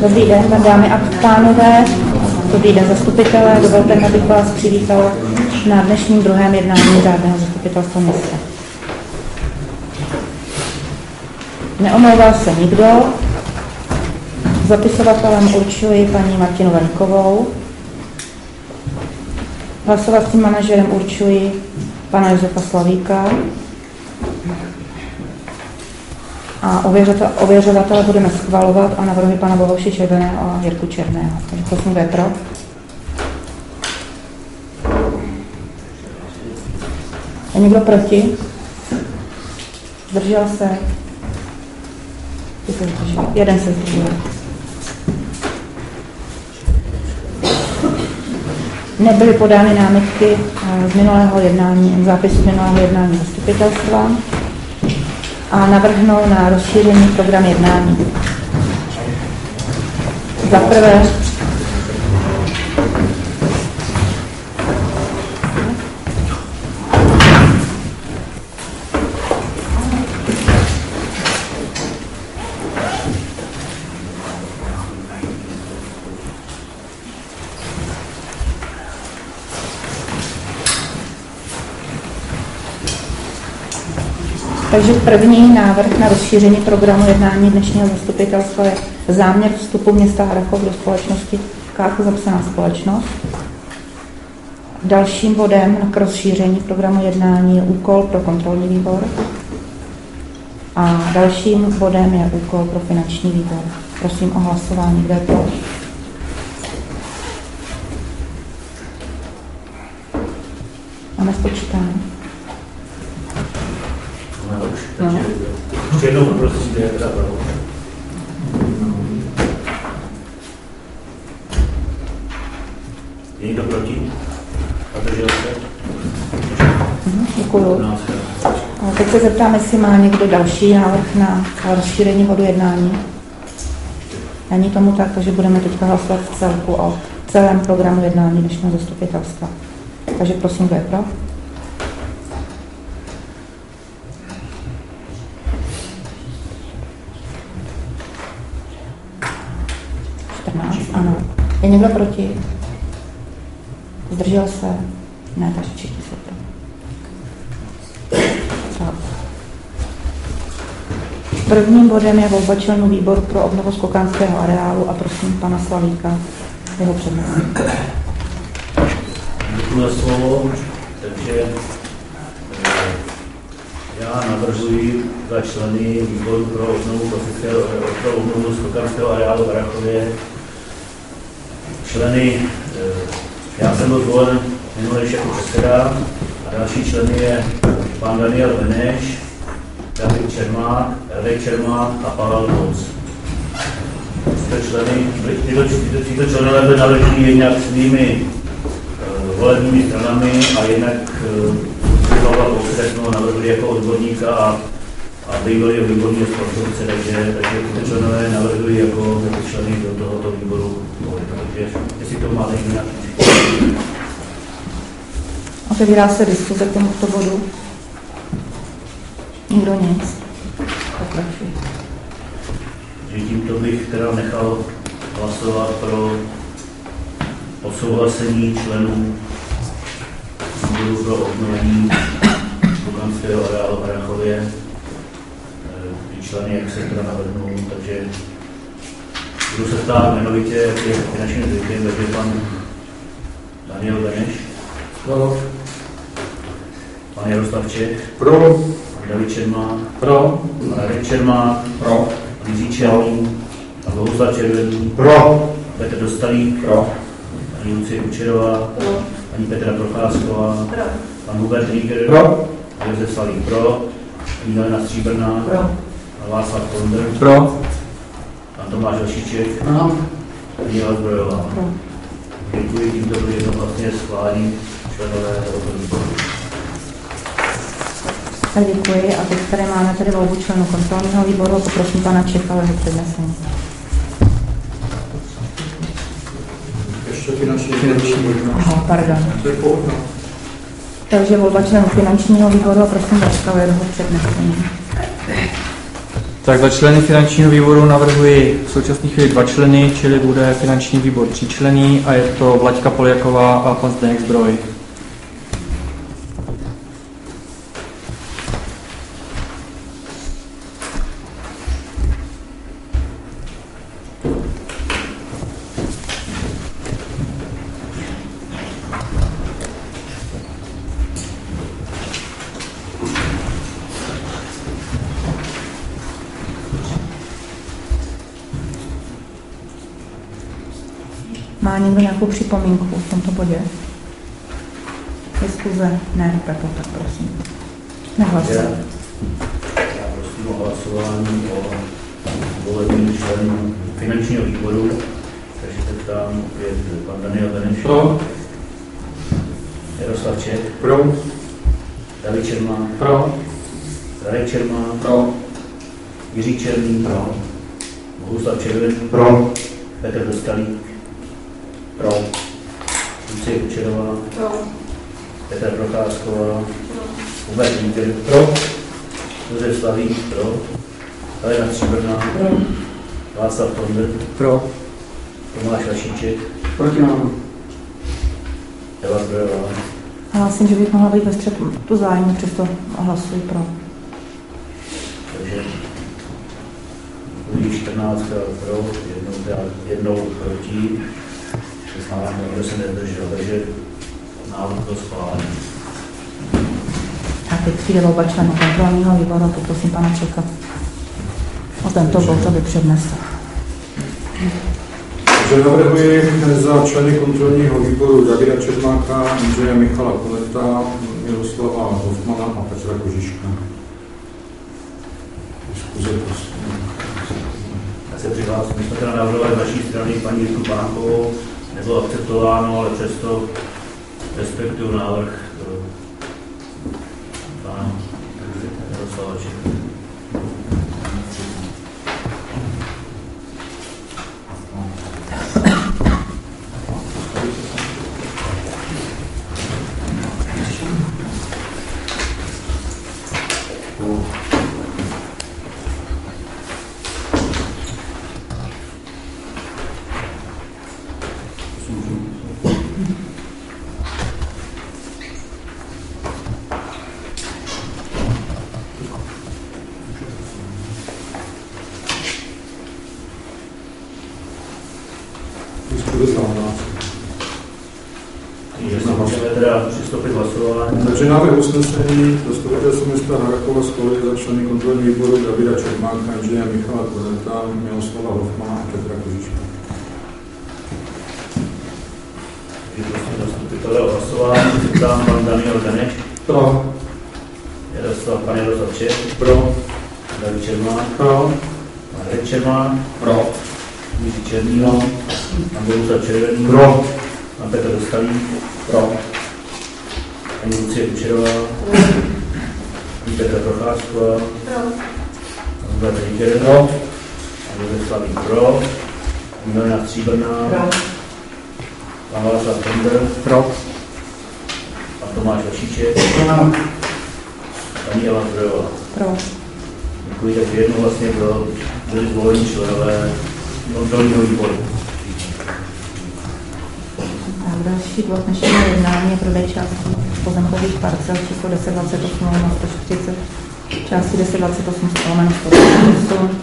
Dobrý den, dámy a pánové, dobrý den zastupitelé, dovolte mi, abych vás přivítal na dnešním druhém jednání řádného zastupitelstva města. Neomlouvá se nikdo, zapisovatelem určuji paní Martinu Vaňkovou, hlasovacím manažerem určuji pana Josefa Slavíka a ověřovatele budeme schvalovat a navrhuji pana Bohuše Červeného a Jirku Černého. Takže prosím, kdo je pro? Je někdo proti? Zdržel se? Jeden se zdržel. Nebyly podány námitky z minulého jednání, zápisu z minulého jednání zastupitelstva a navrhnou na rozšíření program jednání. Za prvé Takže první návrh na rozšíření programu jednání dnešního zastupitelstva je záměr vstupu města Harrachov do společnosti Kácho zapsaná společnost. Dalším bodem k rozšíření programu jednání je úkol pro kontrolní výbor. A dalším bodem je úkol pro finanční výbor. Prosím o hlasování. Kdo je pro? Máme spočítáno. No. Ještě jednou poprosím, kde je teda pravou. Je někdo proti? A držel se? Děkuju. Teď se zeptám, jestli má někdo další návrh na rozšíření bodu jednání. Není tomu tak, takže budeme teď hlasovat v celku o celém programu jednání dnešního zastupitelstva. Takže prosím, kdo je pro? Ano. Je někdo proti? Zdržel se? Ne, takže všichni jsou pro. Prvním bodem je volba členů výboru pro obnovu skokanského areálu a prosím pana Slavíka jeho přednesení. Děkuji za slovo. Takže já navrhuji za členy výboru pro obnovu skokanského areálu v Harrachově členy, já jsem byl zvolen minulý jako předseda a další členy je pan Daniel Beneš, David Čermák, Radek Čermák a Pavel Kous. Tyto členové byly navrženy jednak svými volebními stranami a jednak Pavla Kouse navrhli jako odborníka a bývalý výborný sportovce, takže tyto členové navrhují jako členy do tohoto výboru. Takže jestli to máte jinak. Otevírá se diskuze k tomuto bodu. Nikdo nic. Pokračuji. Tímto bych teda nechal hlasovat pro odsouhlasení členů výboru pro obnovení skokanského areálu v Harrachově. Členy, jak se teda navrhnou, takže budu se ptát jmenovitě, jak je finančním zvykem, takže pan Daniel Beneš. Pro. Pan Jaroslav Čech. Pro. Pan David Čermák. Pro. Pan Radek Čermák. Pro. Pan Jiří Černý. Pan Bohuslav Červený. Pro. Petr Dostalík. Pro. Paní Lucie Kučerová. Pro. Paní Petra Procházková. Pro. Pan Hubert Rieger. Pro. Pan Josef Slavík. Pro. Paní Helena Stříbrná. Pro. Pan Václav Konder. Pro. Pan Tomáš Vašiček. Ano. Paní Jela Zbrojová. Pro. Děkuji, tímto byli jednohlasně schválení členové tohoto výboru. Tak děkuji a teď tady máme tedy volbu členů kontrolního výboru a poprosím pana Čecha o jeho přednesení. Ještě finanční výbor. Aha, pardon. To je pohodno. Takže volba členů finančního výboru a prosím Vaška o jeho přednesení. Tak za členy finančního výboru navrhuji v současné chvíli 2 členy, čili bude finanční výbor 3členný a je to Vlaďka Poljaková a pan Zdeněk Zbroj. Má někdo nějakou připomínku v tomto bodě? Diskuze? Ne, Pepo, tak prosím. Nehlasuje. Já prosím o hlasování o volebním členu finančního výboru, takže se ptám opět pan Daniel Beneš. Pro. Jaroslav Čech. Pro. David Čermák. Pro. Radek Čermák. Pro. Jiří Černý. Pro. Bohuslav Červený. Pro. Petr Dostalík. Pro. Lucie Kučerová. Pro. Petra Procházková. Hubert Víter. Pro. Josef Slavík. Pro. Helena Stříbrná. Pro. Václav Tonder. Pro. Tomáš Vašíček. Proti nám. Eva Zbrojová. Hlásím, že bych mohla být ve střetu tu zájmu, přesto hlasuji pro. Takže budí 14 pro, jednou proti, 16 kdo se nezdržel, takže návrh byl schválen. A teď přijde volba členů kontrolního výboru, poprosím pana Čeka o tento bod, aby přednesl. Takže navrhuji za členy kontrolního výboru Davida Čermáka, Andřeje Michala Koleta, Miroslava Hofmana a Petra Kožiška. Diskuze, prosím. Já se přihlásím, my jsme teda navrhovali z naší strany paní Jirku Pánkovou, nebylo akceptováno, ale přesto respektuju návrh pana Jaroslava Čeka. Můžeme teda přistoupit hlasování. Takže návrh usnesení zastupitelstva města Harakova schvaluje za členy kontrolního výboru Davida Čermáka, Andřeje Michala Koleta, Miroslava Hofmana a Petra Kožiška. Prosím zastupitele o hlasování. Dám pan Daniel Beneš. Pro. Pan Jaroslav Čech. Pro. David Čermák. Pro. Radek Čermák. Pro. Jiří Černýho. Pan Bohuslav Červený. Pro. Pan Petr Dostalík. Pro. Paní Lucie Kučerová. Paní Petra Procházková. Pro. Pan Hubert Víter. Pro. Pan Josef Slavík. Pro. Paní Helena Stříbrná. Pro. Pan Václav Tonder. Pro. Pan Tomáš Vašíček. Paní Eva Zbrojová. Pro. Děkuji, takže jednou vlastně byli zvoleni členové kontrolního výboru. Tak další bod dnešního jednání je prodej částí pozemkových parcel číslo 1028/140, části 1028/138,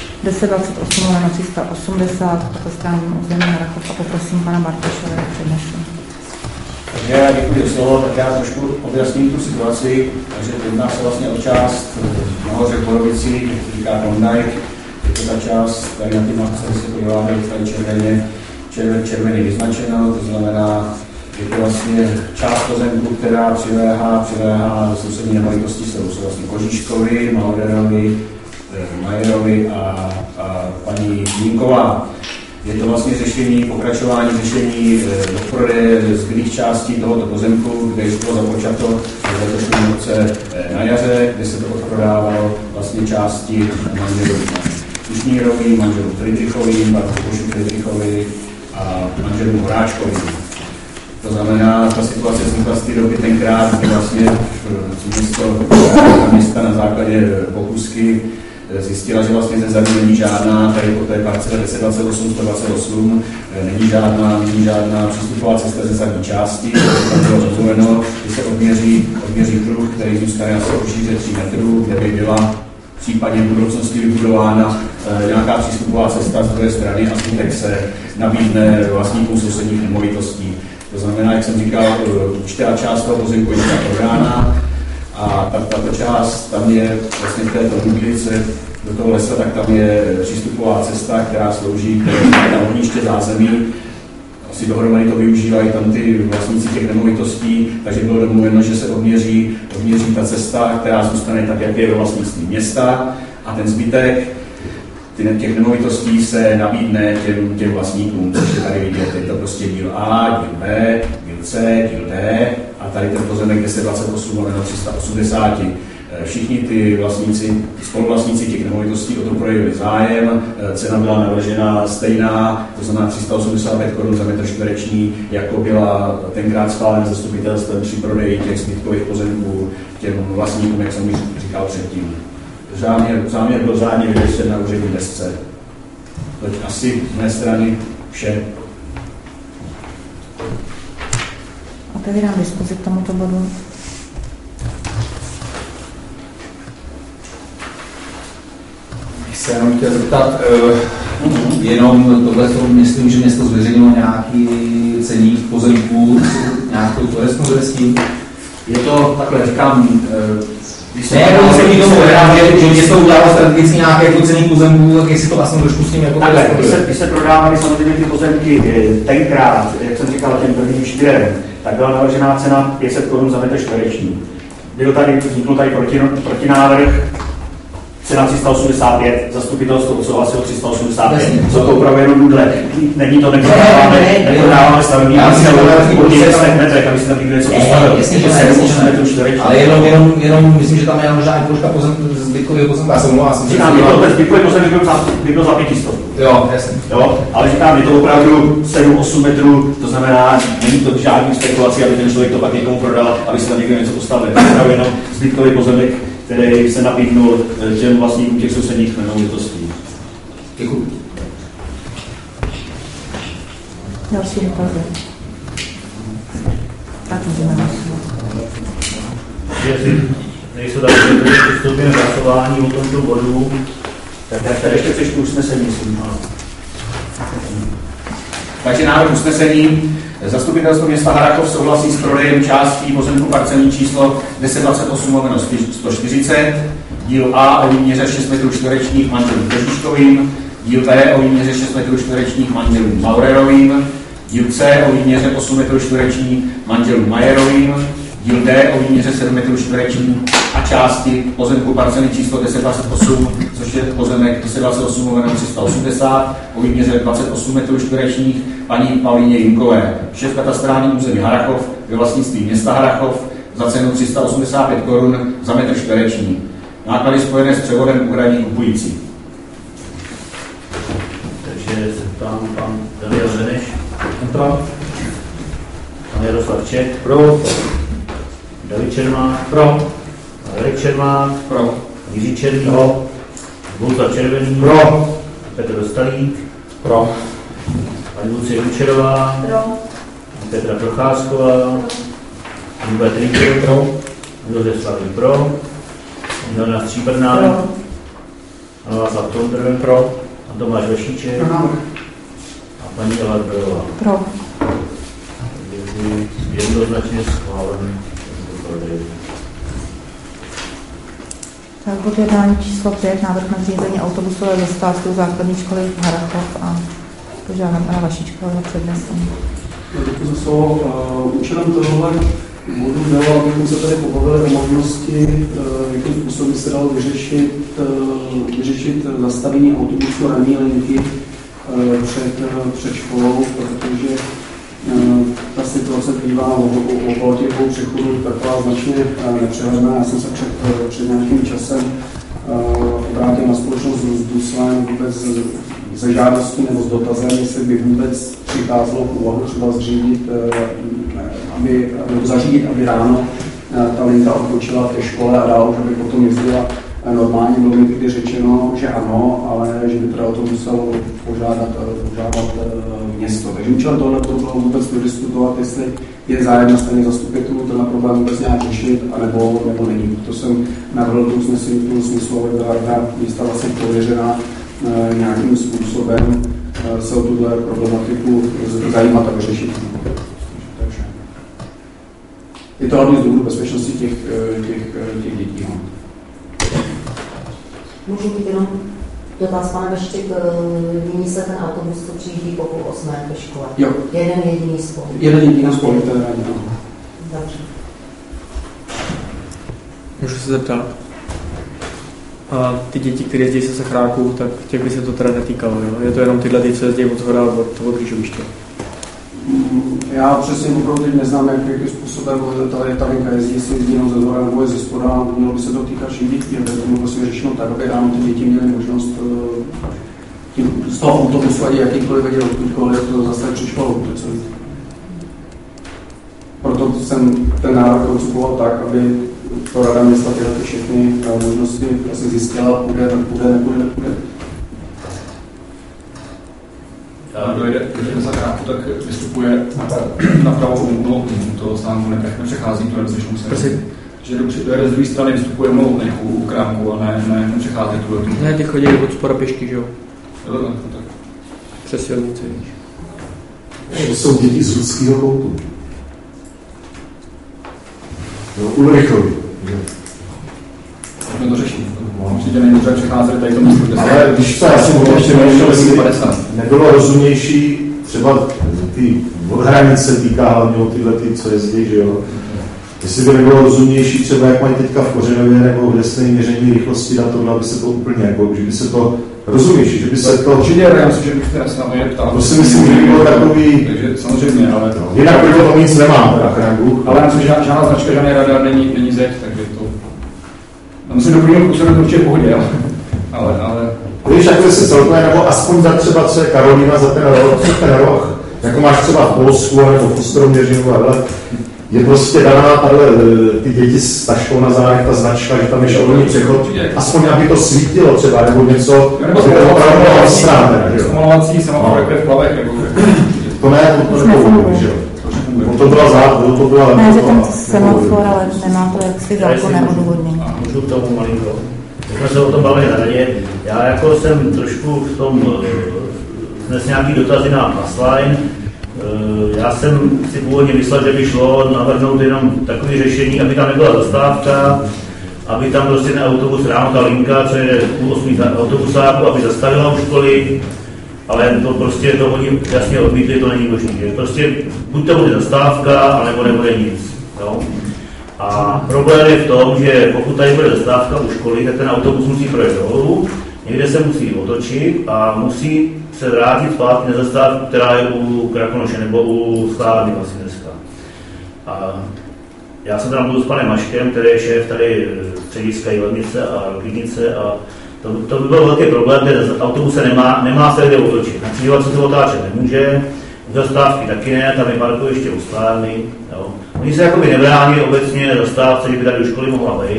1028/380 katastrálním území Harakov a poprosím pana Bartoše o přednesu. Takže já děkuji za slovo, tak já trošku objasním tu situaci. Takže jedná se vlastně o část nahoře v Borovicích, jak říká Klondike. Je to ta část, tady na ty mapce se podíváme, je tady červený vyznačeno, to znamená, je to vlastně část pozemku, která přiléhá do sousední nemovitosti, jsou vlastně Kožiškovi, Maurerovi, Majerovi a paní Mínková. Je to vlastně pokračování řešení odprodeje zbylých částí tohoto pozemku, kde již bylo započato v letošním roce na jaře, kde se to odprodávalo vlastně části manželů Kušnírovým, manželů Friedrichovým, Bartoši Friedrichovi a manželům Horáčkovým. To znamená, ta situace vznikla z té doby tenkrát, kdy vlastně města na základě pokusky zjistila, že vlastně ze zadu není žádná, tady po té parcele 1028-128, není žádná přístupová cesta ze zadní části, tam bylo rozvoleno, že se odměří kruh, který zůstane asi o šíře 3 metrů, kde by byla případně v budoucnosti vybudována nějaká přístupová cesta z druhé strany a zbytek se nabídne vlastníkům sousedních nemovitostí. To znamená, jak jsem říkal, určitá část toho pozemku je prodána a tato část, tam je vlastně v této ulici do toho lesa, tak tam je přístupová cesta, která slouží na ohniště zázemí. Asi dohromady to využívají tam ty vlastníci těch nemovitostí, takže bylo domluveno, že se odměří ta cesta, která zůstane tak, jak je ve vlastnictví města a ten zbytek těch nemovitostí se nabídne těm vlastníkům, což je tady vidět, je to prostě díl A, díl B, díl C, díl D a tady ten pozemek 1028/380. Všichni ty spoluvlastníci těch nemovitostí o to projevili zájem, cena byla navržena stejná, to znamená 385 Kč za metr čtvereční, jako byla tenkrát schválena zastupitelstvem při prodeji těch zbytkových pozemků těm vlastníkům, jak jsem už říkal předtím. Záměr byl řádně vyvěšen na úřední desce. Toť asi z mé strany vše. Otevírám diskuzi k tomuto bodu. Bych se jenom chtěl zeptat, jenom tohle myslím, že město zveřejnilo nějaký ceník pozemků, nějakou korespondencí. Je to, takhle říkám, že město udělalo strategicky nějaké ceník pozemků, tak jestli to vlastně trošku s tím jako... Takhle, když se prodávaly samozřejmě ty pozemky tenkrát, jak jsem říkal, těm prvním 4, tak byla navržená cena 500 Kč za metr čtvereční. Vznikl tady protinávrh, cena 385, zastupitelstvo odsouhlasilo 385, jsou to opravdu jenom nudle. Není to, neprodáváme stavební po těch 10 metrech, aby si tam někdo něco postavil. Ale jenom myslím, že tam je možná i troška zbytkového pozemku, já se omlouvám. Říkám, ten zbytkový pozemek by byl za 500. Jo, jasně. Jo, ale říkám, je to opravdu 7-8 metrů, to znamená, není to žádný spekulací, aby ten člověk to pak někomu prodal, aby si tam někdo něco postavil. To je opravdu jenom zbytkový pozemek, který se nabídnul těm vlastníkům těch sousedních nemovitostí. Děkuji. Další dotazy. Tak můžeme hlasovat. Jestli nejsou další, přistoupíme k hlasování o tomto bodu, tak já tady ještě přečtu usnesení, myslím. Takže návrh usnesení. Zastupitelstvo města Harrachov souhlasí s prodejem částí pozemku parcelní číslo 1028/140, díl A o výměře 6 metrů čtverečních manželům Kožiškovým, díl B o výměře 6 metrů čtverečních manželům Maurerovým, díl C o výměře 8 metrů čtverečních manželům Majerovým, díl D o výměře 7 metrů čtverečních a části pozemku parcelní číslo 1028, což je pozemek 1028/380 o výměře 28 metrů čtverečních paní Paulíně Jinkové, šéf katastrální území Harrachov ve vlastnictví města Harrachov za cenu 385 Kč za metr čtvereční. Náklady spojené s převodem uhradí kupující. takže se ptám pan Daniel Zeneš. Pan Jaroslav Čech. Pro. David Čermák. Pro. Radek Čermák. Pro. Jiří Černý. Pro. Bohuslav Červený. Pro. Petr Dostalík. Pro. Paní Lucie Kučerová. Pro. Petra Procházková. Hubert Rýpl. Pro. Josef Slavý. Pro. Jana Stříbrná. Pro. Václav Tondr. Pro. A Tomáš Vašíček. A paní Ela Brojová. Pro. Děkuji. Jednoznačně schválen. Tak bod jednání číslo 5, návrh na zřízení autobusové zastávky u základní školy Harrachov a požádám pana Vašíčka o přednesení. Děkuji za slovo. Účelem tohohle bodu bylo, abychom se tady pobavili o možnosti, jakým způsobem se dalo vyřešit zastavení autobusu ranní linky před školou, protože ta situace bývá okolo těch dvou přechodů taková značně nepřehledná. Já jsem se před nějakým časem obrátil na společnost s Duslem vůbec se žádostí nebo s dotazem, jestli by vůbec přicházelo v úvahu třeba zřídit, zařídit, aby ráno ta linka odpočila ke škole a dál, že by potom jezdila Normálně bylo mi někdy řečeno, že ano, ale že by teda o to muselo požádat město. Takže účelem tohle bylo vůbec vydiskutovat, jestli je zájem na straně zastupitelů ten problém vůbec nějak řešit, anebo není. To jsem navrhl to usnesení v tom smyslu, aby byla místa vlastně pověřena nějakým způsobem se o tuhle problematiku zajímat a vyřešit. Takže je to hlavně z důvodu bezpečnosti těch dětí. Můžu být jenom dotaz, pane Vešček, mění se ten autobus, co přijíždí po 8 ve škole? Jo. Jeden jediný spol. Jeden jediný spol, to je rádi. Dobře. Můžu se zeptat? A ty děti, které jezdí se Sachráku, tak těch by se to teda netýkalo, jo? Je to jenom tyhle, co jezdí od zhora od křižoviště? Já přesně opravdu teď neznám, jakým způsobem ta linka jezdí, jestli jezdí jenom ze zhora nebo je ze spoda. Mělo by se to týkat všech dětí, aby to bylo řešeno tak, aby ráno ty děti měly možnost z toho autobusu ať jakýkoliv věděl, odkudkoliv to zastavit před školou. Proto jsem ten návrh koncipoval tak, aby to rada města tyhle všechny možnosti asi zjistila, půjde, nepůjde. Kdo jde do Zahrádku, tak vystupuje na pravou úhlu toho stánku, nepřechází tu rozlišnou stranu. Že dojde z druhé strany, vystupuje mnou u krámku a nepřechází tu. Ne, ty chodí od spoda pěšky, že jo? Jo, tak. Přes silnici, víš. To jsou děti z Hudského koutu. No, Ulrichovi. Můžeme to řešit. Určitě není třeba přecházet tady tomu. Ale když to asi nebylo rozumnější, třeba ty od hranice týká hlavně o tyhle, co jezdí, že jo. Jestli by nebylo rozumnější, třeba jak mají teďka v Kořenově nebo v Desné měření rychlosti na tohle, aby se to úplně, jako, že by se to rozumnější, že by se to... Určitě, já myslím, že bych teda se na mě ptal. To si myslím, že by bylo takový... Takže samozřejmě, ale... No, jinak pro to nic nemám, teda Chrangu. Ale já myslím, že žádná značka, žádný radar není zeď, takže to... Já myslím, že dobrým kusem to určitě v pohodě, ale... Když takhle se celkuje, nebo aspoň za třeba, co je Karolína za ten rok, jako máš třeba v Polsku nebo v Ostroměřinu, ale je prostě daná tahle, ty děti s taškou na zádech, ta značka, že tam je školní přechod, aspoň aby to svítilo třeba, nebo něco, aby to opravdu bylo stránné. Zkomalovací semafor, jak je v plavech, nebo... To ne, to nefunguje, že jo. To byla zároveň, to byla... Ne, že ten semafor, ale nemá to jaksi zákonné odůvodnění. Můžu k tomu malinko. My jsme se o tom bavili na radě. Já jako jsem trošku v tom dnes nějaký dotazy na Passline. Já jsem si původně myslel, že by šlo navrhnout jenom takové řešení, aby tam nebyla zastávka, aby tam prostě ten autobus ráno, ta linka, co je u 8 autobusáků, aby zastavila u školy, ale to prostě to oni jasně odmítli, to není možné. Prostě buď to bude zastávka, anebo nebude nic. Jo? A problém je v tom, že pokud tady bude zastávka u školy, tak ten autobus musí projet dolů, někde se musí otočit a musí se vrátit zpátky na zastávku, která je u Krakonoše nebo u Sklárny vlastně dneska. A já jsem tam mluvil s panem Maškem, který je šéf tady střediska Jilemnice a Klidnice a to by byl velký problém, že autobus se nemá se kde otočit. Na křižovatce se otáčet nemůže, u zastávky taky ne, tam je parkoviště u Sklárny. Oni se jakoby nebrání obecně zastávce, že by tady do školy mohla být.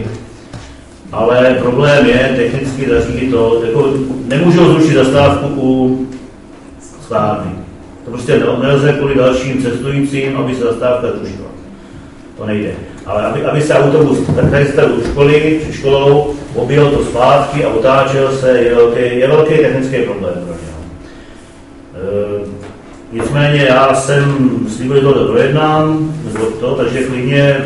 Ale problém je technicky zařídit to, jako nemůžou zrušit zastávku u Sklárny. To prostě nelze kvůli dalším cestujícím, aby se zastávka zrušila. To nejde. Ale aby se autobus tady stavil u školy, před školou, objel to zpátky a otáčel se, je velký technický problém pro něj. Nicméně já jsem slíbil, že to projednám, takže klidně,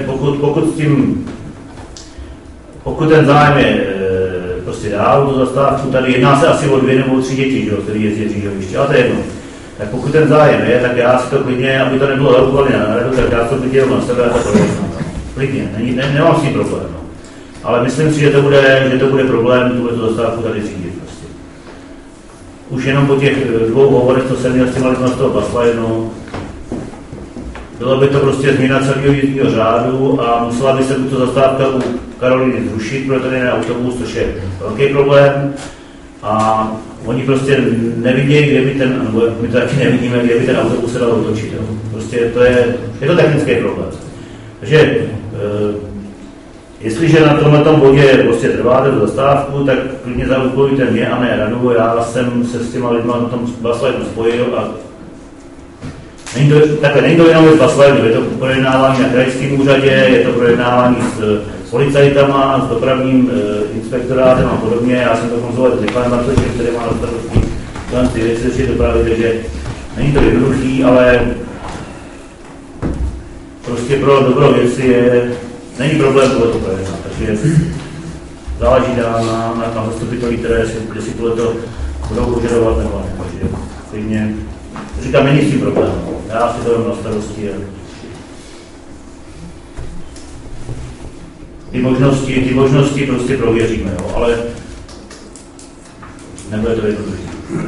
pokud ten zájem je prostě dál do zastávku, tady jedná se asi o 2 nebo 3 děti, které jezdí křižoviště, ale to je jedno. Tak pokud ten zájem je, tak já si to klidně, aby to nebylo relokované na radu, tak já to klidně jenom na sebe a to projednám. Klidně, nemám s tím problém. No. Ale myslím si, že to bude problém tuto zastávku tady řídit. Prostě. Už jenom po těch 2 hovorech, co jsem měl s těma lidma z toho Passlineu, bylo by to prostě změna celého jízdního řádu a musela by se tuto zastávka u Karolíny zrušit, protože tady je autobus, což je velký problém. A oni prostě nevidějí, kde by ten, nebo my to taky nevidíme, kde by ten autobus se dal otočit. Jo. Prostě je to technický problém. Takže Jestliže na tomhle bodě prostě trváte v zastávku, tak klidně zaúkolujte mě a ne Radu. Já jsem se s těma lidma na tom Baslightu spojil a není to jenom z Baslightu, je to projednávání na krajském úřadě, je to projednávání s policajtama, s dopravním inspektorátem a podobně. Já jsem to konzultoval s Nikolem Bartošem, který má na starosti ty věci ještě dopravy, takže není to jednoduchý, ale prostě pro dobro věci není problém tohleto projednat, takže záleží na zastupitelích, jestli tohleto budou požadovat nebo ne. Takže klidně, říkám, není s tím problém. Já si to mám na starosti. Ty možnosti prostě prověříme, jo, ale nebude to jednoduché.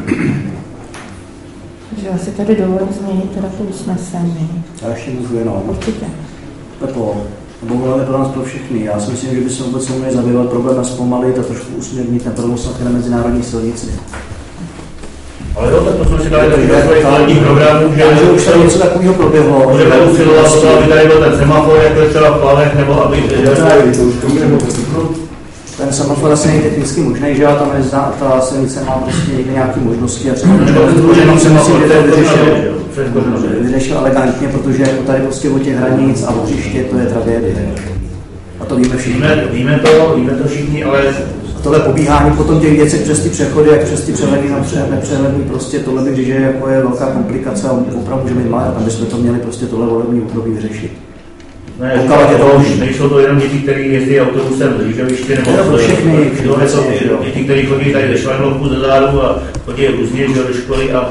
Takže já si tady dovolím změnit teda to usnesení. Já ještě můžu jenom. Určitě. Pepo, bohužel pro nás pro všechny. Já si myslím, že by se vůbec měli zabývat problém zpomalit a trošku usměrnit ten provoz na mezinárodní silnici. Ale jo, tak to jsme si dali do programů, že už tady něco takového proběhlo. Můžeme usilovat o to, aby tady byl ten semafor, jako je třeba v Plavech, nebo aby... Ten semafor asi není technicky možný, že tam ta silnice má prostě někde nějaké možnosti a třeba jenom se musí vyřešil elegantně, protože tady prostě od těch hranic a od hřiště to je tragédie. A to víme všichni. Víme to všichni, ale... Tohle pobíhání potom těch věcí přes ty přechody, jak přes ty přehlední nepřehlední, prostě tohle bych říct, že jako je velká komplikace a opravdu může být malé, tam bychom to měli prostě tohle volební období vyřešit. Ne, nejsou to jenom děti, které jezdí autobusem do Jižoviště, nebo děti, které chodí tady ze Švajnlovku, ze Záru a chodí různě do školy a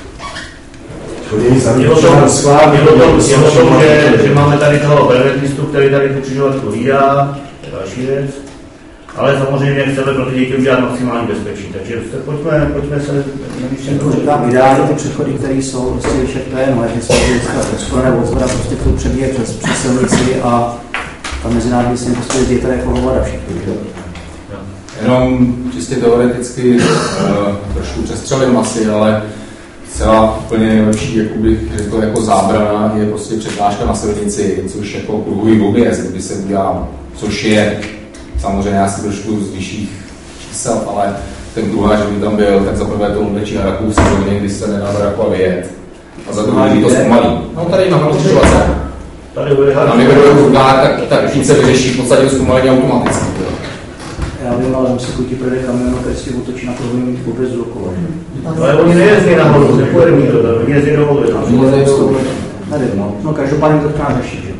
je o tom, že máme tady toho preventistu, který tady tu křižovatku hlídá, to je další věc. Ale samozřejmě chceme pro ty děti udělat maximální bezpečí, takže pojďme se... To říkám, ideálně ty přechody, které jsou prostě vyšetné, no, jak jsou skoro odvoda, prostě to přebíje přes silnici a ta mezinárodní silnice prostě jezdí tady jako hovada všichni. Jenom čistě teoreticky trošku přestřelím asi, ale celá úplně nejlepší, jak bych řekl, jako zábrana je prostě překážka na silnici, což jako kruhový objezd, kdyby se udělal, což je samozřejmě asi trošku z vyšších čísel, ale ten kruháč, kdyby tam byl, tak za prvé to odlečí Hraku v sezóně, kdy se nedá do Hrakova vyjet. A za druhé, když to zpomalí. No tady na křižovatce. Na vyvedou kruháč, tak víc se vyřeší v podstatě zpomalení automaticky. Já vím, ale musí kuti projde kamion, který si otočí na kruhovým objezdu okolo. Ale oni nejezdí nahoru, nepojede nikdo, oni jezdí dolů. Nevím, no každopádně to tká řešit, že?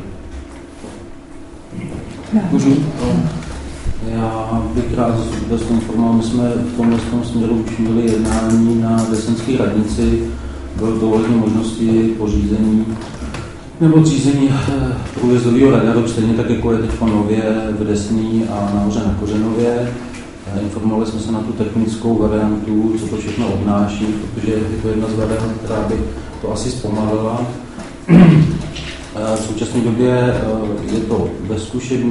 Můžu? Já bych rád vůbec informoval, my jsme v tomhle směru už měli jednání na Desenské radnici, bylo to ohledně možnosti pořízení nebo zřízení průjezdového radaru, stejně tak jako je teď nově v Desný a nahoře na Kořenově. Informovali jsme se na tu technickou variantu, co to všechno obnáší, protože je to jedna z variant, která by to asi zpomalila. V současné době je to ve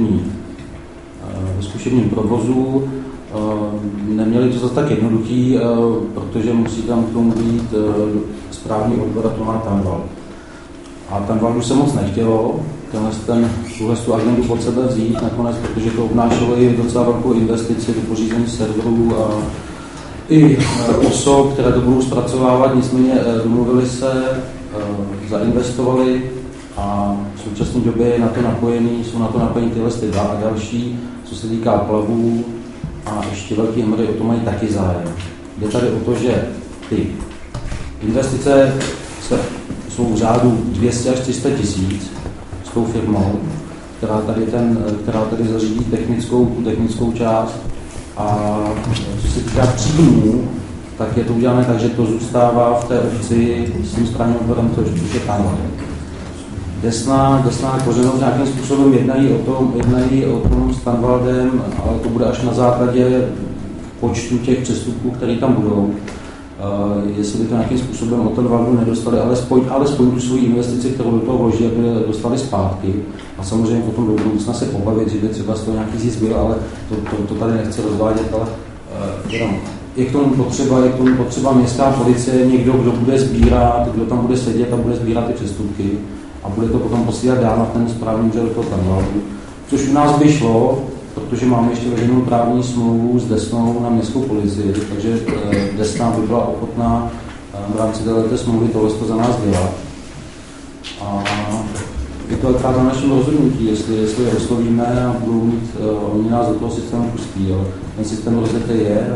zkušebním provozu. Neměli to zase tak jednoduchý, protože musí tam k tomu být správný odbor a to má Tanval. A Tanval už se moc nechtělo tuhle agendu pod sebe vzít nakonec, protože to obnášelo i docela velkou investici do pořízení serverů a i osob, které to budou zpracovávat, nicméně domluvili se, zainvestovali a v současné době jsou na to napojení tyhle dva a další, co se týká plavů a ještě velký hemry o to mají taky zájem. Jde tady o to, že ty investice jsou v řádu 200 až 300 tisíc s tou firmou, která tady zařídí technickou část a co se týká příjmů, tak je to udělané tak, že to zůstává v té obci s tím správným odborem, což je tam. Desná a Kořenov nějakým způsobem jednají o tom s Tanvaldem, ale to bude až na základě počtu těch přestupků, které tam budou. Jestli by to nějakým způsobem od Tanvaldu nedostali, alespoň tu svou investici, kterou do toho vloží, aby dostali zpátky. A samozřejmě potom do budoucna se pobavit, že by třeba z toho nějaký zisk byl, ale to tady nechci rozvádět, ale je k tomu potřeba městská policie, někdo, kdo bude sbírat, kdo tam bude sedět a bude sbírat ty přestupky a bude to potom posílat dál na ten správný úřad do toho Tanvaldu. což u nás by šlo, protože máme ještě veřejnou právní smlouvu s Desnou na městskou policii, takže Desna by byla ochotná v rámci této smlouvy tohle za nás dělat. A je to akorát na našem rozhodnutí, jestli je oslovíme a budou mít, oni nás do toho systému pustí, ale ten systém rozjetý je.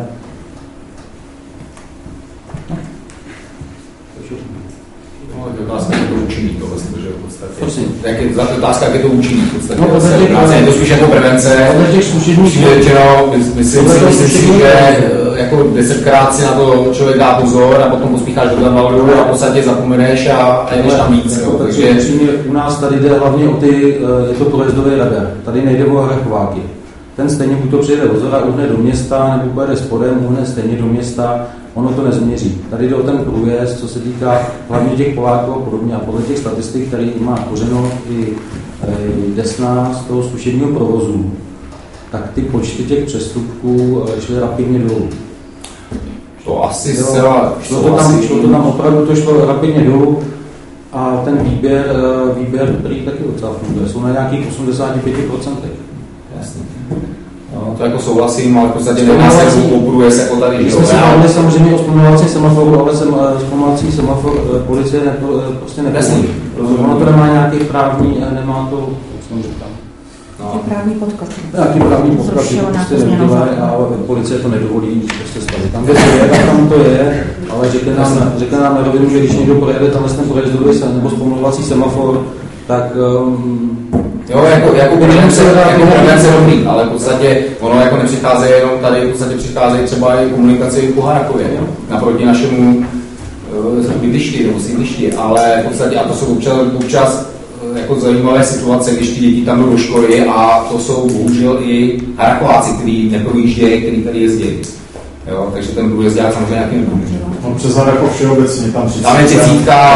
Otázka, jak je to účinný, tohle, že v podstatě. Otázka, jak je to účinný, v podstatě. Je to spíš jako prevence. Myslím si, že jako 10krát si na to člověk dá pozor a potom pospícháš do Glenvaldu a v podstatě zapomeneš a jdeš tam víc. Takže u nás tady jde hlavně o je to projezdový radar. Tady nejde o hrachováky. Ten stejně buď to přijede od zora, uhne do města, nebo pojede spodem, uhne stejně do města, ono to nezměří. Tady jde o ten průjezd, co se týká hlavně těch Poláků a podobně. A podle těch statistik, který má kořeno i Desna z toho zkušebního provozu, tak ty počty těch přestupků šly rapidně dolů. To asi šlo to tam opravdu, to šlo rapidně dolů a ten výběr prý taky odsáfnul. Jsou na nějakých 85%. Jasně. No, to jako souhlasím, ale v podstatě nejedná se o průjezd jako tady. My jsme se bavili samozřejmě o zpomalovacím semaforu, ale zpomalovací semafor policie prostě nepoužívá. Ono to nemá nějaký právní, nemá to, jak jsem říkal. Právní podklad. Nějaký právní podklad, prostě nedovolí a policie to nedovolí prostě stavit. Tam, kde to je, tam to je, ale řekne nám na rovinu, že když někdo projede tam ten projezdový nebo zpomalovací semafor, tak jo, jako prevence dobrý, ale v podstatě ono jako nepřicházejí jenom tady, v podstatě přicházejí třeba i komunikace po Harakově, naproti našemu bydlišti nebo sídlišti, ale v podstatě, a to jsou občas jako zajímavé situace, když ty děti tam jdou do školy a to jsou bohužel i Harakováci, kteří neprojíždějí, kteří tady jezdí. Jo, takže ten průjezd dělá samozřejmě nějaký nepomůže. No přes Harakov všeobecně, tam je třicítka,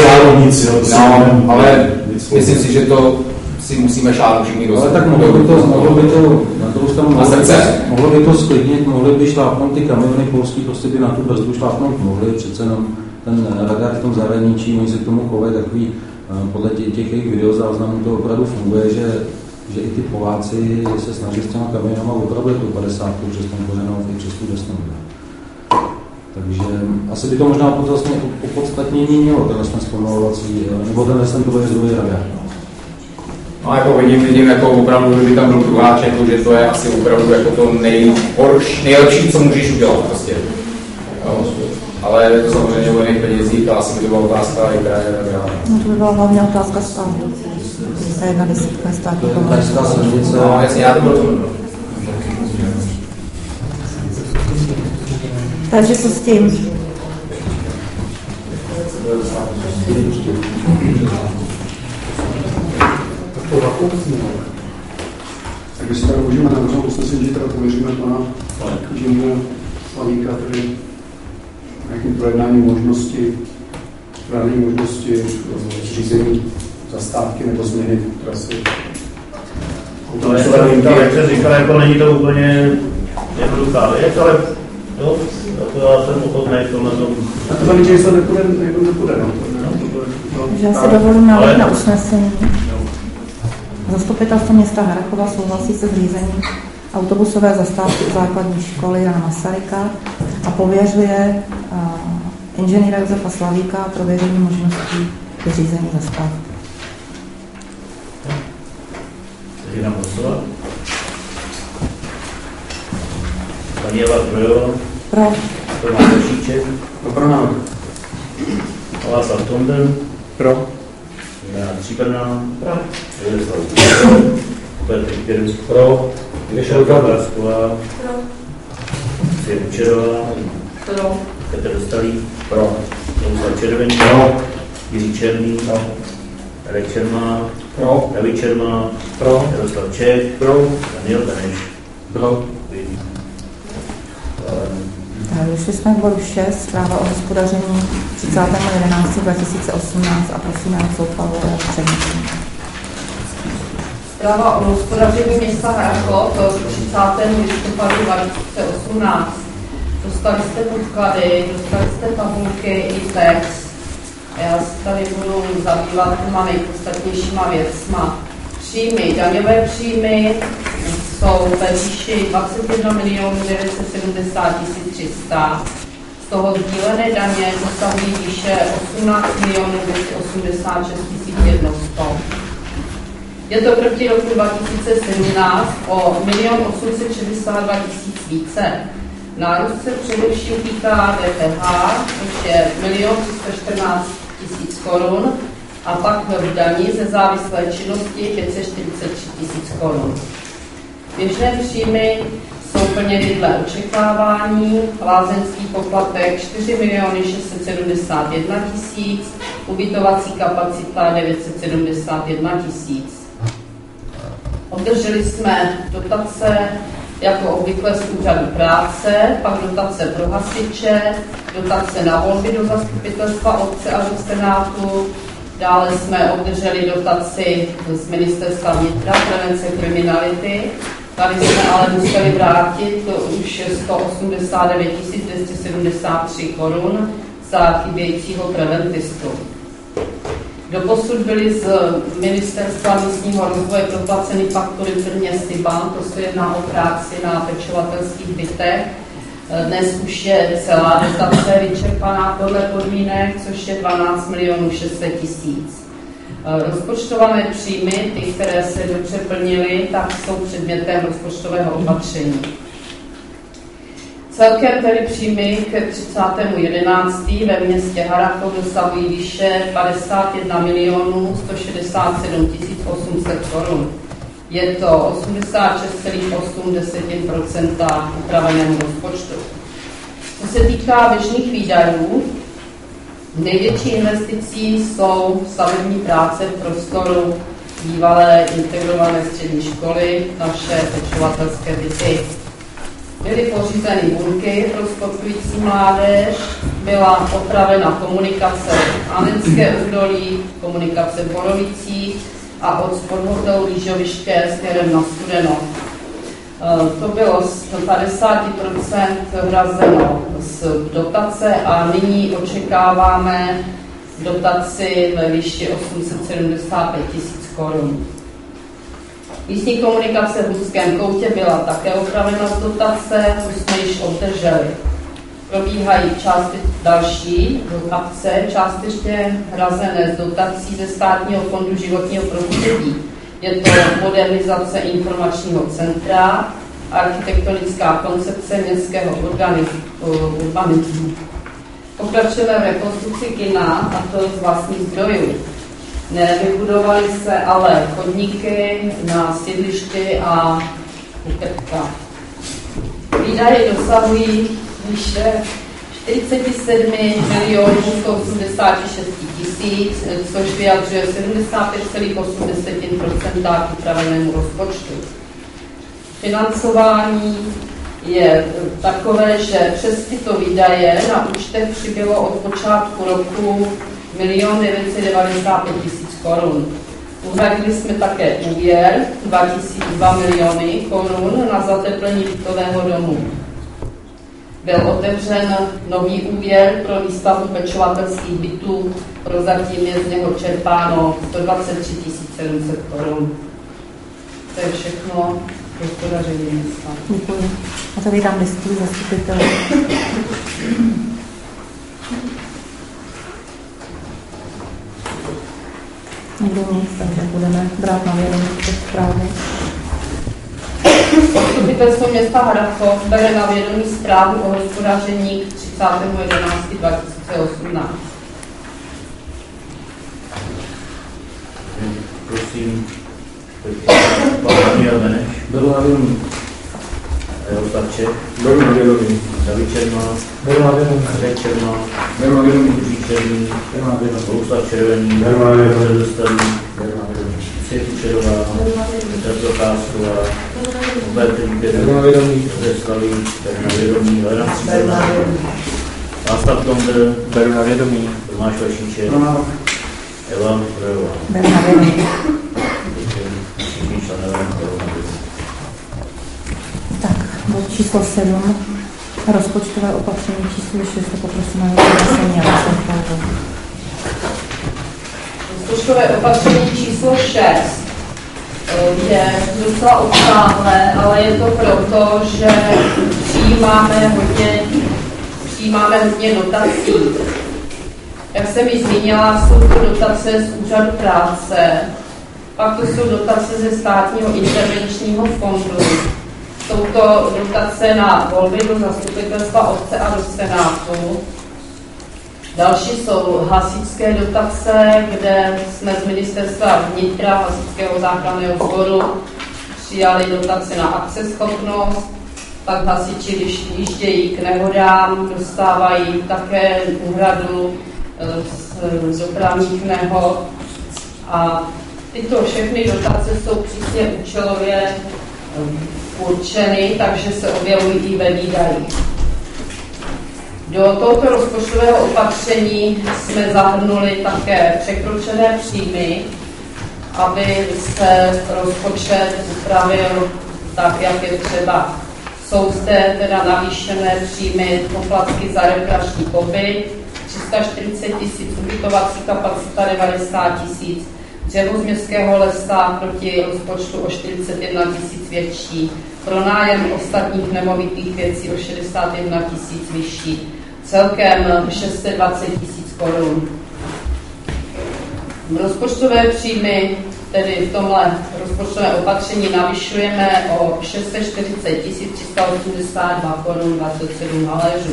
ale myslím si, že to si musíme šáhnout všichni dost. Ale tak mohlo by to sklidnit, mohli by šlápnout ty kamiony polský, prostě by na tu brzdu šlápnout mohli, přece jenom ten radar v tom zahraničí, oni se k tomu chovají takový, podle těch jejich videozáznamů to opravdu funguje, že i ty Poláci se snaží s těma kamionama opravdu tu 50 přes ten Kořenov i přes tu Desnou. Takže asi by to možná vlastně opodstatnění mělo, tenhle zpomalovací, nebo ten projezdový radar. No jako vidím jako opravdu, kdyby tam byl druháč, jako, že to je asi opravdu jako to nejlepší, co můžeš udělat prostě. Jo. Ale je to samozřejmě o jiných penězích a asi by to byla otázka i kraje. No to by byla hlavně otázka státu. To je 1/10 státní pomoci. No jasně, já to byl. Takže co s tím? Tak jestli tady můžeme navrhnout usnesení, že teda pověříme pana inženýra Slavíka, tedy nějakým projednání možnosti zřízení zastávky nebo změny trasy. To je, jak se říkal, jako není to úplně jednoduchá věc, ale jo, to já jsem ochotný v tomhle tomu. A to tam že se nepůjde, no. Takže já si dovolím návrh na usnesení. Zastupitelstvo města Harachova souhlasí se zřízením autobusové zastávky základní školy Jana Masaryka a pověřuje inženýra Josefa Slavíka prověření možností zřízení zastávky. Takže nám hlasovat. Paní Eva Trojová. Pro. Tomáš Košíček. Pro návrh. Václav Tondel. Pro. Jana Tříbrná. Pro. Jaroslav Pro. Petr Pirus. Pro. Mišelka Brasková. Pro. Lucie Kučerová. Pro. Petr Dostalý. Pro. Jaroslav Červený. Pro. Jiří Černý. Pro. Radek Čermá. Pro. David Čermá. Pro. Jaroslav Čech. Pro. Daniel Beneš. Pro. Vyšli jsme k bodu 6, zpráva o hospodaření 30.11.2018 a prosím na Soufalové předmětní. Zpráva o hospodaření města Harachov 30. listopadu 2018. Dostali jste podklady, dostali jste tabulky i text. Já se tady budu zabývat těma nejpodstatnějšíma věcma. Příjmy, daňové příjmy jsou ve výši 21 970 300. Z toho sdílené daně dosahují výše 18 286 100. Je to proti roku 2017 o 1 862 000 více. Nárůst se především týká DPH, což je 1 314 000 korun, a pak v daní ze závislé činnosti 543 000 korun. Běžné příjmy jsou plněny dle očekávání, lázeňský poplatek 4 671 000, ubytovací kapacita 971 000. Obdrželi jsme dotace jako obvykle z úřadu práce, pak dotace pro hasiče, dotace na volby do zastupitelstva obce a do senátu, dále jsme obdrželi dotaci z ministerstva vnitra, prevence kriminality. Tady jsme ale museli vrátit už 189 273 korun za chybějícího preventistu. Doposud byly z ministerstva místního rozvoje proplaceny faktury firmě Siban, to se jedná o práci na pečovatelských bytech. Dnes už je celá dotace vyčerpaná podle podmínek, což je 12 600 000. Rozpočtované příjmy, ty, které se dobře plnily, tak jsou předmětem rozpočtového opatření. Celkem tedy příjmy ke 30.11. ve městě Harrachov dosahují výše 51 167 800 korun. Je to 86,8% upraveného rozpočtu. Co se týká běžných výdajů, největší investicí jsou stavební práce v prostoru bývalé integrované střední školy, naše pečovatelské byty. Byly pořízeny bunky pro sportující mládež, byla opravena komunikace v Anenské údolí, komunikace v Borovicích a od sporthotelu Lížoviště směrem na Studenov. To bylo z 50% hrazeno z dotace a nyní očekáváme dotaci ve výši 875 000 korun. Místní komunikace v Hudském koutě byla také opravena z dotace, tu jsme již obdrželi. Probíhají další akce, částečně hrazené z dotací ze Státního fondu životního prostředí. Je to modernizace informačního centra, architektonická koncepce městského urbanismu. Pokračujeme v rekonstrukci kina, a to z vlastních zdrojů. Nevybudovaly se ale chodníky na sídlišti a utrpka. Výdaje dosahují výše 47 186 000, což vyjadřuje 75,8% upravenému rozpočtu. Financování je takové, že přes tyto výdaje na účtech přibylo od počátku roku 1 995 000 korun. Uhradili jsme také úvěr 2 miliony korun na zateplení bytového domu. Byl otevřen nový úvěr pro výstavbu pečovatelských bytů, prozatím je z něho čerpáno 123 700 korun. To je všechno hospodaření města. Děkuji. A tady dám listu zastupitelů. Nikdo nic, takže budeme brát na vědomí ty zprávy. Zastupitelstvo města Harrachov bere na vědomí zprávu o hospodaření k 30.11.2018. Prosím, pan Daniel Beneš. Beru na vědomí. Jaroslav Čech. Beru na vědomí. David Čermák. Beru na vědomí. Radek Čermák. Beru na vědomí. Jiří Černý. Beru na vědomí. Bohuslav Červený. Beru na vědomí. Petr Zastavý. Beru na vědomí. Lucie Kučerová. Petr Procházková. Robert Rýker. Beru na vědomí. Josef Slavík. Beru na vědomí. Leran Stříbrná. Václav Tondr. Beru na vědomí. Tomáš Vašíček. Eva Frejová. Beru na vědomí. Všichni členové berou na vědomí. Tak, bod číslo 7. Rozpočtové opatření číslo 6. Poprosím o vyjasnění a rozpočtové. Rozpočtové opatření číslo 6 je docela obsáhlé, ale je to proto, že přijímáme hodně dotací. Jak jsem ji zmínila, jsou to dotace z úřadu práce, pak to jsou dotace ze státního intervenčního fondu, jsou to dotace na volby do zastupitelstva obce a do senátu. Další jsou hasičské dotace, kde jsme z ministerstva vnitra hasičského záchranného sboru přijali dotace na akceschopnost. Pak hasiči, když jíždějí k nehodám, dostávají také úhradu z dopravních nehod. A tyto všechny dotace jsou přísně účelově určeny, takže se objevují i ve výdajích. Do tohoto rozpočtového opatření jsme zahrnuli také překročené příjmy, aby se rozpočet upravil tak, jak je třeba. Jsou zde teda navýšené příjmy poplatky za rekreační pobyt, 340 000, ubytovací kapacita 90 000, dřevo z městského lesa proti rozpočtu o 41 000 větší, pronájem ostatních nemovitých věcí o 61 000 vyšší, celkem 620 000 korun. Rozpočtové příjmy, tedy v tomhle rozpočtové opatření, navyšujeme o 640 382 korun 27 haléřů.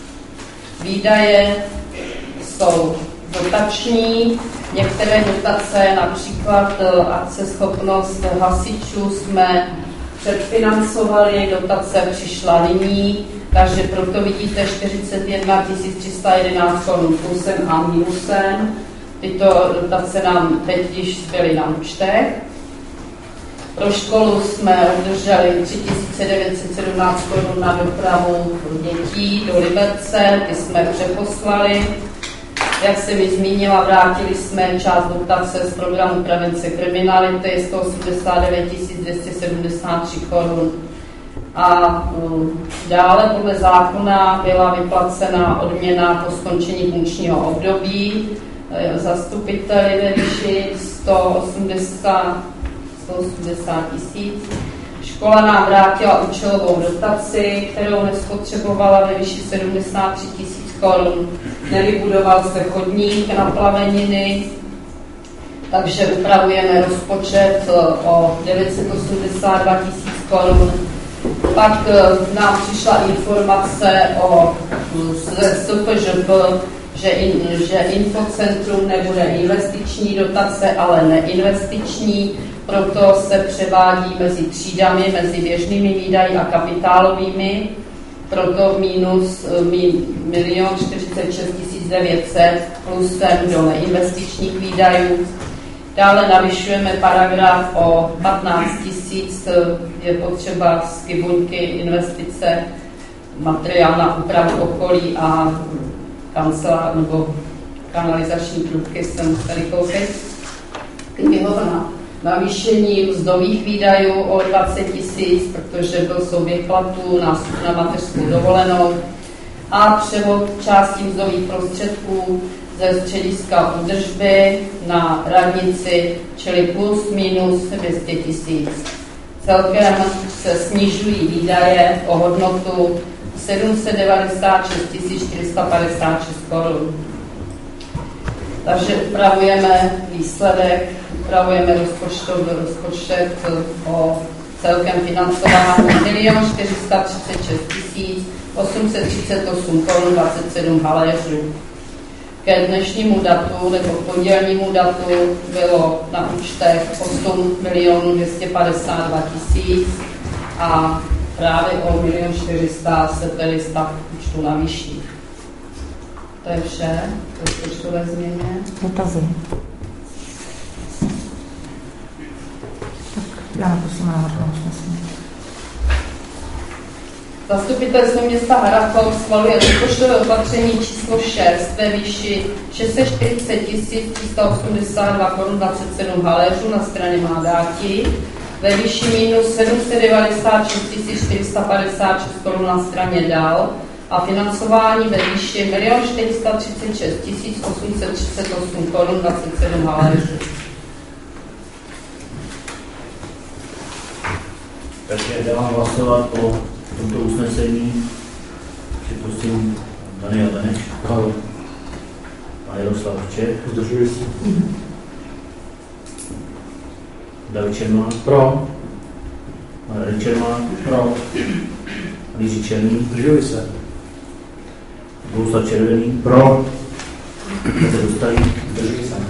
Výdaje jsou dotační, některé dotace, například akceschopnost hasičů, jsme předfinancovali, dotace přišla nyní, takže proto vidíte 41 311 korun plusem a minusem. Tyto dotace nám teď již byly na účtech. Pro školu jsme obdrželi 3917 korun na dopravu dětí do Liberce, ty jsme přeposlali. Jak jsem ji zmínila, vrátili jsme část dotace z programu prevence kriminality, 189 273 korun. A dále podle zákona byla vyplacena odměna po skončení funkčního období zastupiteli ve výši 180 000. Škola nám vrátila účelovou dotaci, kterou nespotřebovala ve výši 73 000 korun. Nevybudoval se chodník na Plaveniny, takže upravujeme rozpočet o 982 000 korun. Pak nám přišla informace ze SFŽP, že infocentrum nebude investiční dotace, ale neinvestiční, proto se převádí mezi třídami, mezi běžnými výdaji a kapitálovými, proto minus 1 046 900 plusem do neinvestičních výdajů. Dále navyšujeme paragraf o 15 000, je potřeba z Kybuňky investice, materiál na úpravu okolí a kancelář nebo kanalizační trubky jsem tady koupit. Knihovna. Navýšení mzdových výdajů o 20 000, protože byl souběh platů, nástup na mateřskou dovolenou a převod části mzdových prostředků ze střediska údržby na radnici, čili plus minus 200 000. Celkem se snižují výdaje o hodnotu 796 456 korun. Takže upravujeme výsledek, upravujeme rozpočet o celkem financování 1 436 838 korun 27 haléřů. Ke dnešnímu datu nebo pondělnímu datu bylo na účtech 8 252 000 a právě o 1 400 000 se tedy stav účtu navýší. To je vše v rozpočtové změně. Dotazy. Tak já prosím návrh na usnesení. Zastupitelstvo města Harrachov schvaluje rozpočtové opatření číslo 6 ve výši 640 382 korun 27 haléřů na straně Mádáti, ve výši minus 796 456 korun na straně Dal a financování ve výši 1 436 838 korun 27 haléřů. Takže dávám hlasovat o tomto usnesení. Připustím Daniel Beneš. Pro. Pan Jaroslav Čech. Zdržuji se. David Čermák. Pro. Pan Radek Čermák. Pro. Pan Jiří Černý. Zdržuji se. Bohuslav Červený. Pro. Petr Dostalík. Zdržuji se.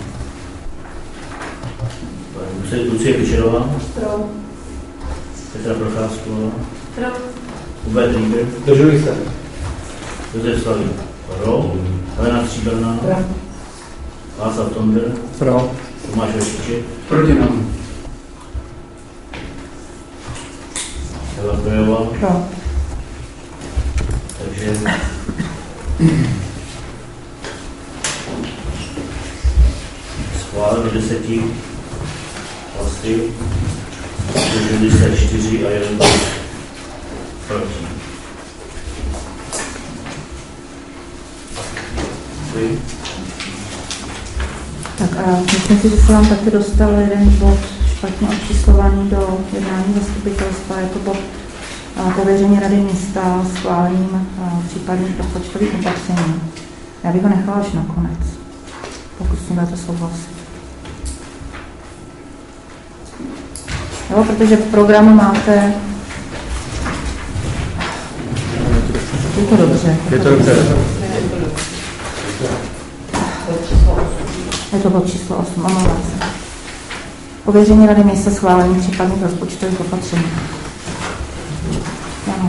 Lucie Pičerová. Pro. Petra Procházková. Pro. Hubert Rieger. Zdržuji se. Josef Slavý. Pro. Helena Stříbrná. Pro. Václav Tonder. Pro. Tomáš Vešiček. Proti nám. Eva Krojová. Pro. Takže schváleno 10 hlasy, 74 a 1 proti. Děkuji. Tak a myslím si, že se vám taky dostal jeden bod špatně odčíslovaný do jednání zastupitelstva. Je to bod pověření Rady města schválením případných rozpočtových opatření. Já bych ho nechala až nakonec, pokud s tím budete souhlasit. Jo, protože v programu máte... Je to dobře. Je to dobře. Je to bod číslo 8, omlouvám se. Pověření Rady města schválení případných rozpočtových opatření. Ano.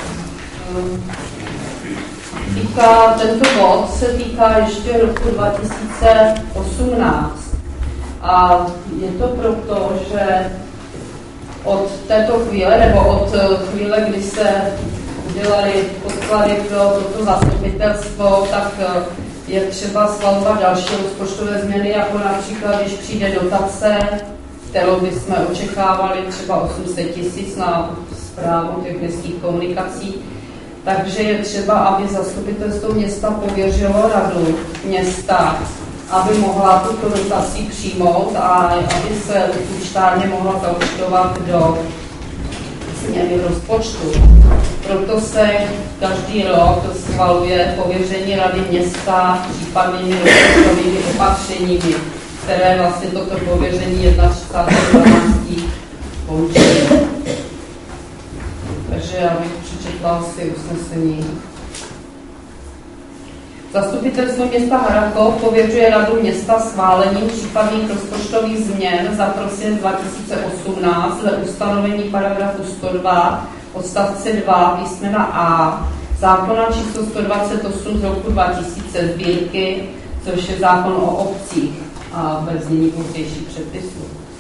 Tento bod se týká ještě roku 2018. A je to proto, že od této chvíle, nebo od chvíle, kdy se udělaly podklady pro toto zastupitelstvo, tak je třeba schvalovat další rozpočtové změny, jako například, když přijde dotace, kterou bychom očekávali třeba 800 000 na správu těch městských komunikací. Takže je třeba, aby zastupitelstvo města pověřilo radu města, aby mohla tuto dotaci přijmout a aby se účtárně mohla zaúčtovat do změny rozpočtu. Proto se každý rok schvaluje pověření rady města případnými rozpočtovými opatřeními, které vlastně toto pověření 31.12. poučí. Takže já bych přečetla si usnesení. Zastupitelstvo města Harakov pověřuje radu města schválením případných rozpočtových změn za prosinec 2018 dle ustanovení paragrafu 102 odstavce 2 písmena A zákona číslo 128 z roku 2000 sbírky, což je zákon o obcích a ve znění pozdějších předpisů.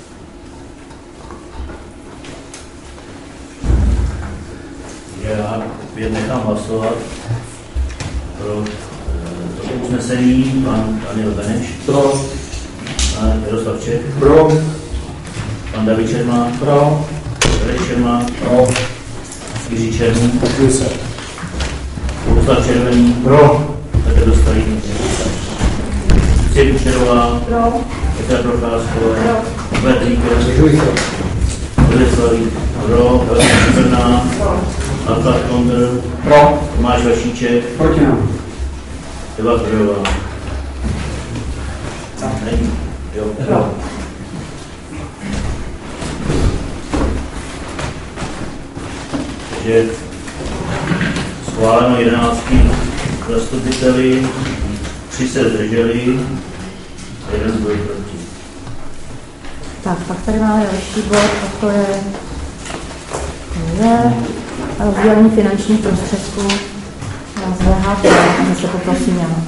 Já opět nechám hlasovat pro toto usnesení. Pan Daniel Beneš. Pro. Pan Jaroslav Čech. Pro. Pan David Čermák. Pro. Radek Čermák. Pro. Jiří Černý. Zdržuji se. Bohuslav Červený. Pro. Petr Dostalík. Lucie Pičerová. Pro. Petra Procházková. Pro. Hubert Rieger. Zdržuji se. Josef Slavý. Pro. Helena Stříbrná. Pro. Václav Tonder. Pro. Tomáš Vašíček. Proti nám. Eva Krojová. Není. Jo. Pro. Takže schváleno 11 zastupiteli, 3 se zdrželi, 1 byl proti. Tak, pak tady máme další bod, a to je rozdělení finančních prostředků z VHP. Já se poprosím, Jana.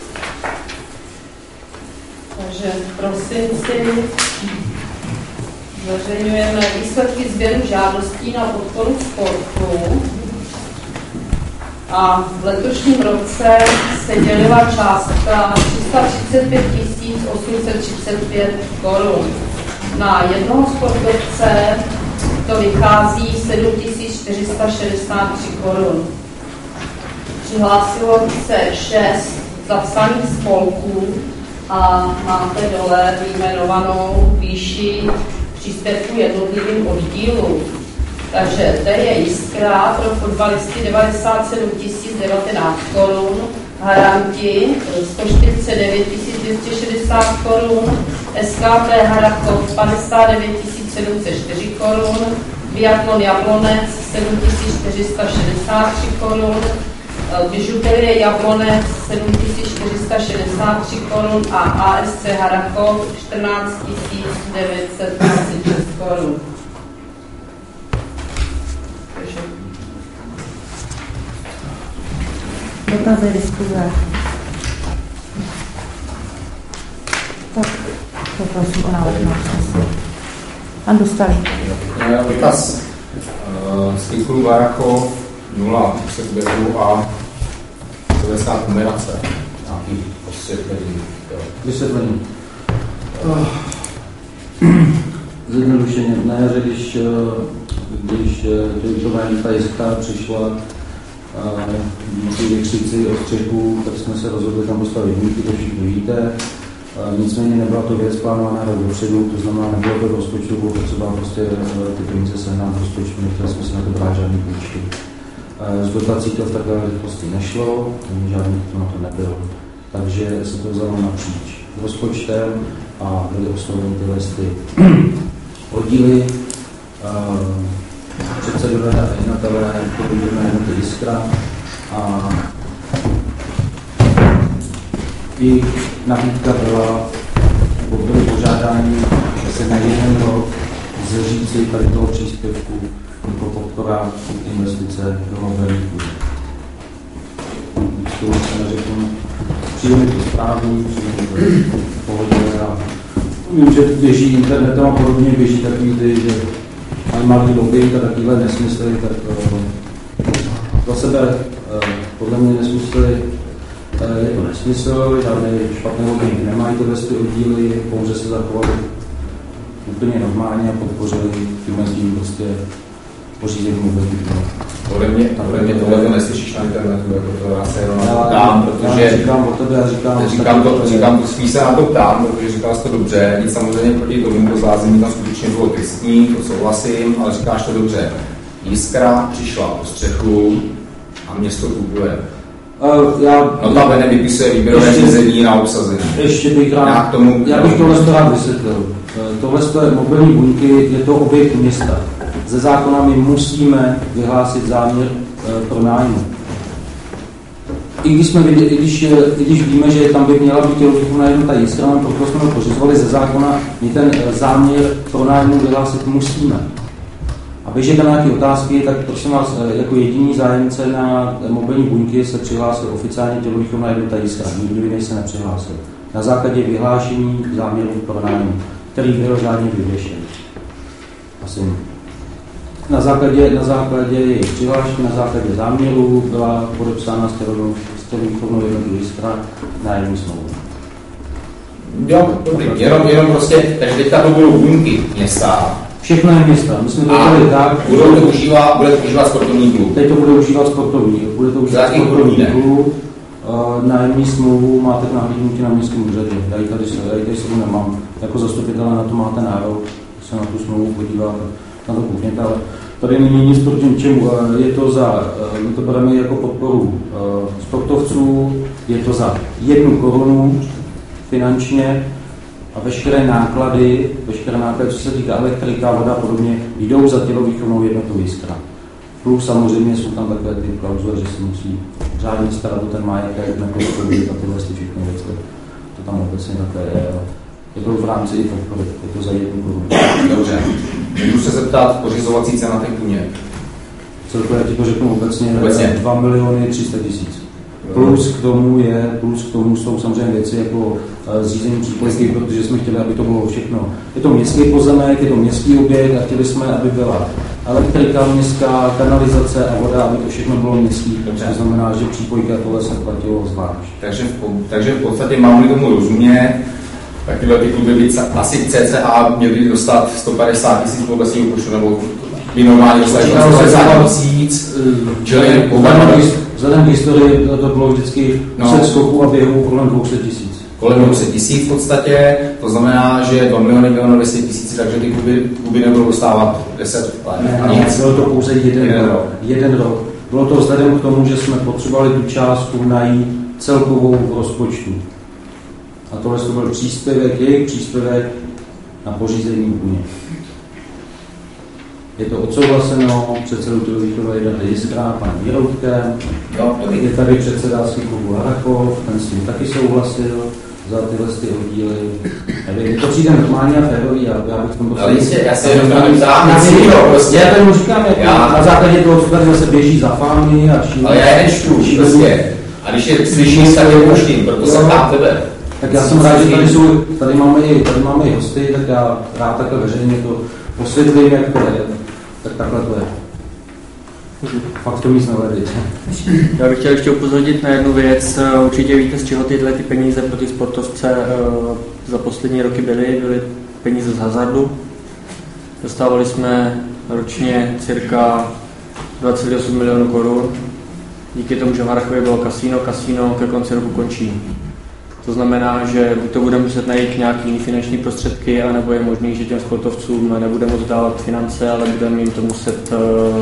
Takže v prosinci zveřejňujeme výsledky sběru žádostí na podporu sportu a v letošním roce se dělila částka 335 835 korun. Na jednoho sportovce to vychází 7 463 korun. Přihlásilo se 6 zapsaných spolků a máte dole vyjmenovanou výši příspěvku jednotlivým oddílům. Takže D je Jiskra pro fotbalisty 97 019 korun, Haranti 149 260 korun, SKP Harakov 59 704 korun, Biatlon Jablonec 7463 korun, Bižuterie Jablonec 7463 korun a ASC Harakov 14 926 korun. Dotazy, diskuze. Tak, poprosím o návrh na usnesení. Pan Dostalý. Dotaz z titulu Varakov 0 předběhu a slovenská kombinace. Nějaký osvětlení. Vysvětlení. Zjednodušeně, na jaře, když ta jiskra přišla na ty věkřici od střechu, tak jsme se rozhodli tam postavit mýty, to všichni víte. Nicméně nebyla to věc plánovaná rok dopředu, to znamená, nebylo to v rozpočtu, bylo potřeba prostě ty peníze sehnat v rozpočtu, nechtěli jsme si na to brát žádný půjčky. Z dotací to v takové rychlosti nešlo, žádný to na to nebyl, takže se to vzalo napříč rozpočtem a byly osloveny tyhle oddíly, předsedové a jednatelé, to budeme jednoty Jiskra a i nabídka byla, nebo byly požádání, že se na jeden rok zříci tady toho příspěvku jako podpora investice do mobilních budov. Když to se neřeknu, přijde to správný, přijde to v pohodě a vím, že běží internetem a podobně, běží takový ty, že mají malý lobby a takovýhle nesmysly, tak za sebe podle mě nesmysly. Je to nesmysl, žádné špatné lobbying nemají tyhle oddíly, pouze se zachovali úplně normálně a podpořili tím prostě pořízení mobilních budov. Podle mě tohle to neslyšíš na internetu, jako to já se jenom na to ptám, protože já říkám o tebe, říkám to spíš se na to ptám, protože říkáš to dobře, nic samozřejmě proti tomu, to zázemí tam skutečně bylo tristní, to souhlasím, ale říkáš to dobře. Jiskra přišla po střechu a město funguje. Notabene vypisuje výběrové řízení na obsazení. Ještě bych rád, já bych tohle rád vysvětlil. Tohle mobilní buňky, je to objekt města. Ze zákona my musíme vyhlásit záměr pro nájmu. I když víme, že tam by měla být tělovýchovná jednota Jiskra, proto jsme ho pořizovali ze zákona, my ten záměr pro nájmu vyhlásit musíme. A když je tam nějaké otázky, tak prosím vás, jako jediný zájemce na mobilní buňky se přihlásil oficiálně tělovýchovná jednota Jiskra. Nikdo jiný se nepřihlásil. Na základě vyhlášení záměru pro nájmu, který byl řádně vyvěšen. Asi na základě jejich přihlášky, na základě záměru byla podepsána s tělovýchovnou jednotou Jiskra nájemní smlouvu. Jo, dobrý. Jenom prostě, takže teďka to budou buňky města. Všechno je města. My jsme to dělali tak. Bude to užívat sportovní klub. Teď to bude užívat sportovní klub. Nájemní smlouvu máte k nahlídnutí na městském úřadě. Já ji tady sebou nemám. Jako zastupitelé na to máte nárok se na tu smlouvu podívat, na to koukněte, ale tady není nic proti ničemu. Je to my to bereme jako podporu sportovců, je to za 1 korunu finančně a veškeré náklady, co se týká elektrika, voda a podobně, jdou za tělovýchovnou jednotou Jiskra. Plus samozřejmě jsou tam takové ty klauzule, že se musí řádně starat o ten majetek, nekoupit a tyhle všechny věci. To tam obecně takové je. Je to v rámci i podpory, je to za 1 korunu. Dobře. Můžu se zeptat pořizovací cena těch buněk? Celkově ti to řeknu obecně 2 300 000. Plus k tomu jsou samozřejmě věci jako zřízení přípojky, protože jsme chtěli, aby to bylo všechno. Je to městský pozemek, je to městský objekt a chtěli jsme, aby byla elektrika městská, kanalizace a voda, aby to všechno bylo městský. To znamená, že přípojka tohle se platilo zvlášť. Takže v podstatě mám-li tomu rozumět, tak tyhle ty kluby by asi cca měly dostat 150 000 podle svého počtu, nebo by normálně dostali 150 000, vzhledem k historii to bylo vždycky před skoku a běhu kolem 200 000. kolem 200 000 v podstatě, to znamená, že 2 miliony bylo na 200 000, takže ty kluby nebudou dostávat 10 let. Ne, bylo to pouze jeden rok. Bylo to vzhledem k tomu, že jsme potřebovali tu částku najít celkovou v rozpočtu. A tohle to byl příspěvek, jejich příspěvek na pořízení Buně. Je to odsouhlaseno předsedou tělovýchové rady Jiskra, panem Jiroutkem, je tady předseda klubu Harakov, ten s tím taky souhlasil za tyhle oddíly. Nevím, to přijde normálně a férový, já bych tomu já se jenom prostě. Já tomu říkám, na základě toho, co tady zase běží za fámy a šílený. Ale já jen čtu, prostě. A když je slyším, tak je puštím, proto se ptám tebe. Tak já jsem rád, že tady máme i hosty, tak já rád takhle veřejně to osvětlím, jak to je. Tak takhle to je. Fakt to nic nevadí. Já bych chtěl ještě upozornit na jednu věc. Určitě víte, z čeho tyhle ty peníze pro ty sportovce za poslední roky byly peníze z hazardu. Dostávali jsme ročně cirka 28 milionů korun. Díky tomu, že v Harrachově bylo kasino ke konci roku končí. To znamená, že to budeme muset najít nějaké finanční prostředky, anebo je možné, že těm sportovcům nebude moct dávat finance, ale budeme jim to muset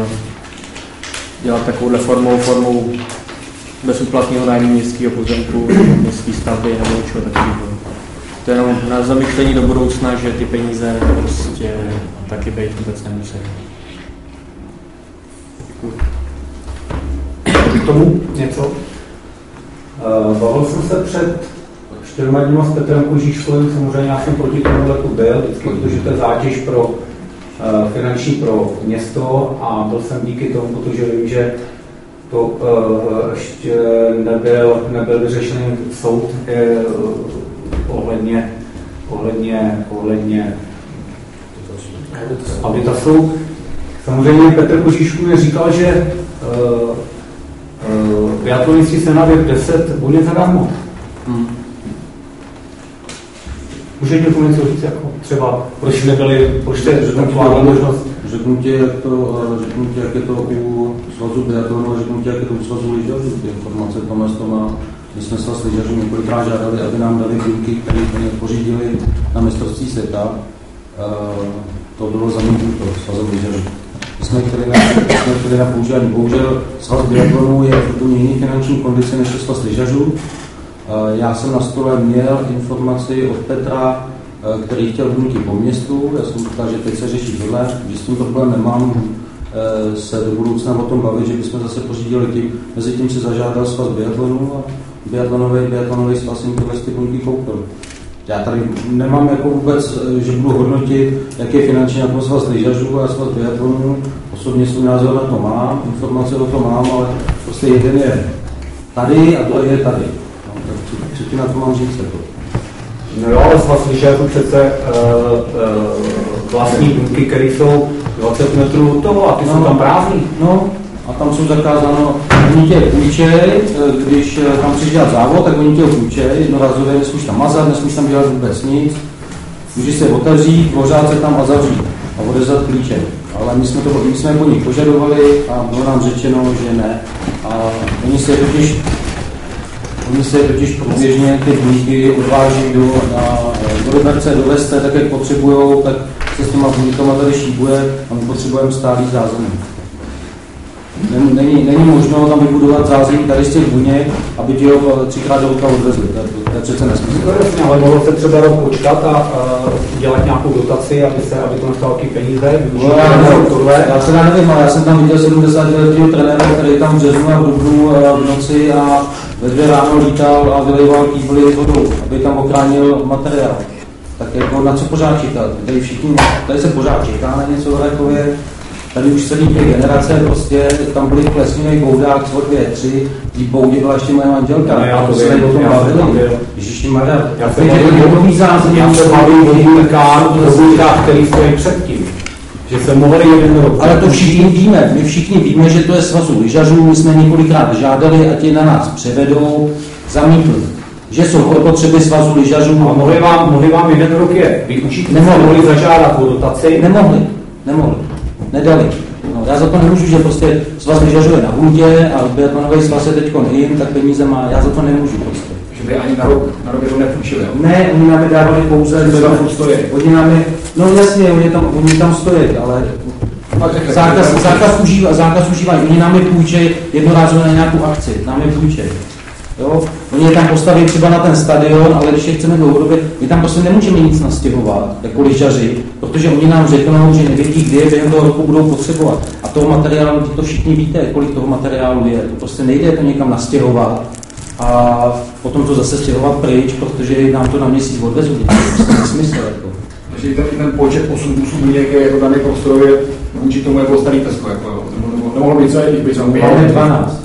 dělat takovouhle formou bezúplatného nájmu městského pozemku, městské stavby nebo něčeho takového. To je jenom na zamyšlení do budoucna, že ty peníze prostě taky být vůbec nemusí. K tomu něco? Bavil jsem se před 4 dny s Petrem Kožíškovým, samozřejmě já jsem proti tomu letu byl, vždycky, protože to je zátěž pro finanční pro město a byl jsem díky tomu, protože vím, že to ještě nebyl vyřešený soud ohledně Abitasu. Samozřejmě Petr Kožíšků mi říkal, že biatlonisti se navěd 10 bude zadarmo. Můžete tomu něco říct, jako třeba, proč nebyli, proč jste taková možnost? Řeknu ti, jak je to u svazu biatlonu, řeknu ti, jak je to u svazu lyžařů. Ty informace to má, my jsme svaz lyžařů několikrát žádali, aby nám dali výjimky, které pořídili na mistrovství světa. To bylo zamítnuto svazem lyžařů. My jsme chtěli na používání. Bohužel svaz biatlonu je v úplně jiný finanční kondici než svaz lyžařů. Já jsem na stole měl informaci od Petra, který chtěl vnuky po městu. Já jsem říkal, že teď se řeší tohle, že s tím problémem mám se do budoucna o tom bavit, že bychom zase pořídili tím. Mezi tím si zažádal svaz biatlonu a biatlonový svaz jim tyhle ty vnuky koupil. Já tady nemám jako vůbec, že budu hodnotit, jak je finančně na tom svaz lyžařů a svaz biatlonu. Osobně svůj názor na to mám, informace o tom mám, ale prostě jeden je tady a druhý je tady. Co ti na to mám říct? No jo, ale svaz lyžařů přece vlastní vnuky, které jsou 20 metrů od toho a ty jsou tam prázdný. No, a tam jsou zakázáno, oni tě půjčej, když tam chceš dělat závod, tak oni tě půjčej, jednorazově nesmíš tam mazat, nesmíš tam dělat vůbec nic, můžeš se otevřít, pořád se tam a zavřít a odezat klíče. Ale my jsme po nich požadovali a bylo nám řečeno, že ne. A oni se totiž průběžně ty buňky odváží do Liberce, do Veste, tak jak potřebujou, tak se s těma buňkama tady šíbuje a my potřebujeme stálý zázemí. Není možno tam vybudovat zázemí tady z těch buněk, aby ti ho 3krát do roka odvezli. To je přece nesmysl. Ale mohlo se třeba rok počkat a dělat nějakou dotaci, aby to nastalo taky peníze. Já třeba nevím, ale já jsem tam viděl 70letého trenéra, který tam v březnu a v dubnu v noci a ve 2 ráno lítal a vylejval kýbly s vodou, aby tam ochránil materiál. Tak jako na co pořád čekat? Tady se pořád čeká na něco v Harrachově. Tady už celý 2 generace, prostě tam byli v Plesninej boudách, co 2, 3, tí boudě byla ještě moje manželka. Já to se o tom bavili. Ježišmarja, já se bavím o budkách, který stojí předtím. Že se mohli jeden rok. Ale to všichni víme. My všichni víme, že to je svazu lyžařů. My jsme několikrát žádali, ať je na nás převedou, zamítli. Že jsou potřeby svazu lyžařů. A mohli vám jeden rok je vyučit? Nemohli zažádat o dotaci? Nemohli. Nedali. No, já za to nemůžu, že prostě svaz lyžařů je na hůdě a biatlonový svaz je teďko jim, tak peníze má. Já za to nemůžu prostě. Že by ani na rok to nepůjčili, jo? Ne, oni nám dávali pouze... Oni nám, no jasně, oni tam stojí, ale zákaz užívání. Oni nám je půjčejí jednorázově na nějakou akci, nám je půjčejí. Jo? Oni je tam postaví třeba na ten stadion, ale když je chceme dlouhodobě, my tam prostě nemůžeme nic nastěhovat, jako lyžaři, protože oni nám řeknou, že nevědí, kdy je během toho roku budou potřebovat. A toho materiálu, to všichni víte, kolik toho materiálu je. To prostě nejde to někam nastěhovat a potom to zase stěhovat pryč, protože nám to na měsíc odvezou. To je prostě nesmysl. Jako. Takže ten počet 8 kusů buněk je jako daný prostorově vůči tomu jako starý Tesco, jako, nemohlo být celé, když by máme 12.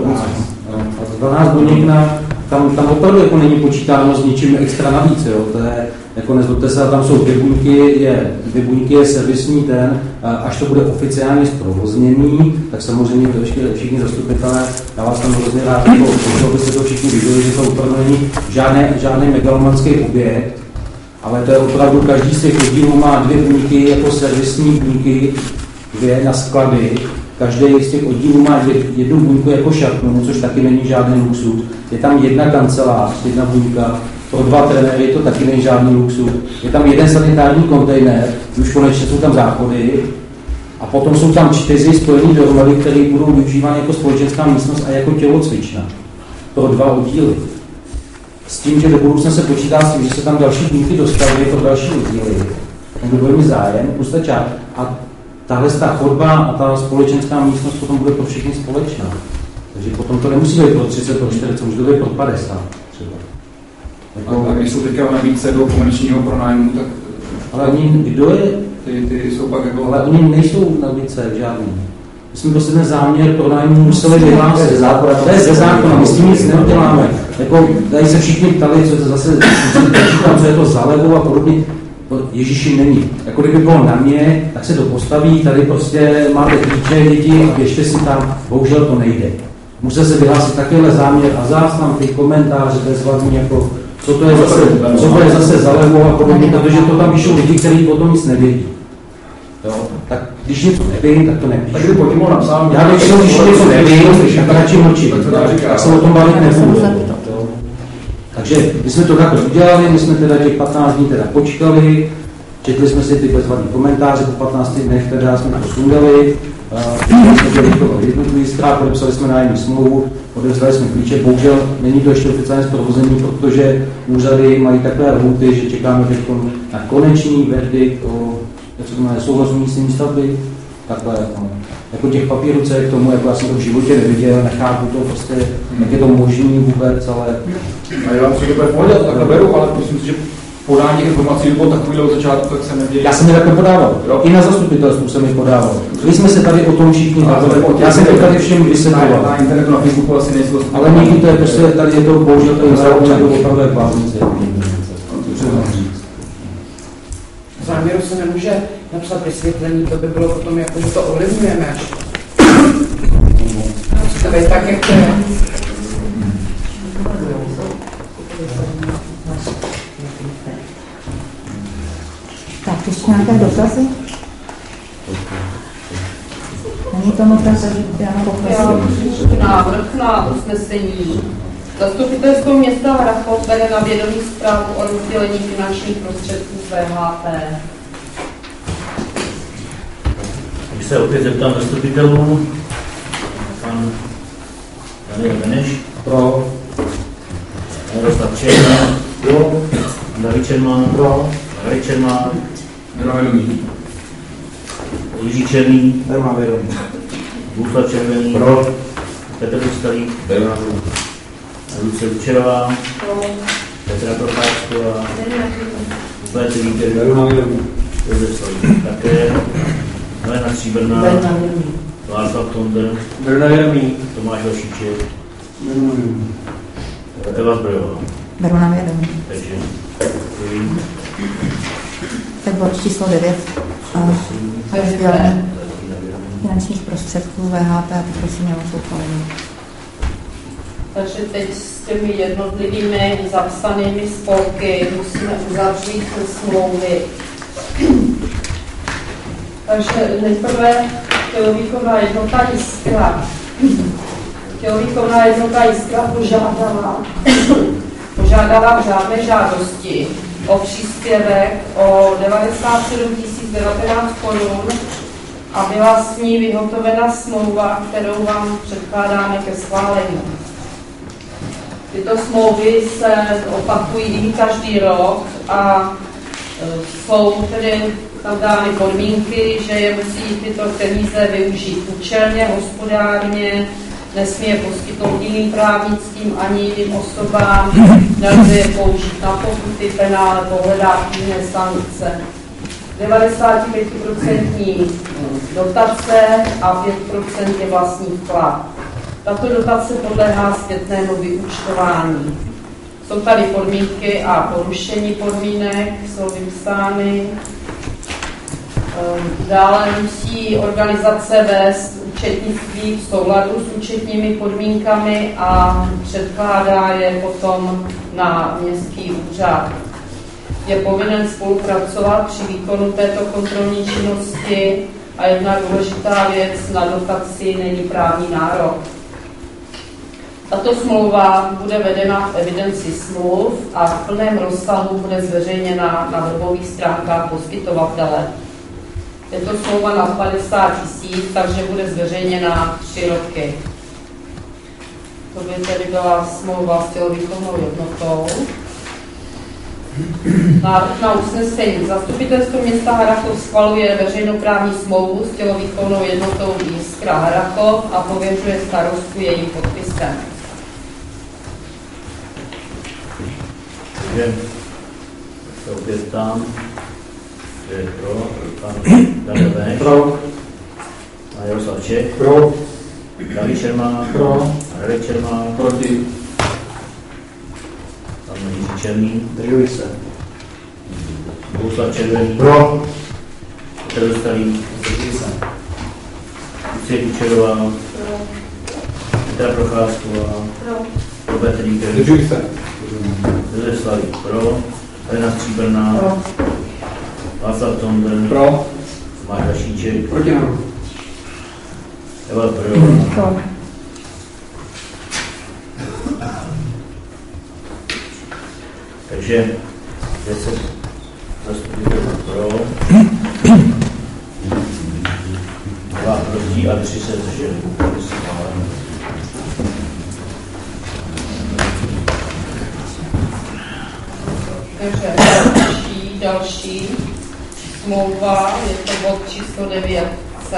12 buněk tam opravdu jako není počítáno s ničím extra navíc, jo. To je, jako nezlobte se, tam jsou dvě buňky je servisní ten, až to bude oficiálně zprovozněný, tak samozřejmě všichni zastupitelé, já vás tam hrozně rád, abyste to všichni viděli, že to opravdu není žádný megalomanský objekt, ale to je opravdu, každý z těch oddílů má dvě buňky jako servisní buňky, dvě na sklady. Každý z těch oddílů má jednu buňku jako šatnu, což taky není žádný luxus. Je tam jedna kancelář, jedna buňka, pro 2 trenéry to taky není žádný luxus. Je tam jeden sanitární kontejner, už konečně jsou tam záchody, a potom jsou tam 4 spojený dohromady, které budou využívány jako společenská místnost a jako tělocvična pro 2 oddíly. S tím, že do budoucna se počítá s tím, že se tam další buňky dostaví pro další oddíly. Tam bude mít zájem, plus ta část. A tahle ta chodba a ta společenská místnost potom bude pro všechny společná. Takže potom to nemusí být pro 30, pro 40, může to být pro 50 třeba. Jako, a když jsou teďka v nabídce do komerčního pronájmu, tak... Ale oni, kdo je? Ty jsou pak jako... Ale oni nejsou v nabídce žádný. My jsme prostě ten záměr pronájmu museli vyhlásit. To je ze zákona, my s tím nic neuděláme. Jako, tady se všichni ptali, co to zase, co je to za levou a podobně. Ježíši není. Jako kdyby bylo na mě, tak se to postaví, tady prostě máte klíče, děti a běžte si tam, bohužel to nejde. Musí se vyhlásit takovýhle záměr a záznam, ty komentáře bezvadný, jako co to je zase za levou a podobně, protože to tam píšou lidi, kteří o tom nic nevědí. Jo? Tak když něco nevím, tak to nepíšu. Takže pojďme ho napsám. Já když něco nevím, tak radši mlčím. Tak se o tom bavit nebudu. Takže my jsme to takhle udělali, my jsme teda těch 15 dní teda počkali, četli jsme si ty bezvadný komentáře, po 15 dnech teda jsme to sundali, jednotlivý strát, podepsali jsme nájemní smlouvu, odevzdali jsme klíče, bohužel není to ještě oficiálně zprovození, protože úřady mají takové lhůty, že čekáme na konečný verdikt o souhlasu místní stavby, takhle jako těch papírů, co je k tomu, jako já jsem to v životě neviděl, nechápu to prostě, jak je to možný vůbec, ale... A já vám si to bude pohodě, to takhle beru, ale myslím si, že podání těch informací bylo takovýhle od začátku, tak se neděje. Já jsem je takhle podával, jo? I na zastupitelstvu jsem je podával. My jsme se tady o tom všichni bavili, já jsem to tady všem vysvětloval. Na internetu, na Facebooku asi nejsou. Ale někdy to je prostě, tady je to bohužel to je opravdu pávnice. V záměru se nemůže napsat vysvětlení, to by bylo potom jako, že to ovlivňujeme až. To je tak, jak to je. Tak, ještě nějaké dotazy? Není tomu tak, že já poprosím. Návrh na usnesení. Zastupitelstvo města Hrachov bere na vědomí zprávu o rozdělení finančních prostředků z VHP. Když se opět zeptám zastupitelů, pan Daniel Beneš, pro, Jaroslav Čermán, pro, David Čermán, pro, David Čermán, Nevědomí. Jiří Černý, nemá vědomí, Bohuslav Červený, pro, Petr Dostalý, Lucie Lučerová, Petra Procházková, Bléty Vítěr, Josef Slavý, také, Helena Stříbrná, Václav Tonder, Tomáš Vašíček, Eva Zbrojová. Beru na vědomí. Takže, tak bod číslo 9. Rozdělení finančních prostředků VHP a poprosím o souhlasení. Takže teď s těmi jednotlivými zapsanými spolky musíme uzavřít smlouvy. Takže nejprve tělovýchovná jednota Jiskra. Tělovýchovná jednota Jiskra požádala požádala v řádné žádosti o příspěvek o 97 019 korun a byla s ní vyhotovena smlouva, kterou vám předkládáme ke schválení. Tyto smlouvy se opakují každý rok a jsou tedy tam dány podmínky, že je musí tyto peníze využít účelně, hospodárně, nesmí je poskytnout jiným právnickým ani jiným osobám, nelze je použít na pokuty, penále, pohledávky, jiné sankce. 95% dotace a 5% je vlastní vklad. Tato dotace podléhá zpětnému vyúčtování. Jsou tady podmínky a porušení podmínek, jsou vypsány. Dále musí organizace vést účetnictví v souladu s účetními podmínkami a předkládá je potom na městský úřad. Je povinen spolupracovat při výkonu této kontrolní činnosti a jedna důležitá věc, na dotaci není právní nárok. Tato smlouva bude vedena v evidenci smluv a v plném rozsahu bude zveřejněna na webových stránkách poskytovatele. Je to smlouva na 50 000, takže bude zveřejněna 3 roky. To by tedy byla smlouva s tělovýchovnou jednotou. Návrh na usnesení. Zastupitelstvo města Harrachov schvaluje veřejnoprávní smlouvu s tělovýchovnou jednotou Jiskra Harrachov a pověřuje starostku jejím podpisem. Takže se opět tam, že je pro, pan Daniel Beneš, Pro. pan Jaroslav Čech, Pro. David Čermák, Pro. Radek Čermák, Proti. pan Jiří Černý, Držuji se. Bohuslav Červený, Pro. Petr Dostalý, Držuji se. Lucie Kučerová, Petra Procházková, Robert Ríker, Držuji se. Josef Slavý, pro, Helena Stříbrná, Václav Tondr, Pro. Tomáš Vašíček, Proti nám. Eva Brojová. Takže 10 zastupitelů pro, 2 proti a 3 se zdrželi. Takže další smlouva, je to bod číslo 9c.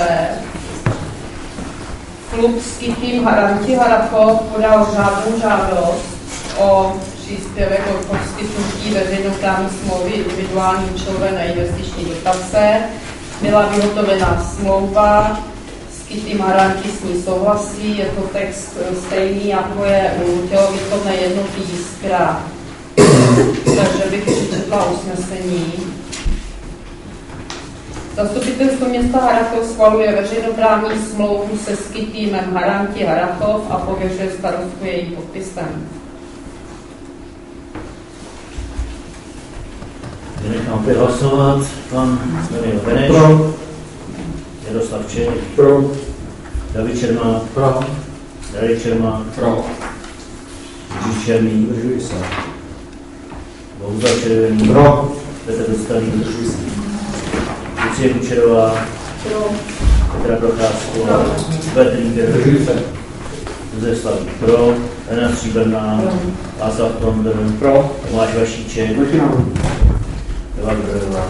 Klub Skytým Haranti Harrachov podal řádnou žádost o příspěvek od poskytnutí veřejnoprávní smlouvy individuální účelové neinvestiční dotace. Byla vyhotovena smlouva, Skytým Haranti s ní souhlasí, je to text stejný, jako je u tělovýchovné jednoty Jiskra. Takže bych přečetla usnesení. Zastupitelstvo města Harrachov schvaluje veřejnoprávní smlouvu se Skytýmem Haranti Harrachov a pověřuje starostku jejím podpisem. Nechám opět hlasovat. Pan Daniel Beneš. Pro. Jaroslav Čech. Pro. David Čermák. Pro. Radek Čermák. Pro. Jiří Černý. Držuji se. Bohuslav Červený. Pro. Petr Dostalý. Držuji se. Lucie Kučerová. Pro. Petra Procházková. Robert Ríker. Držuji se. Josef Slavý. Pro. Helena Stříbrná. Václav Tondr. Pro. Tomáš Vašíček. Proti nám. Eva Brojová.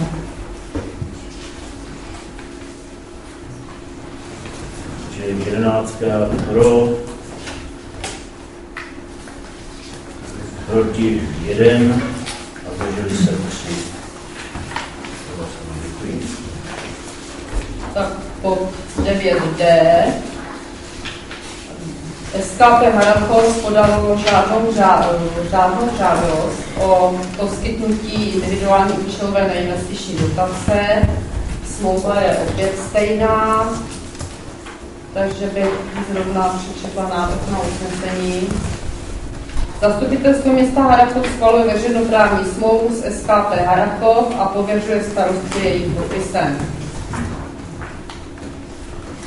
Čili 11 pro, proti 1 a zdrželi se 3. Děkuji. Tak pod 9D. SKP Harrachov podalo žádnou žádost o poskytnutí individuální účelové neinvestiční dotace. Smlouva je opět stejná, takže bych zrovna přečetla návrh na usnesení. Zastupitelstvo města Harrachov schvaluje veřejnoprávní smlouvu s SKP Harrachov a pověřuje starostku jejím podpisem.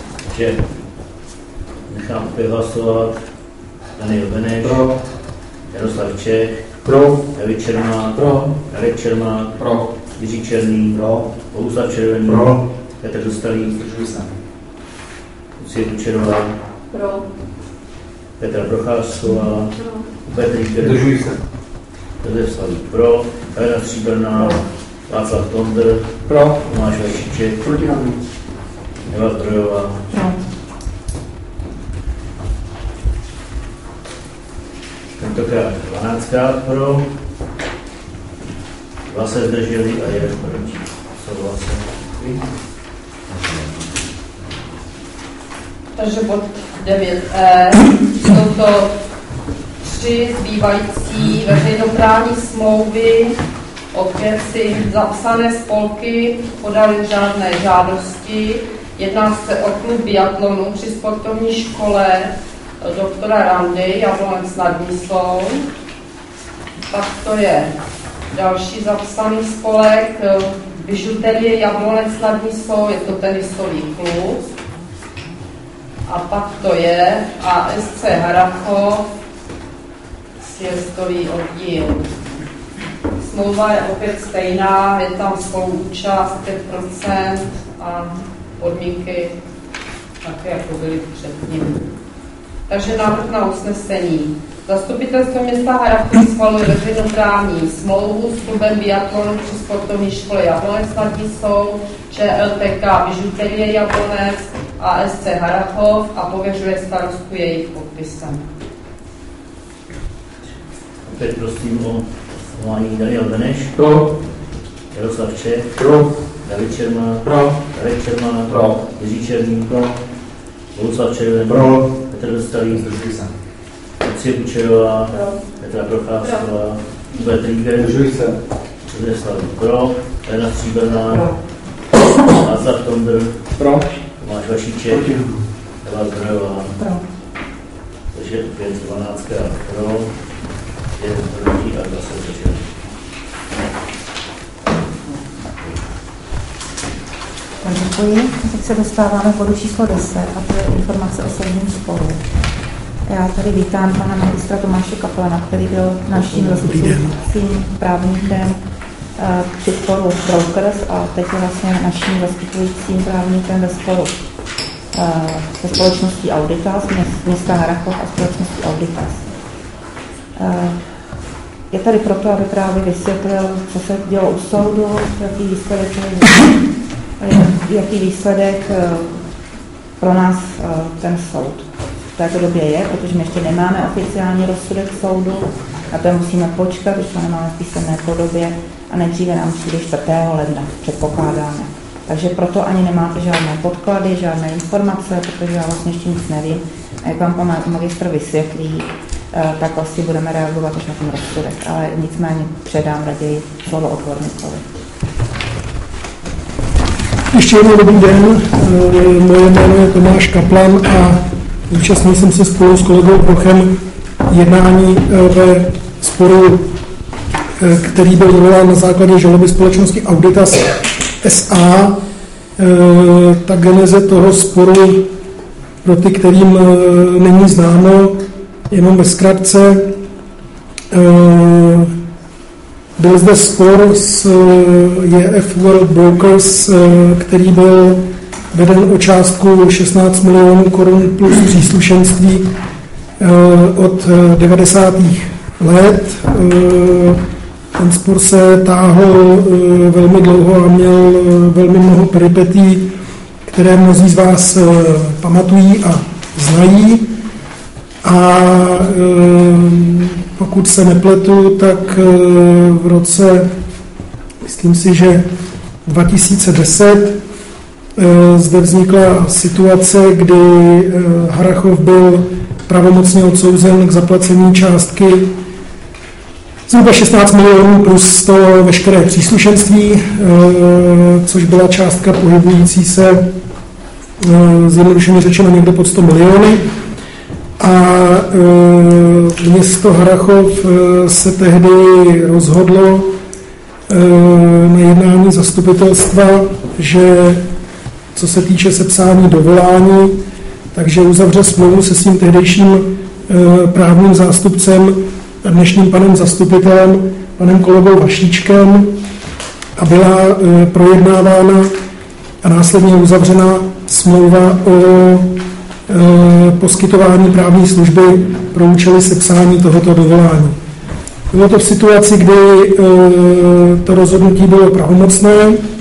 Takže nechám opět hlasovat. Daniel Beneš. Pro. Jaroslav Čech, Pro. David Čermák, Pro. Radek Čermák, Pro. Jiří Černý, Pro. Bohuslav Červený, Pro. Petr Dostalý, Zdržuji se. Lucie Kučerová, Pro. Petra Procházková, Petr Ríker, Zdržuji se. Josef Slavík pro, Karina Stříbrná, Václav Tondr, Pro. Tomáš Vašíček, Proti nám. Eva Zdrojová. Pro. Tentokrát 12krát pro, 2 se zdrželi a 1 proti. Souhlasím. Takže bod 9e, jsou to 3 zbývající veřejnoprávní smlouvy. Opět si zapsané spolky podaly řádné žádosti. Jedná se o klub biatlonu při sportovní škole doktora Randy, Jablonec nad Nisou. Pak to je další zapsaný spolek, bižuterie Jablonec nad Nisou, je to tenisový klub. A pak to je ASC Harachov, sjezdový oddíl. Smlouva je opět stejná, je tam spoluúčast 5% a podmínky také jako byly předtím. Takže návrh na usnesení. Zastupitelstvo města Harachov schvaluje veřejnoprávní smlouvu s klubem biatlonu při sportovní škole Jablonec nad Nisou, ČLTK bižuterie Jablonec, ASC Harachov a pověřuje starostku jejich podpisem. Opět prosím o hlasování Daniel Beneš, Pro. Jaroslav Čech, Pro. David Čermák, Pro. Radek Čermák, Pro. Jiří Černý, Pro. Bohuslav Červený, Pro. Petr Dostalý, Zdržuji se. Lucie Kučerová, Pro. Petra Procházková, Petr Ríker, Zdržuji se. Josef Slavík pro, Karina Stříbrná, Václav Tondr, Pro. Tomáš Vašíček, Eva Zdrojová. Pro. Takže opět 12krát pro, 1 proti a 2 se zdrželi. Tak děkuji. Teď se dostáváme k bodu číslo 10 a to je informace o soudním sporu. Já tady vítám pana magistra Tomáše Kaplana, který byl naším zastupujícím právníkem při sporu Brokers a teď je vlastně naším zastupujícím právníkem ve sporu se společností Auditas, města Harachov a společností Auditas. Je tady proto, aby právě vysvětlil, co se dělo u soudu, jaký výsledek pro nás ten soud v této době je, protože my ještě nemáme oficiální rozsudek soudu, na to musíme počkat, už to nemáme v písemné podobě a nejdříve nám přijde 4. ledna, předpokládáme. Takže proto ani nemáte žádné podklady, žádné informace, protože já vlastně ještě nic nevím. A jak vám pan magistr vysvětlí, tak vlastně budeme reagovat až na ten rozsudek. Ale nicméně předám raději slovo odborníkovi. Ještě jednou dobrý den, moje jméno je Tomáš Kaplan a zúčastnil jsem se spolu s kolegou Brochem jednání ve sporu, který byl vyvolán na základě žaloby společnosti Auditas S.A. Ta geneze toho sporu pro ty, kterým není známo, jenom ve zkratce, byl zde spor s JF World Brokers, který byl veden o částku 16 milionů korun plus příslušenství od 90. let. Ten spor se táhl velmi dlouho a měl velmi mnoho peripetí, které mnozí z vás pamatují a znají. A pokud se nepletu, tak v roce, myslím si, že 2010, zde vznikla situace, kdy Harachov byl pravomocně odsouzen k zaplacení částky zhruba 16 milionů plus to veškeré příslušenství, což byla částka pohybující se zjednodušeně řečeno někde pod 100 miliony. A město Harachov se tehdy rozhodlo na jednání zastupitelstva, že co se týče sepsání dovolání, takže uzavře smlouvu se svým tehdejším právním zástupcem dnešním panem zastupitelem, panem kolegou Vašíčkem a byla projednávána a následně uzavřena smlouva o poskytování právní služby pro účely sepsání tohoto dovolání. Bylo to v situaci, kdy to rozhodnutí bylo pravomocné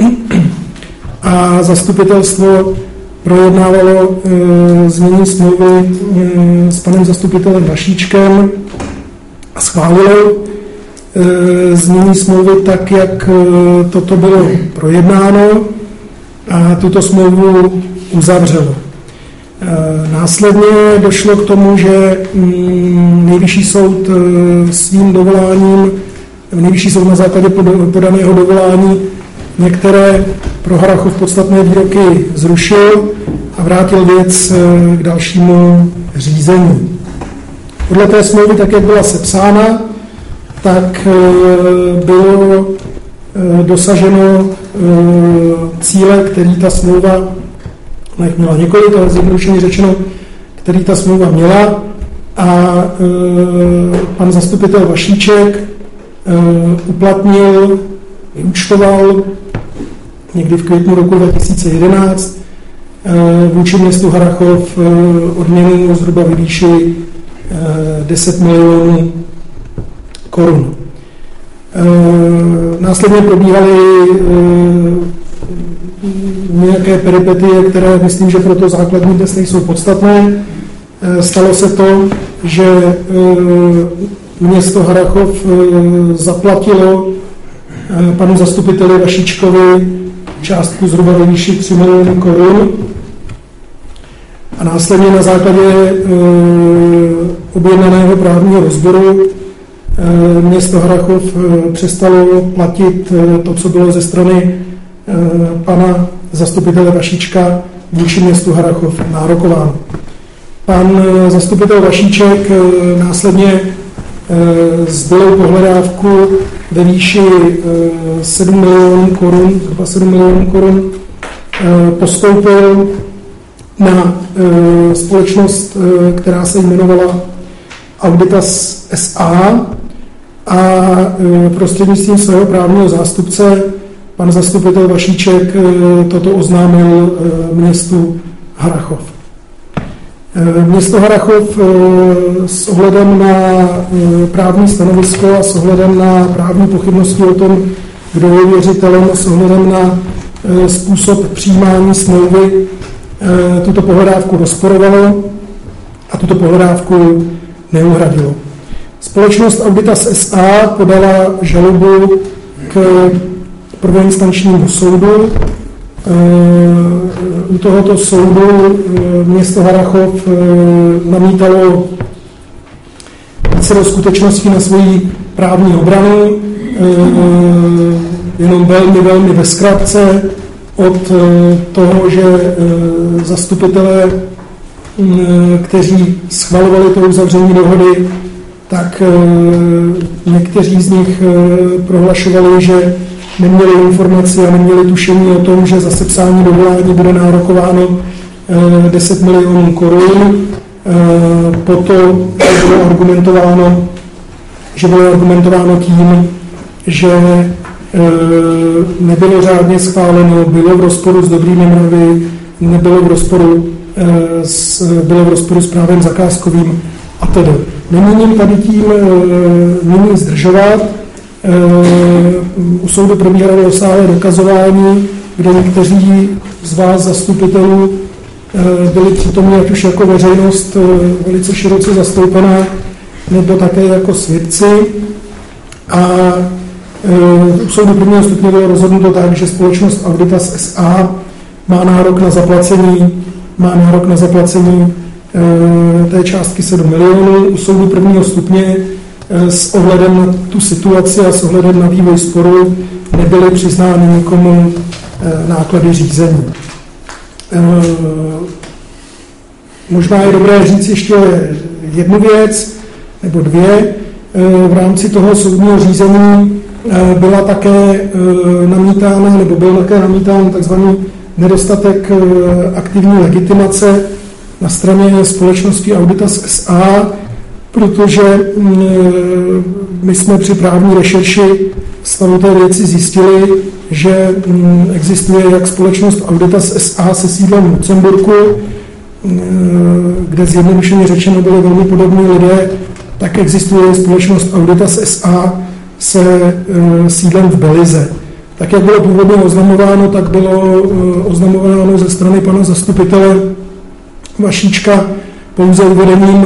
a zastupitelstvo projednávalo změní smlouvy s panem zastupitelem Vašíčkem a schválilo změní smlouvy tak, jak toto bylo projednáno a tuto smlouvu uzavřelo. Následně došlo k tomu, že Nejvyšší soud svým dovoláním, Nejvyšší soud na základě podaného dovolání některé pro Harrachov podstatné výroky zrušil a vrátil věc k dalšímu řízení. Podle té smlouvy, tak jak byla sepsána, tak bylo dosaženo cíle, který ta smlouva měla několik, ale zjednodušeně řečeno, který ta smlouva měla a pan zastupitel Vašíček uplatnil, vyúčtoval někdy v květnu roku 2011 vůči městu Harrachov odměnu zhruba ve výši 10 milionů korun. Následně probíhaly nějaké peripetie, které myslím, že pro to základní dnes nejsou podstatné. Stalo se to, že město Harrachov zaplatilo panu zastupiteli Vašíčkovi částku zhruba ve výši 3 miliony korun a následně na základě objednaného právního rozboru město Harrachov přestalo platit to, co bylo ze strany pana zastupitele Vašíčka vůči městu Harrachov nárokováno. Pan zastupitel Vašíček následně zbylou pohledávku ve výši 7 milionů korun, zhruba 7 milionů korun, postoupil na společnost, která se jmenovala Auditas S.A. a prostřednictvím svého právního zástupce pan zastupitel Vašíček toto oznámil městu Harrachov. Město Harrachov s ohledem na právní stanovisko a s ohledem na právní pochybnosti o tom, kdo je věřitelem, s ohledem na způsob přijímání smlouvy tuto pohledávku rozporovalo a tuto pohledávku neuhradilo. Společnost Auditas S.A. podala žalobu k prvoinstančnímu soudu. U tohoto soudu město Harrachov namítalo více skutečností na svoji právní obranu, jenom velmi ve zkratce od toho, že zastupitelé, kteří schvalovali to uzavření dohody, tak někteří z nich prohlašovali, že neměli informaci a neměli tušení o tom, že za sepsání dovolání bude nárokováno 10 milionů korun. Potom bylo argumentováno tím, že nebylo řádně schváleno, bylo v rozporu s dobrými mravy, bylo v rozporu s právem zakázkovým a tedy. Nemíním tady tím nyní zdržovat. U soudu probíhalo rozsáhlé dokazování, kde někteří z vás zastupitelů byli přítomní, ať už jako veřejnost velice široce zastoupená, nebo také jako svědci. A u soudu prvního stupně bylo rozhodnuto tak, že společnost Auditas S.A. má nárok na zaplacení té částky 7 milionů. U soudu prvního stupně s ohledem na tu situaci a s ohledem na vývoj sporu nebyly přiznány nikomu náklady řízení. Možná je dobré říct ještě jednu věc, nebo dvě. V rámci toho soudního řízení byla také namítána, nebo byl také namítán takzvaný nedostatek aktivní legitimace na straně společnosti Auditas S.A. protože my jsme při právní rešerši stavu té věci zjistili, že existuje jak společnost Auditas SA se sídlem v Lucemburku, kde zjednodušeně řečeno byli velmi podobní lidé, tak existuje společnost Auditas SA se sídlem v Belize. Tak, jak bylo původně oznamováno, tak bylo oznamováno ze strany pana zastupitele Vašíčka pouze uvedením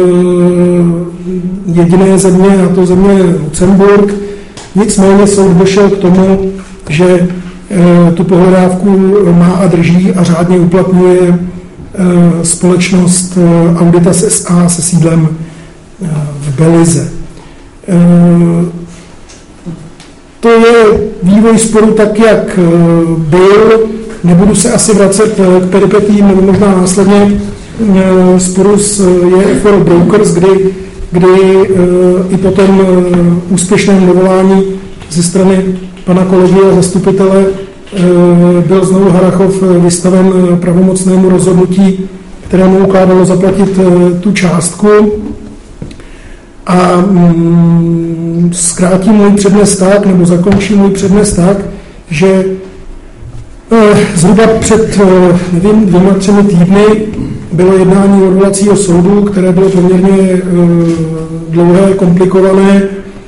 jediné země, a to země Lucemburk. Nicméně soud došel k tomu, že tu pohledávku má a drží a řádně uplatňuje společnost Auditas SA se sídlem v Belize. To je vývoj sporu tak, jak byl. Nebudu se asi vracet k peripetím, nebo možná následně sporu s EFOR Brokers, kdy i po tom úspěšném dovolání ze strany pana kolegy a zastupitele byl znovu Harrachov vystaven pravomocnému rozhodnutí, které mu ukládalo zaplatit tu částku. A zkrátím můj přednes tak, nebo zakončím můj přednes tak, že zhruba před, nevím, 2-3 týdny bylo jednání odvolacího soudu, které bylo poměrně dlouhé, komplikované,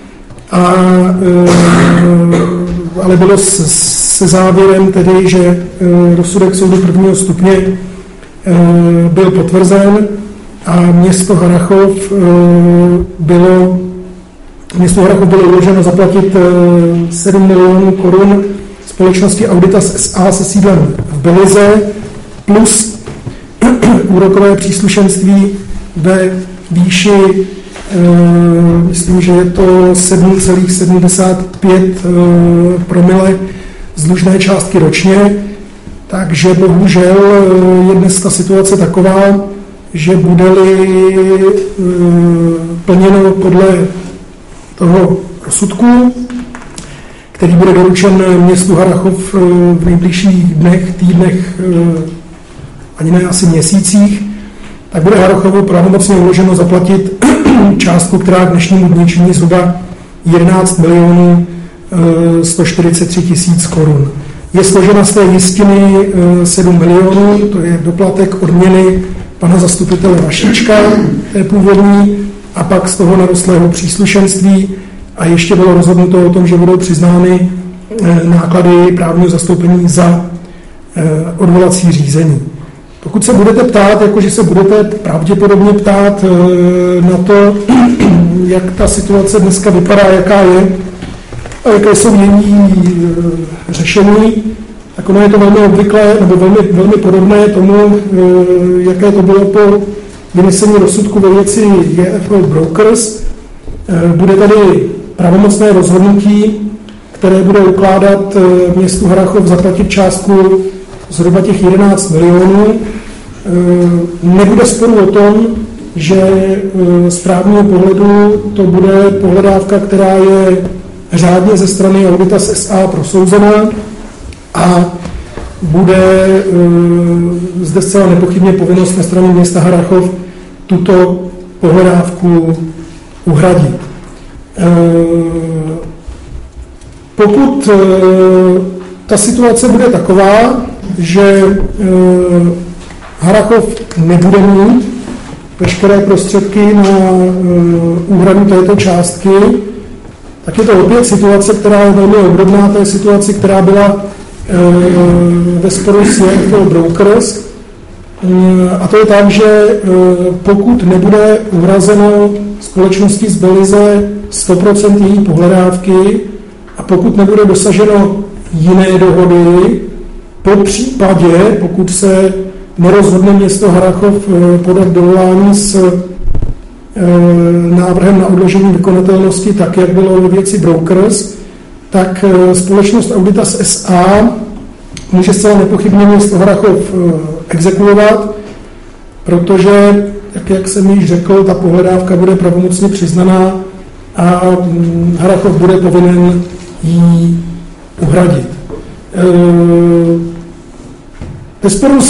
ale bylo se závěrem tedy, že rozsudek soudu prvního stupně byl potvrzen a město Harrachov bylo uloženo zaplatit 7 milionů korun společnosti Auditas SA se sídlem v Belize plus úrokové příslušenství ve výši, myslím, že je to 7,75 promile z dlužné částky ročně, takže bohužel je dnes ta situace taková, že bude-li plněno podle toho rozsudku, který bude doručen městu Harrachov v nejbližších dnech, týdnech, ani ne asi měsících, tak bude Harrachovu pravomocně uloženo zaplatit částku, která k dnešnímu dni činí zhruba 11 milionů 143 tisíc korun. Je složena z té jistiny 7 milionů, to je doplatek odměny pana zastupitele Vašíčka, té původní, a pak z toho narostlého příslušenství, a ještě bylo rozhodnuto o tom, že budou přiznány náklady právního zastoupení za odvolací řízení. Pokud se budete ptát, jakože se budete pravděpodobně ptát na to, jak ta situace dneska vypadá, jaká je a jaké jsou její řešení, tak ono je to velmi obvyklé, nebo velmi podobné tomu, jaké to bylo po vynesení rozsudku ve věci EFOR Brokers. Bude tady pravomocné rozhodnutí, které bude ukládat městu Harrachov zaplatit částku zhruba těch 11 milionů. Nebude sporu o tom, že z právního pohledu to bude pohledávka, která je řádně ze strany Auditas SA prosouzena a bude zde zcela nepochybně povinnost na straně města Harrachov tuto pohledávku uhradit. Pokud ta situace bude taková, že Harrachov nebude mít veškeré prostředky na úhradu této částky, tak je to opět situace, která je velmi obdobná té situaci, která byla ve sporu s EFOR Brokers. A to je tak, že pokud nebude uhrazeno společnosti z Belize 100% její pohledávky a pokud nebude dosaženo jiné dohody, po případě, pokud se nerozhodne město Harrachov podat dovolání s návrhem na odložení vykonatelnosti, tak jak bylo ve věci Brokers, tak společnost Auditas SA může zcela nepochybně město Harrachov exekuovat, protože, jak jsem již řekl, ta pohledávka bude pravomocně přiznaná a Harrachov bude povinen ji uhradit. Ve sporu s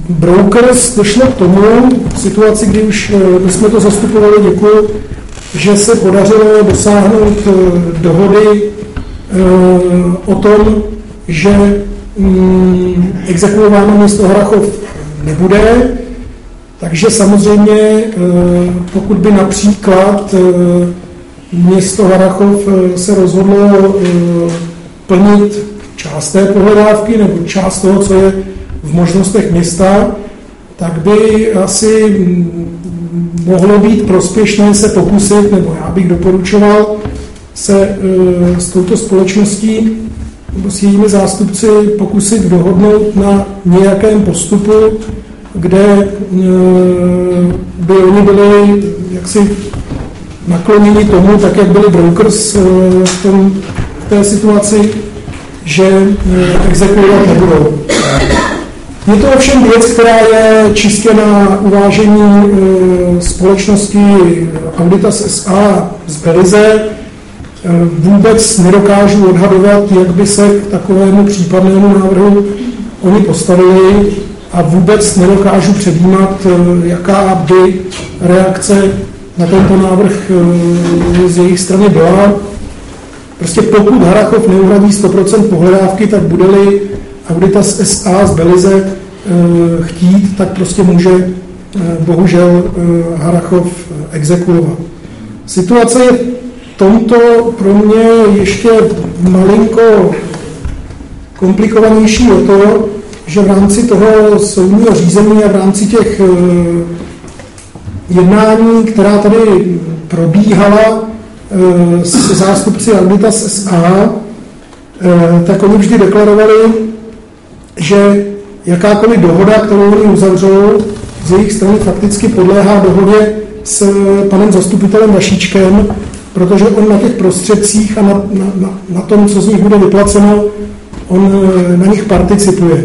Brokers došlo k tomu, v situaci, kdy už my jsme to zastupovali, děkuji, že se podařilo dosáhnout dohody o tom, že exekuováno město Harrachov nebude, takže samozřejmě, pokud by například město Harrachov se rozhodlo plnit část té pohledávky nebo část toho, co je v možnostech města, tak by asi mohlo být prospěšné se pokusit, nebo já bych doporučoval se s touto společností nebo s jejími zástupci pokusit dohodnout na nějakém postupu, kde by oni byli jaksi nakloněni tomu, tak jak byli brokers v té situaci, že exekuovat nebudou. Je to ovšem věc, která je čistě na uvážení společnosti Auditas S.A. z Belize. Vůbec nedokážu odhadovat, jak by se k takovému případnému návrhu oni postavili a vůbec nedokážu předjímat, jaká by reakce na tento návrh z jejich strany byla. Prostě pokud Harrachov neuhradí 100% pohledávky, tak bude-li Auditas S.A. z Belize chtít, tak prostě může bohužel Harrachov exekuovat. Situace je tomto pro mě ještě malinko komplikovanější o to, že v rámci toho soudního řízení a v rámci těch jednání, která tady probíhala se zástupci Auditas S.A., tak oni vždy deklarovali, že jakákoliv dohoda, kterou oni uzavřou, z jejich strany fakticky podléhá dohodě s panem zastupitelem Vašíčkem, protože on na těch prostředcích a na tom, co z nich bude vyplaceno, on na nich participuje.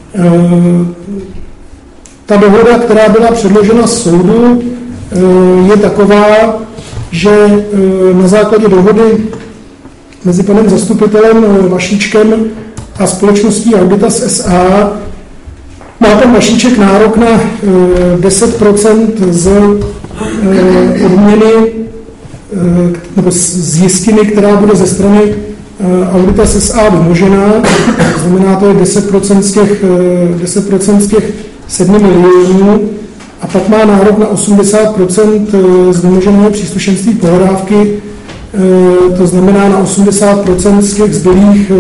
Ta dohoda, která byla předložena soudu, je taková, že na základě dohody mezi panem zastupitelem Vašíčkem a společností Auditas S.A. má pan Vašíček nárok na 10% z odměny nebo z jistiny, která bude ze strany Auditas S.A. vymožena. Znamená, to je 10% z těch 7 milionů. A pak má nárok na 80% z vymoženého příslušenství pohledávky, to znamená na 80% z těch zbylých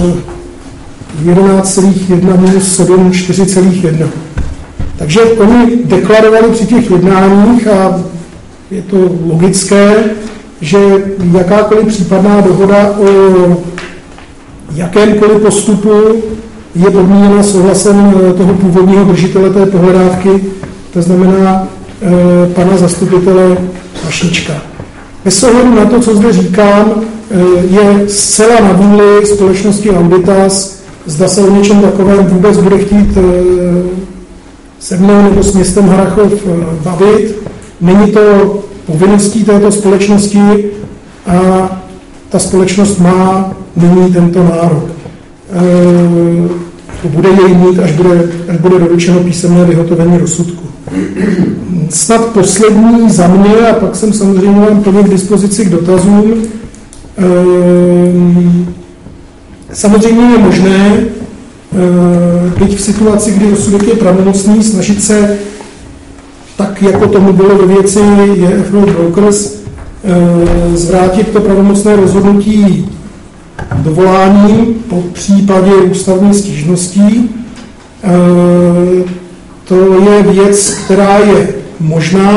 11,1 minus 7, 4,1. Takže oni deklarovali při těch jednáních, a je to logické, že jakákoliv případná dohoda o jakémkoliv postupu je podmíněna souhlasem toho původního držitele té pohledávky, to znamená pana zastupitele Vašíčka. Bez ohledu na to, co zde říkám, je zcela na vůli společnosti Auditas, zda se o něčem takovém vůbec bude chtít se mnou nebo s městem Harrachov bavit. Není to povinností této společnosti a ta společnost má nyní tento nárok. Bude jej mít, až bude doručeno písemné vyhotovení rozsudku. Snad poslední za mě, a pak jsem samozřejmě vám plně k dispozici k dotazům. Samozřejmě je možné, být v situaci, kdy rozsudek je pravomocný, snažit se, tak jako tomu bylo ve věci JFL Brokers, zvrátit to pravomocné rozhodnutí dovoláním po případě ústavní stížností. To je věc, která je možná.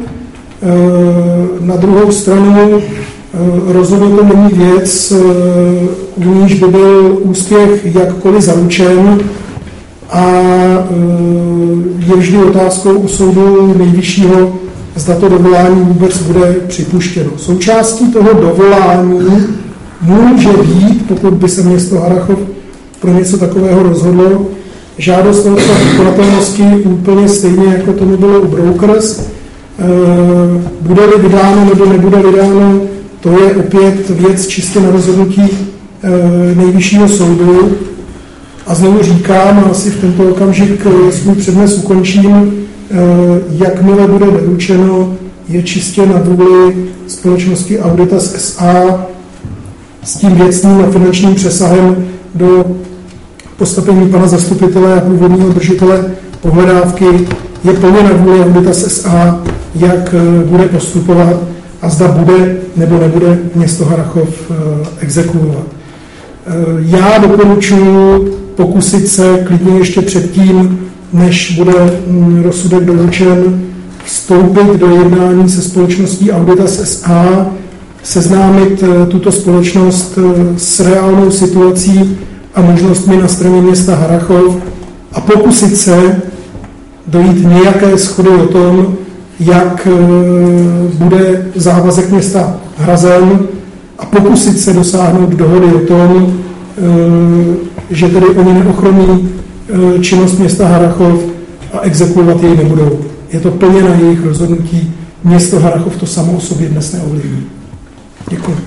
Na druhou stranu rozhodně to není věc, u níž by byl úspěch jakkoliv zaručen, a je vždy otázkou u soudu nejvyššího, zda to dovolání vůbec bude připuštěno. Součástí toho dovolání může být, pokud by se město Harrachov pro něco takového rozhodlo, žádost o vykonatelnosti úplně stejně, jako tomu bylo u Brokers. Bude-li vydáno nebo nebude vydáno, to je opět věc čistě na rozhodnutí nejvyššího soudu. A znovu říkám, a asi v tento okamžik svůj přednes ukončím, jakmile bude doručeno, je čistě na vůli společnosti Auditas SA s tím věcným a finančním přesahem do postavení pana zastupitele a původního držitele pohledávky. Je plně na vůli Auditas SA, jak bude postupovat a zda bude nebo nebude město Harrachov exekvovat. Já doporučuji pokusit se klidně ještě předtím, než bude rozsudek doručen, vstoupit do jednání se společností Auditas SA, seznámit tuto společnost s reálnou situací a možnostmi na straně města Harrachov a pokusit se dojít nějaké shody o tom, jak bude závazek města hrazen a pokusit se dosáhnout dohody o tom, že tedy oni neochromí činnost města Harrachov a exekvovat jej nebudou. Je to plně na jejich rozhodnutí. Město Harrachov to samo o sobě dnes neovlivní. Děkuji.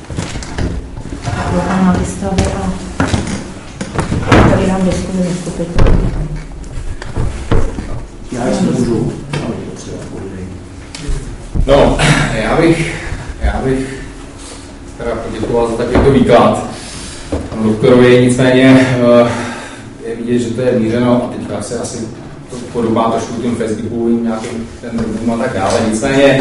Já jestli můžu. No, já bych teda poděkoval za takovýto výklad panu doktorovi, nicméně je vidět, že to je mířeno a teďka se asi to podobá trošku tím Facebookovým nějakým ten rům a tak dále, nicméně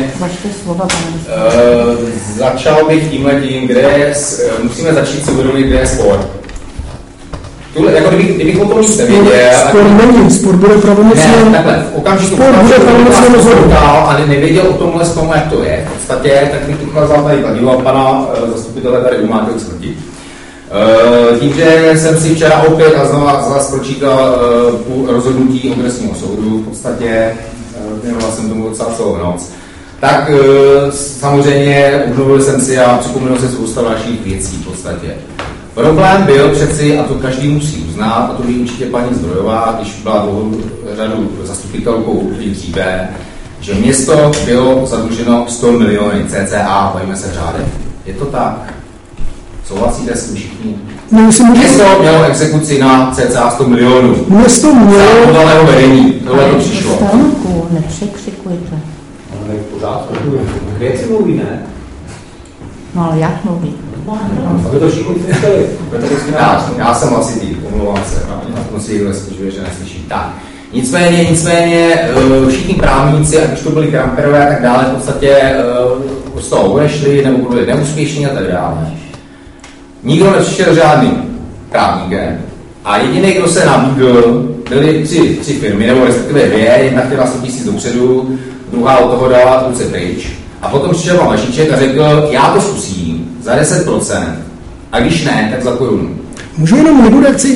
začal bych tímhletím, kde musíme začít si uvědomit, kde je sport. Jako kdybych o tom nic nevěděl... Sport bude pravomocně... Ne, takhle, v okamžiku a nevěděl o tomhle z tomu, jak to je. V podstatě, tak bych ukázal tady kladivo pana zastupitele tady umáte k smrti. Tím, že jsem si včera opět a znovu pročítal rozhodnutí okresního soudu, v podstatě věnoval jsem tomu docela celou noc, tak samozřejmě obnovil jsem si a připomněl se spousta dalších věcí v podstatě. Problém byl přeci, a to každý musí uznat, a to ví určitě paní Zdrojová, když byla dlouhou řadu zastupitelkou dříve, že město bylo zadluženo 100 miliony cca, bavíme se v řádech. Je to tak? Souhlasíte s tím všichni? Město mělo exekuci na cca 100 milionů. Město mělo... Za podalého vedení. Tohle to přišlo. Stanku, nepřekřikujte. Ale v pořádku. Věci mluví, ne? No ale jak mluví? Aby to všichni slyšeli. Já jsem hlasitý, omlouvám se. A to si někdo slyšuje, že neslyší. Tak. Nicméně, všichni právníci, ať už to byli Kramperové a tak dále, v podstatě z toho odešli, nebo byli neúspěšní a tak dále. Nikdo nepřišel žádným právníkem. A jediný, kdo se nabídl, byly tři firmy, nebo respektive dvě. Jedna chtěla 100 000 dopředu, druhá od toho dala ruce pryč. A potom přišel pan Vašíček a řekl, já to zkusím za 10%. A když ne, tak za korunu. Můžu jenom jednu reakci?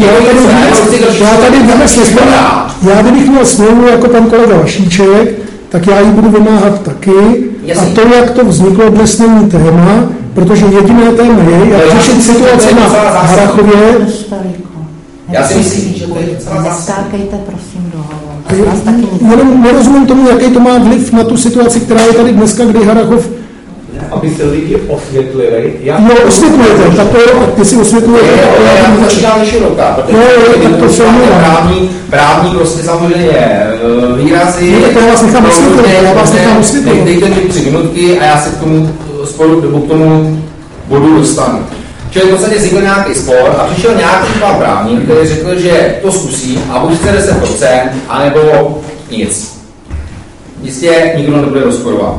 Já kdybych měl smlouvu jako pan kolega Vašíček, tak já ji budu vymáhat taky. A to, jak to vzniklo, dnes není téma, protože jediné téma je, jak řešit situaci na Harrachově. Já si myslím, že to je neskákejte, prosím, do hlavu. Jenom nerozumím tomu, jaký to má vliv na tu situaci, která je tady dneska, kdy Harrachov... Aby se lidi osvětlili. No, osvětlujete, tak to je, ty si osvětlujete. Já začínám široká, protože právní prostě samozřejmě výrazy... Já vás nechám osvětlit. Dejte mi 3 minutky a já se k tomu sporu, nebo k tomu bodu dostanu. Čili v podstatě vznikl nějaký spor a přišel nějaký pan právník, který řekl, že to zkusí a buď chce 10%, anebo nic. Jistě nikdo nebude rozporovat.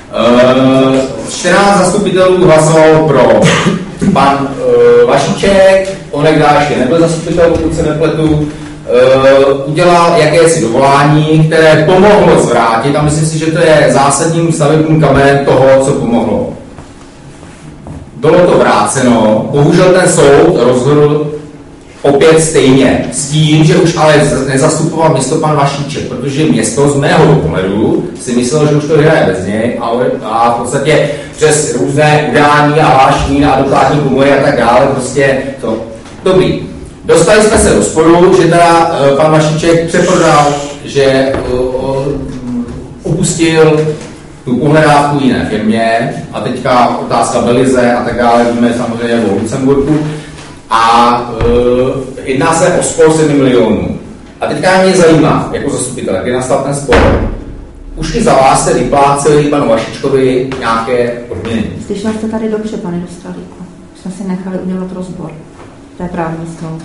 14 zastupitelů hlasovalo pro. Pan Vašíček, onekdá ještě nebyl zastupitel, pokud se nepletu, udělal jakési dovolání, které pomohlo zvrátit a myslím si, že to je zásadním stavebním kamenem toho, co pomohlo. Bylo to vráceno, bohužel ten soud rozhodl opět stejně, s tím, že už ale nezastupoval město pan Vašíček, protože město z mého pohledu si myslelo, že už to vyhraje bez něj a v podstatě přes různé udání a hlášení a advokátní komory a tak dále, prostě to. Dobrý. Dostali jsme se do sporu, že teda pan Vašíček přeprodal, že opustil tu pohledávku jiné firmě a teďka otázka Belize a tak dále, víme samozřejmě o Lucemburku. A jedná se o spor 7 milionů. A teďka mě zajímá, jako zastupitel, jak je nastal ten spor. Už i za vás jste vypláceli panu Vašičkovi nějaké odměny. Slyšel jste tady dobře, pane Dostálíku. Jsme si nechali udělat rozbor té právní smlouvy.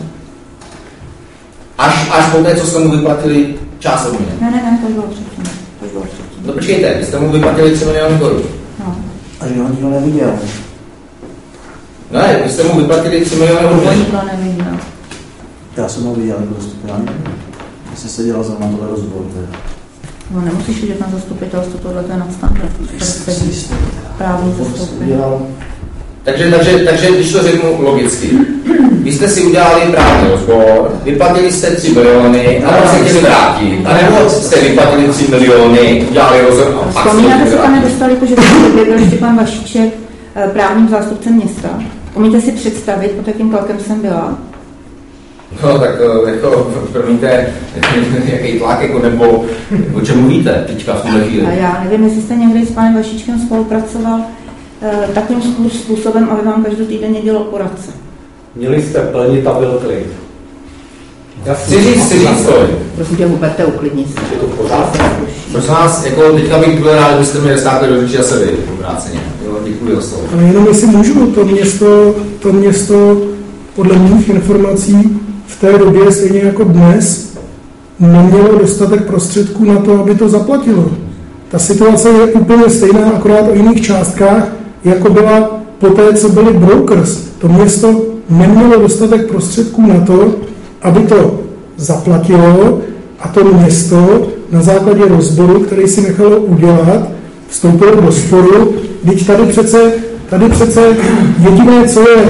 Až po té, co jste mu vyplatili část odměny? Ne, to bylo předtím. No počkejte, vy jste mu vyplatili 3 miliony korun. No. A že ho nikdo neviděl. Ne, vy jste mu vyplatili 3 miliony odměny. Nikdo neviděl. Já jsem ho viděl, jako zastupitelný. Jsi se dělal zrovna tohle rozbor. No, nemusíš vidět na zastupitelstvu, tohle je nadstandard. Právní zastoupení. Takže když to řeknu logicky, vy jste si udělali právní rozbor, vyplatili jste 3 miliony a pak se chtěli vrátit. A nebo jste vyplatili 3 miliony, udělali rozbor a pak se vzpomínáte si, pane Dostálíku, že byl ještě pan Vašíček právním zástupcem města. Umíte si představit, pod jakým tlakem jsem byla? No tak jako, promiňte, jaký tlak, jako, nebo o čem mluvíte teďka v tuhle chvíli? A já nevím, jestli jste někdy s panem Vašíčkem spolupracoval takovým způsobem, aby vám každotýdenně dělal poradce. Měli jste plnit a byl klid. Chci říct to. Prosím tě, Huberte, uklidni se. Je to v pořádku. Prosím vás, jako teďka bych byl rád, kdybyste mi nestákli do řeči a se vy, obráceně. Jo, děkuji za slovo. Ale jenom jestli můžu, to město podle mých informací v té době, stejně jako dnes, nemělo dostatek prostředků na to, aby to zaplatilo. Ta situace je úplně stejná, akorát o jiných částkách, jako byla poté, co byli brokers. To město nemělo dostatek prostředků na to, aby to zaplatilo, a to město na základě rozboru, který si nechalo udělat, vstoupilo do sporu. Teď tady přece jediné,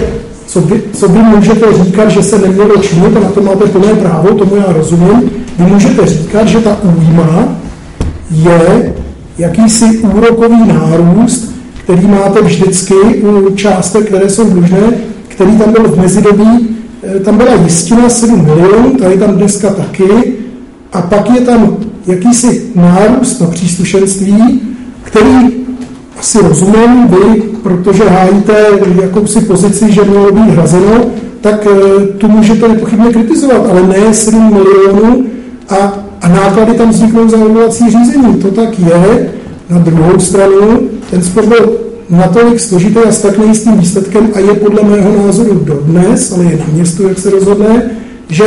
co vy můžete říkat, že se nemělo činit, a na to máte plné právo, tomu já rozumím, vy můžete říkat, že ta újma je jakýsi úrokový nárůst, který máte vždycky u částek, které jsou dlužné, který tam byl v mezidobí, tam byla jistina 7 milionů, tady tam dneska taky, a pak je tam jakýsi nárůst na příslušenství, který asi rozumím, vy, protože hájíte jakousi pozici, že mělo být hrazeno, tak tu můžete nepochybně kritizovat, ale ne 7 milionů a náklady tam vzniknou za odvolací řízení. To tak je. Na druhou stranu ten spor byl natolik složitý a s tak nejistým výsledkem a je podle mého názoru dodnes, ale je na městu, jak se rozhodne, že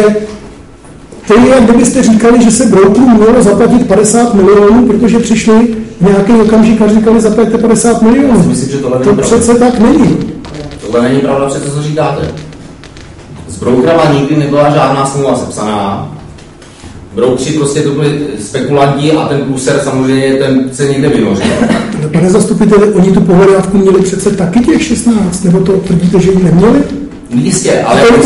jak kdybyste říkali, že se brokerům mělo zaplatit 50 milionů, protože přišli v nějaký okamžik a říkali, zaplaťte 50 milionů. Myslím, že to přece tak není. Tohle není pravda, přece co říkáte. S brokerama nikdy nebyla žádná smlouva sepsaná. Broukři prostě to byli spekulanti a ten průser samozřejmě ten se někde vynořil. Pane zastupiteli, oni tu pohledávku měli přece taky těch 16, nebo to tvrdíte, že ji neměli? Jistě, ale to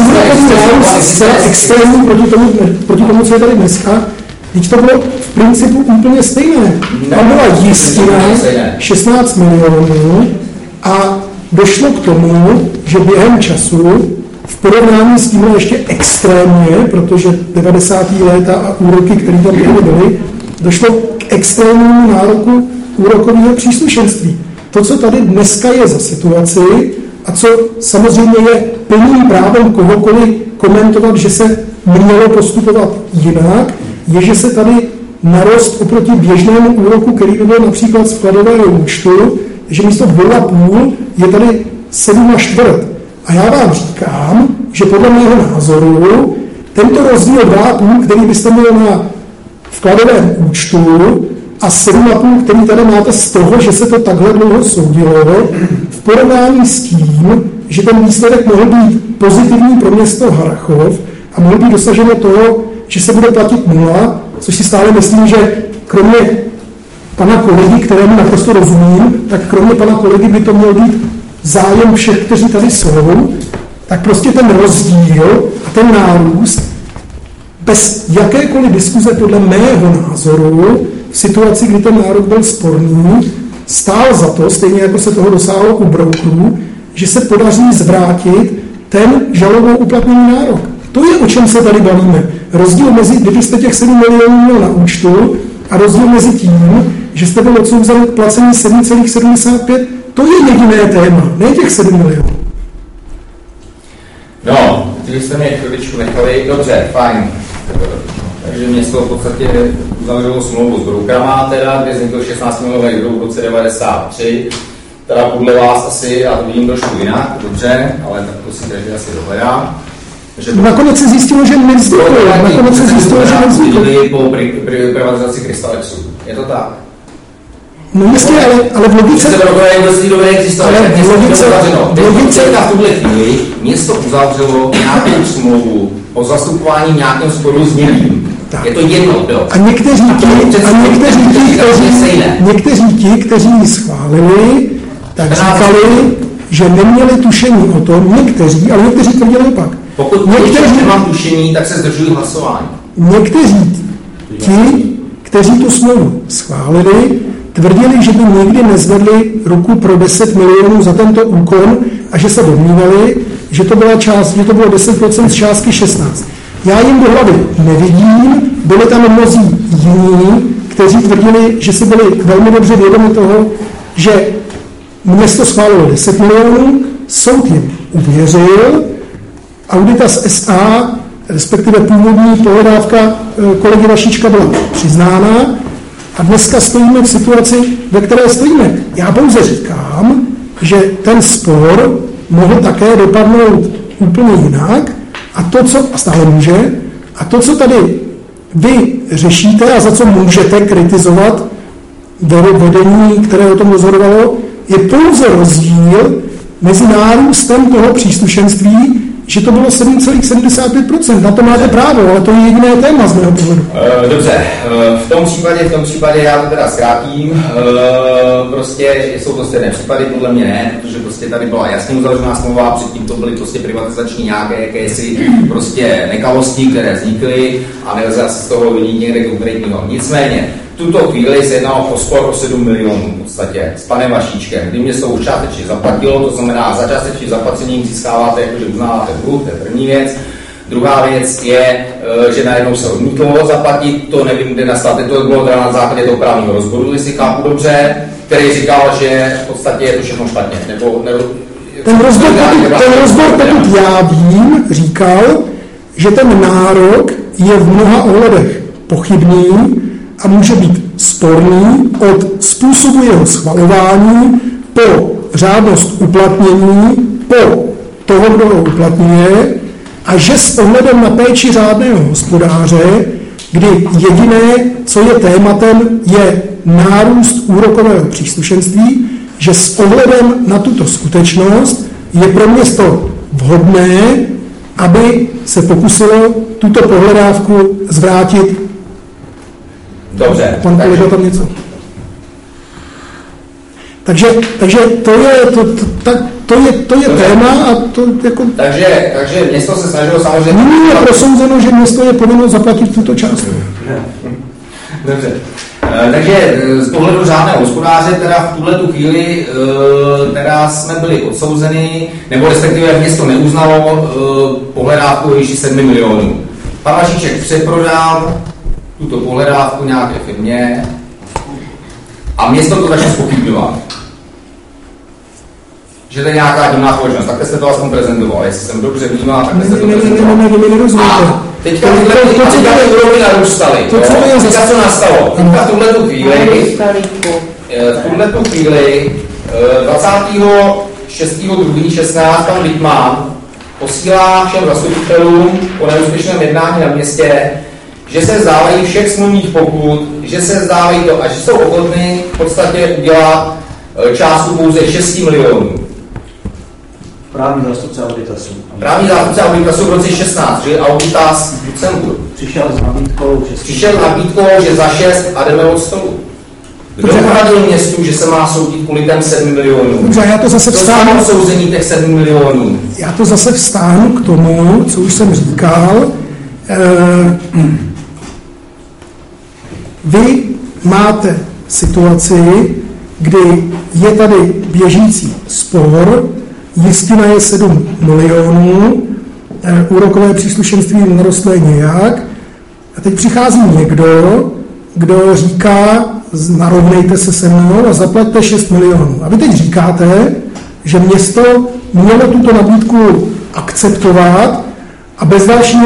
je extrémní proti tomu, co je tady dneska. Teď to bylo v principu úplně stejné. Tam byla jistina 16 milionů a došlo k tomu, že během času v porovnání s tímhle ještě extrémně, protože 90. léta a úroky, které tam byly, došlo k extrémnímu nároku úrokového příslušenství. To, co tady dneska je za situaci, a co samozřejmě je plným právem kohokoliv komentovat, že se mělo postupovat jinak, je, že se tady narost oproti běžnému úroku, který by byl například z vkladového účtu, že místo 2,5 je tady 7,25. A já vám říkám, že podle mého názoru tento rozdíl 2,5, který byste měli na vkladovém účtu, a 7,5, který tady máte z toho, že se to takhle dlouho soudilo, v porovnání s tím, že ten výsledek mohl být pozitivní pro město Harrachov a mohl být dosaženo toho, že se bude platit 0, což si stále myslím, že kromě pana kolegy, kterému naprosto rozumím, tak kromě pana kolegy by to měl být zájem všech, kteří tady jsou, tak prostě ten rozdíl a ten nárůst bez jakékoliv diskuze podle mého názoru v situaci, kdy ten nárok byl sporný, stál za to, stejně jako se toho dosáhlo u brokerů, že se podaří zvrátit ten žalobou uplatněný nárok. To je, o čem se tady bavíme. Rozdíl mezi, kdybyste těch 7 milionů měl na účtu, a rozdíl mezi tím, že jste byl odsouzen k placení 7,75, to je jediné téma, ne těch 7 milionů. No, Vy jste mě chviličku nechali, dobře, fajn. Takže město v podstatě uzavřelo smlouvu s brokerama, teda, kde vznikl 16 milionový dluh v roce 93. Teda podle vás asi, já to vidím trošku jinak, dobře, ale tak to si každý asi dohledá. Nakonec se zjistilo, že nevzniklo. Po privatizaci Krystalexu. Je to tak? No jistě, ale v logice... V tuhle chvíli město uzavřelo nějakou smlouvu o zastupování nějakém sporu s někým. Je to jedno, jo. A někteří ti, kteří ji schválili, tak říkali, že neměli tušení o tom, někteří, ale někteří to dělali pak. Pokud nemám tušení, tak se zdržují hlasování. Někteří ti, kteří tu smlouvu schválili, tvrdili, že by nikdy nezvedli ruku pro 10 milionů za tento úkon a že se domnívali, že to bylo 10% z částky 16. Já jim do hlavy nevidím, byli tam mnozí jiní, kteří tvrdili, že si byli velmi dobře vědomi toho, že město schválilo 10 milionů, soud jim uvěřil, Auditas SA, respektive původní pohledávka kolegy Vašíčka byla přiznána a dneska stojíme v situaci, ve které stojíme. Já pouze říkám, že ten spor mohl také dopadnout úplně jinak a stále může, a to, co tady vy řešíte a za co můžete kritizovat vedení, které o tom rozhodovalo, je pouze rozdíl mezi nárůstem toho příslušenství, že to bylo 7,75%. Na to máte právo, ale to je jediné téma z mého pohledu. Dobře, v tom případě já to teda zkrátím. Prostě jsou to stejné případy, podle mě ne, protože prostě tady byla jasně uzavřená smlouva, předtím to byly prostě privatizační nějaké jakési prostě nekalosti, které vznikly a nelze asi z toho vidět někde konkrétního. Nicméně, v tuto chvíli se jednalo o spor o 7 milionů v podstatě s panem Vašíčkem, kdy město už částečně zaplatilo, to znamená za částečným zaplacením získáváte, jakože uznáváte dluh, to je první věc. Druhá věc je, že najednou se odmítlo zaplatit, to nevím, kde nastal, to bylo teda na základě toho právního rozboru, jestli chápu dobře, který říkal, že v podstatě je to všechno špatně. Ten rozbor, pokud já vím, říkal, že ten nárok je v mnoha ohledech pochybný a může být sporný od způsobu jeho schvalování po řádnost uplatnění, po toho, kdo ho uplatňuje, a že s ohledem na péči řádného hospodáře, kdy jediné, co je tématem, je nárůst úrokového příslušenství, že s ohledem na tuto skutečnost je pro město vhodné, aby se pokusilo tuto pohledávku zvrátit. Dobře. Pan kolega tam něco. Takže to je téma a to jako... Takže město se snažilo samozřejmě... Nyní je prosouzeno, že město je povinno zaplatit tuto částku. Dobře. Takže z pohledu řádného hospodáře teda v tuhletu chvíli teda jsme byli odsouzeni, nebo respektive město neuznalo pohledávku ve výši 7 milionů. Pan Vašíček přeprodal tuto pohledávku nějaké firmě a město to začne zpochybňovat. Že to je nějaká divná společnost. Takhle jste to aspoň prezentoval. Jestli jsem dobře vnímal, takhle jste to prezentoval. A teďka ty úrovny narůstaly. Teďka co nastalo? Teďka v tuhletu chvíli 26.2.16 pan Wittmann posílá všem zastupitelům po neúspěšném jednání na městě, že se vzdávají všech smluvních pokut, že se vzdávají to a že jsou ochotní v podstatě udělat částku pouze 6 milionů. Právní zástupce Auditasu. Právní zástupce Auditasu v roce 16, že Auditas Lucemburg. Přišel s nabídkou, že za 6 a jdeme od stolu. Kdo poradil městu, že se má soudit kvůli těm 7 milionů? Dobře, já to zase vstáhnu. Souzení těch 7 milionů. Já to zase vstáhnu k tomu, co už jsem říkal. Vy máte situaci, kdy je tady běžící spor, jistina je 7 milionů, úrokové příslušenství narostlé nějak, a teď přichází někdo, kdo říká, narovnejte se se mnou a zaplaťte 6 milionů. A vy teď říkáte, že město mělo tuto nabídku akceptovat a bez dalšího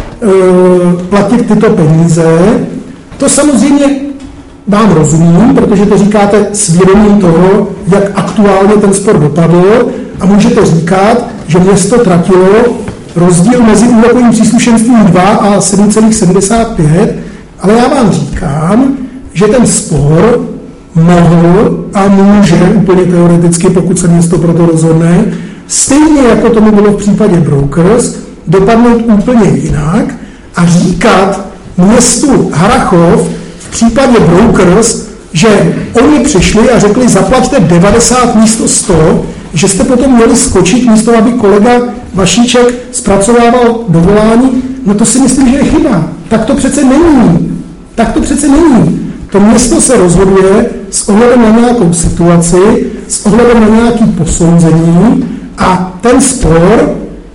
platit tyto peníze. To samozřejmě vám rozumím, protože to říkáte s vědomím toho, jak aktuálně ten spor dopadl a můžete říkat, že město tratilo rozdíl mezi úrokovým příslušenstvím 2 a 7,75, ale já vám říkám, že ten spor mohl a může úplně teoreticky, pokud se město proto rozhodne, stejně jako tomu bylo v případě Brokers, dopadnout úplně jinak a říkat městu Harrachov v případě Brokers, že oni přišli a řekli zaplaťte 90 místo 100, že jste potom měli skočit místo, aby kolega Vašíček zpracovával dovolání, no to si myslím, že je chyba. Tak to přece není. Tak to přece není. To město se rozhoduje s ohledem na nějakou situaci, s ohledem na nějaké posouzení a ten spor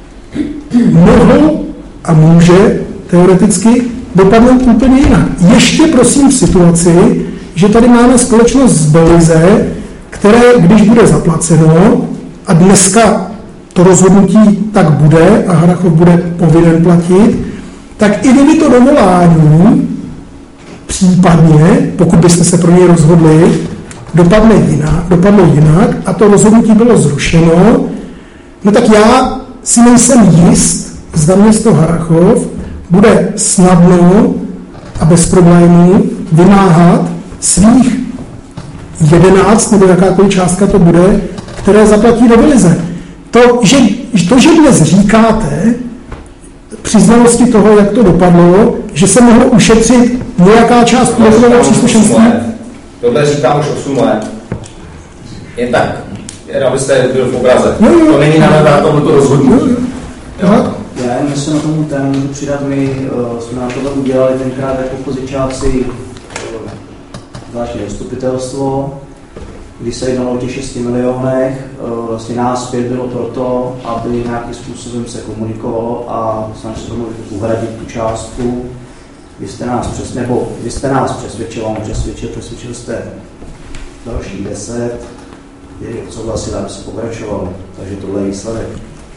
mohl a může teoreticky dopadnout úplně jinak. Ještě prosím v situaci, že tady máme společnost z Belize, které, když bude zaplaceno, a dneska to rozhodnutí tak bude a Harrachov bude povinen platit, tak i kdyby to dovolání případně, pokud byste se pro něj rozhodli, dopadlo jinak a to rozhodnutí bylo zrušeno, no tak já si nejsem jist, zda město Harrachov bude snadno a bez problémů vymáhat svých 11 nebo jakákoliv částka to bude, které zaplatí do Belize. To, že dnes říkáte při znalosti toho, jak to dopadlo, že se mohlo ušetřit nějaká část úrokového příslušenství. Tohle říkám už 8 let. Jen tak, abyste byl v obraze. To není na tomuto rozhodnutí. Já jen se na tomu můžu přidat, my jsme na tohle udělali tenkrát jako pozičáci zvláštní zastupitelstvo, když se jednalo o těch 6 milionech, vlastně nás 5 bylo proto, aby nějakým způsobem se komunikovalo a snažili se tomu uhradit tu částku. Vy jste nás přesvědčil jste další 10, je odsouhlasili, aby se pokračovalo, takže tohle je výsledek.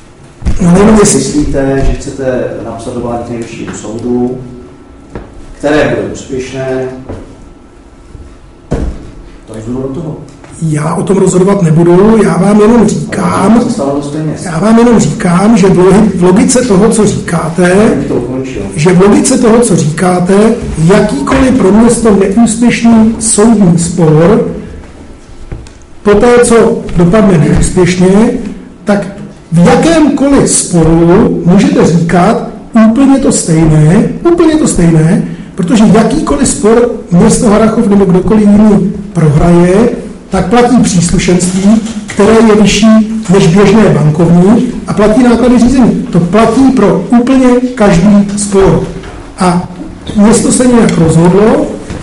Myslíte, že chcete napsat dovolání k nejvyššímu soudu, které bude úspěšné, tak jdu do toho. Já o tom rozhodovat nebudu, já vám jenom říkám, že v logice toho, co říkáte, jakýkoliv pro město neúspěšný soudní spor, poté, co dopadne neúspěšně, tak v jakémkoliv sporu můžete říkat úplně to stejné, protože jakýkoliv spor město Harrachov nebo kdokoliv jiný prohraje, tak platí příslušenství, které je vyšší než běžné bankovní a platí náklady řízení. To platí pro úplně každý spor. A město se nějak rozhodlo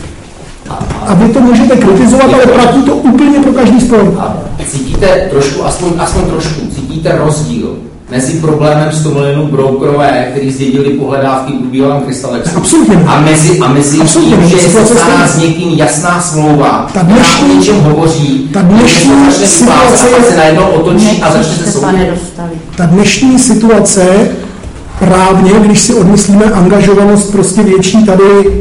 a vy to můžete kritizovat, ale platí to úplně pro každý spor. A cítíte trošku, aspoň trošku, cítíte rozdíl mezi problémem 100 milionů brokerové, který zdědili pohledávky v bývalém Krystalexu, a mezi tím, že se stane s někým jasná smlouva, která o něčem hovoří, že se najednou otočí a začne se soudit. Ta dnešní situace právně, když si odmyslíme angažovanost prostě větší tady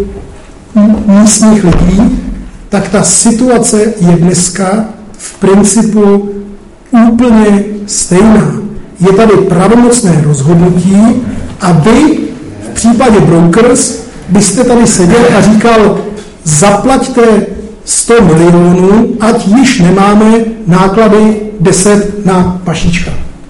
místních lidí, tak ta situace je dneska v principu úplně stejná. Je tady pravomocné rozhodnutí a vy v případě Brokers byste tady seděl a říkal, zaplaťte 100 milionů, ať již nemáme náklady 10 na Vašíčka.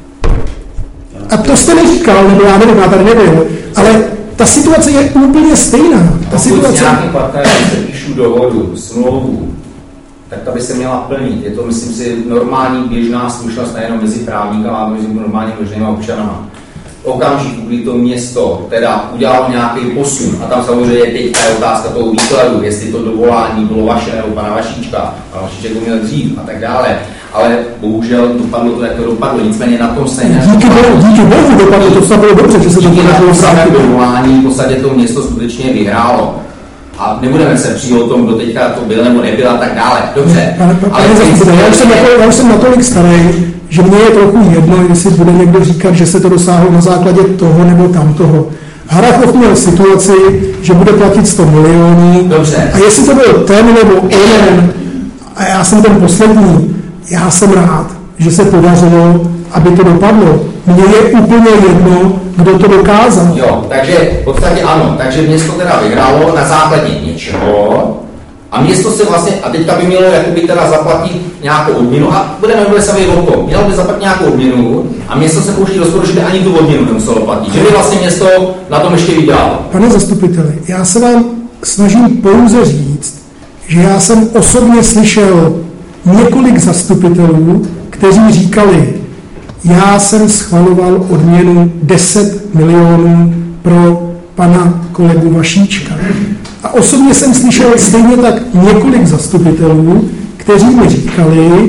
A to jste neříkal, nebo já nevím, já tady nebyl, ale ta situace je úplně stejná. Pokud nějaký partner se píšu dohodu, smlouvu, tak ta by se měla plnit. Je to, myslím si, normální běžná slušnost nejenom mezi právníkama, ale mezi normálně běžnými občanama. Okamžik, kdy to město teda udělalo nějaký posun, a tam samozřejmě teď je otázka toho výkladu, jestli to dovolání bylo vaše nebo pana Vašíčka, a Vašíček to měl dřív a tak dále. Ale bohužel dopadlo to, jak to dopadlo. Nicméně na tom stejně. Díky bohu dopadlo to, co bylo dobře, že se to podařilo samé dovolání, v podstatě to město skutečně vyhrálo. A nebudeme se přijít o tom, kdo teďka to byl nebo nebyl a tak dále. Dobře. Já už jsem natolik starý, že mně je trochu jedno, jestli bude někdo říkat, že se to dosáhlo na základě toho nebo tamtoho. Harrachov měl situaci, že bude platit 100 milionů. Dobře. A jestli to byl ten nebo onen, a já jsem ten poslední, já jsem rád, že se podařilo, aby to dopadlo. Mně je úplně jedno, kdo to dokázal. Jo, takže v podstatě ano, takže město teda vyhrálo na základě něčeho a město se vlastně, a teďka by mělo jakoby teda zaplatit nějakou odměnu a budeme se vědět o tom, mělo by zaplatit nějakou odměnu a město se pouští do sporu, že by ani tu odměnu nemuselo platit, že by vlastně město na tom ještě vydělalo. Pane zastupiteli, já se vám snažím pouze říct, že já jsem osobně slyšel několik zastupitelů, kteří říkali, já jsem schvaloval odměnu 10 milionů pro pana kolegu Vašíčka. A osobně jsem slyšel stejně tak několik zastupitelů, kteří mi říkali,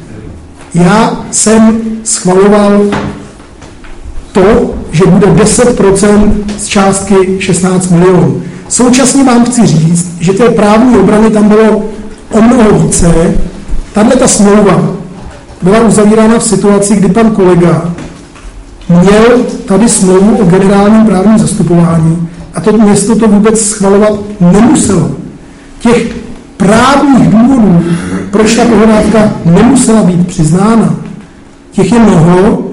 já jsem schvaloval to, že bude 10% z částky 16 milionů. Současně vám chci říct, že té právní obrany tam bylo o mnoho více. Tato smlouva byla uzavírána v situaci, kdy pan kolega měl tady smlouvu o generálním právním zastupování a to město to vůbec schvalovat nemuselo. Těch právních důvodů, proč ta pohledávka nemusela být přiznána, těch je mnoho.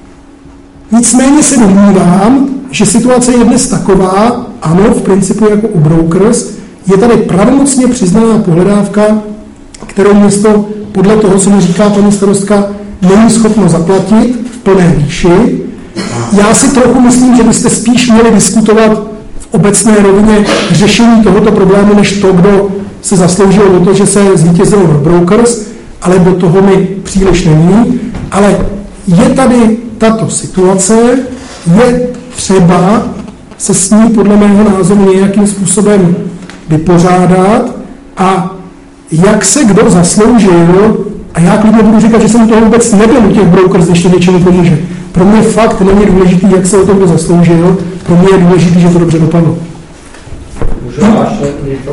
Nicméně se domnívám, že situace je dnes taková, ano, v principu jako u brokers, je tady pravomocně přiznaná pohledávka, kterou město podle toho, co mi říká paní starostka, není schopno zaplatit v plné výši. Já si trochu myslím, že byste spíš měli diskutovat v obecné rovině řešení tohoto problému, než to, kdo se zasloužil o to, že se zvítězilo v brokers, ale do toho mi příliš není. Ale je tady tato situace, je třeba se s ní podle mého názoru nějakým způsobem vypořádat a jak se kdo zasloužil, a já klidně budu říkat, že jsem toho vůbec nebyl u těch brokers, když to něčemu pomůže. Pro mě fakt není důležitý, jak se o to kdo zasloužil, pro mě je důležitý, že to dobře dopadlo. Můžu něco?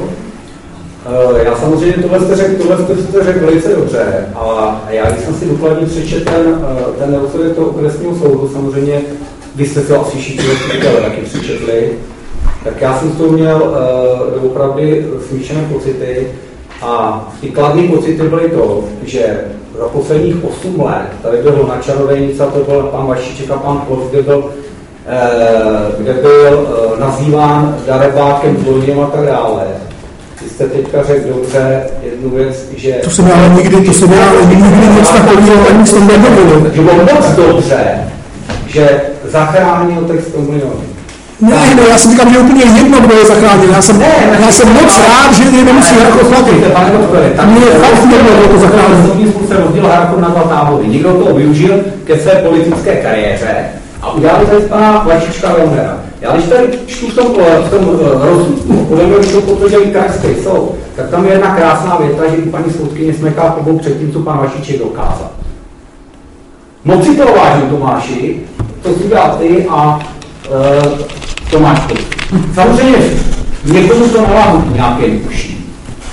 Já samozřejmě tohle jste řekl velice dobře a já když jsem si důkladně přečetl ten rozsudek toho okresního soudu, samozřejmě vy jste to asi všichni taky přečetli, tak já jsem z toho měl opravdu smíšené pocity a ty kladné pocity byly to, že za posledních 8 let tady bylo na Čarodějnici, to byl pan Vašíček a pan Kos, kde byl nazýván darebákem, zlodějem a tak dále. Vy jste teďka řekl dobře jednu věc, že... To se mi ale nikdy nic takového ani jsem nedovolil. Že bylo moc dobře, že zachránil těch 100 milionů. Ne, já jsem říkal, že úplně jedno, kdo je zachránil. Já jsem moc rád, že je nemusí Harrachov platit. Mně je fakt jedno, kdo to zachránil. Soudní spolu se rozdělil Harrachov na 2 tábory. Někdo to využil ke své politické kariéře a udělali tady z pana Vašíčka Leonera. Já když tady čtu v tom rozsudku, podle mě to protože i krajský soud, tak tam je jedna krásná věta, že paní soudkyně smeká klobou před tím, co pan Vašíček dokázal. Moc si to vážím, Tomáši, to si udělal ty a Tomáš. Samozřejmě někomu to naláhnu nějaké uší.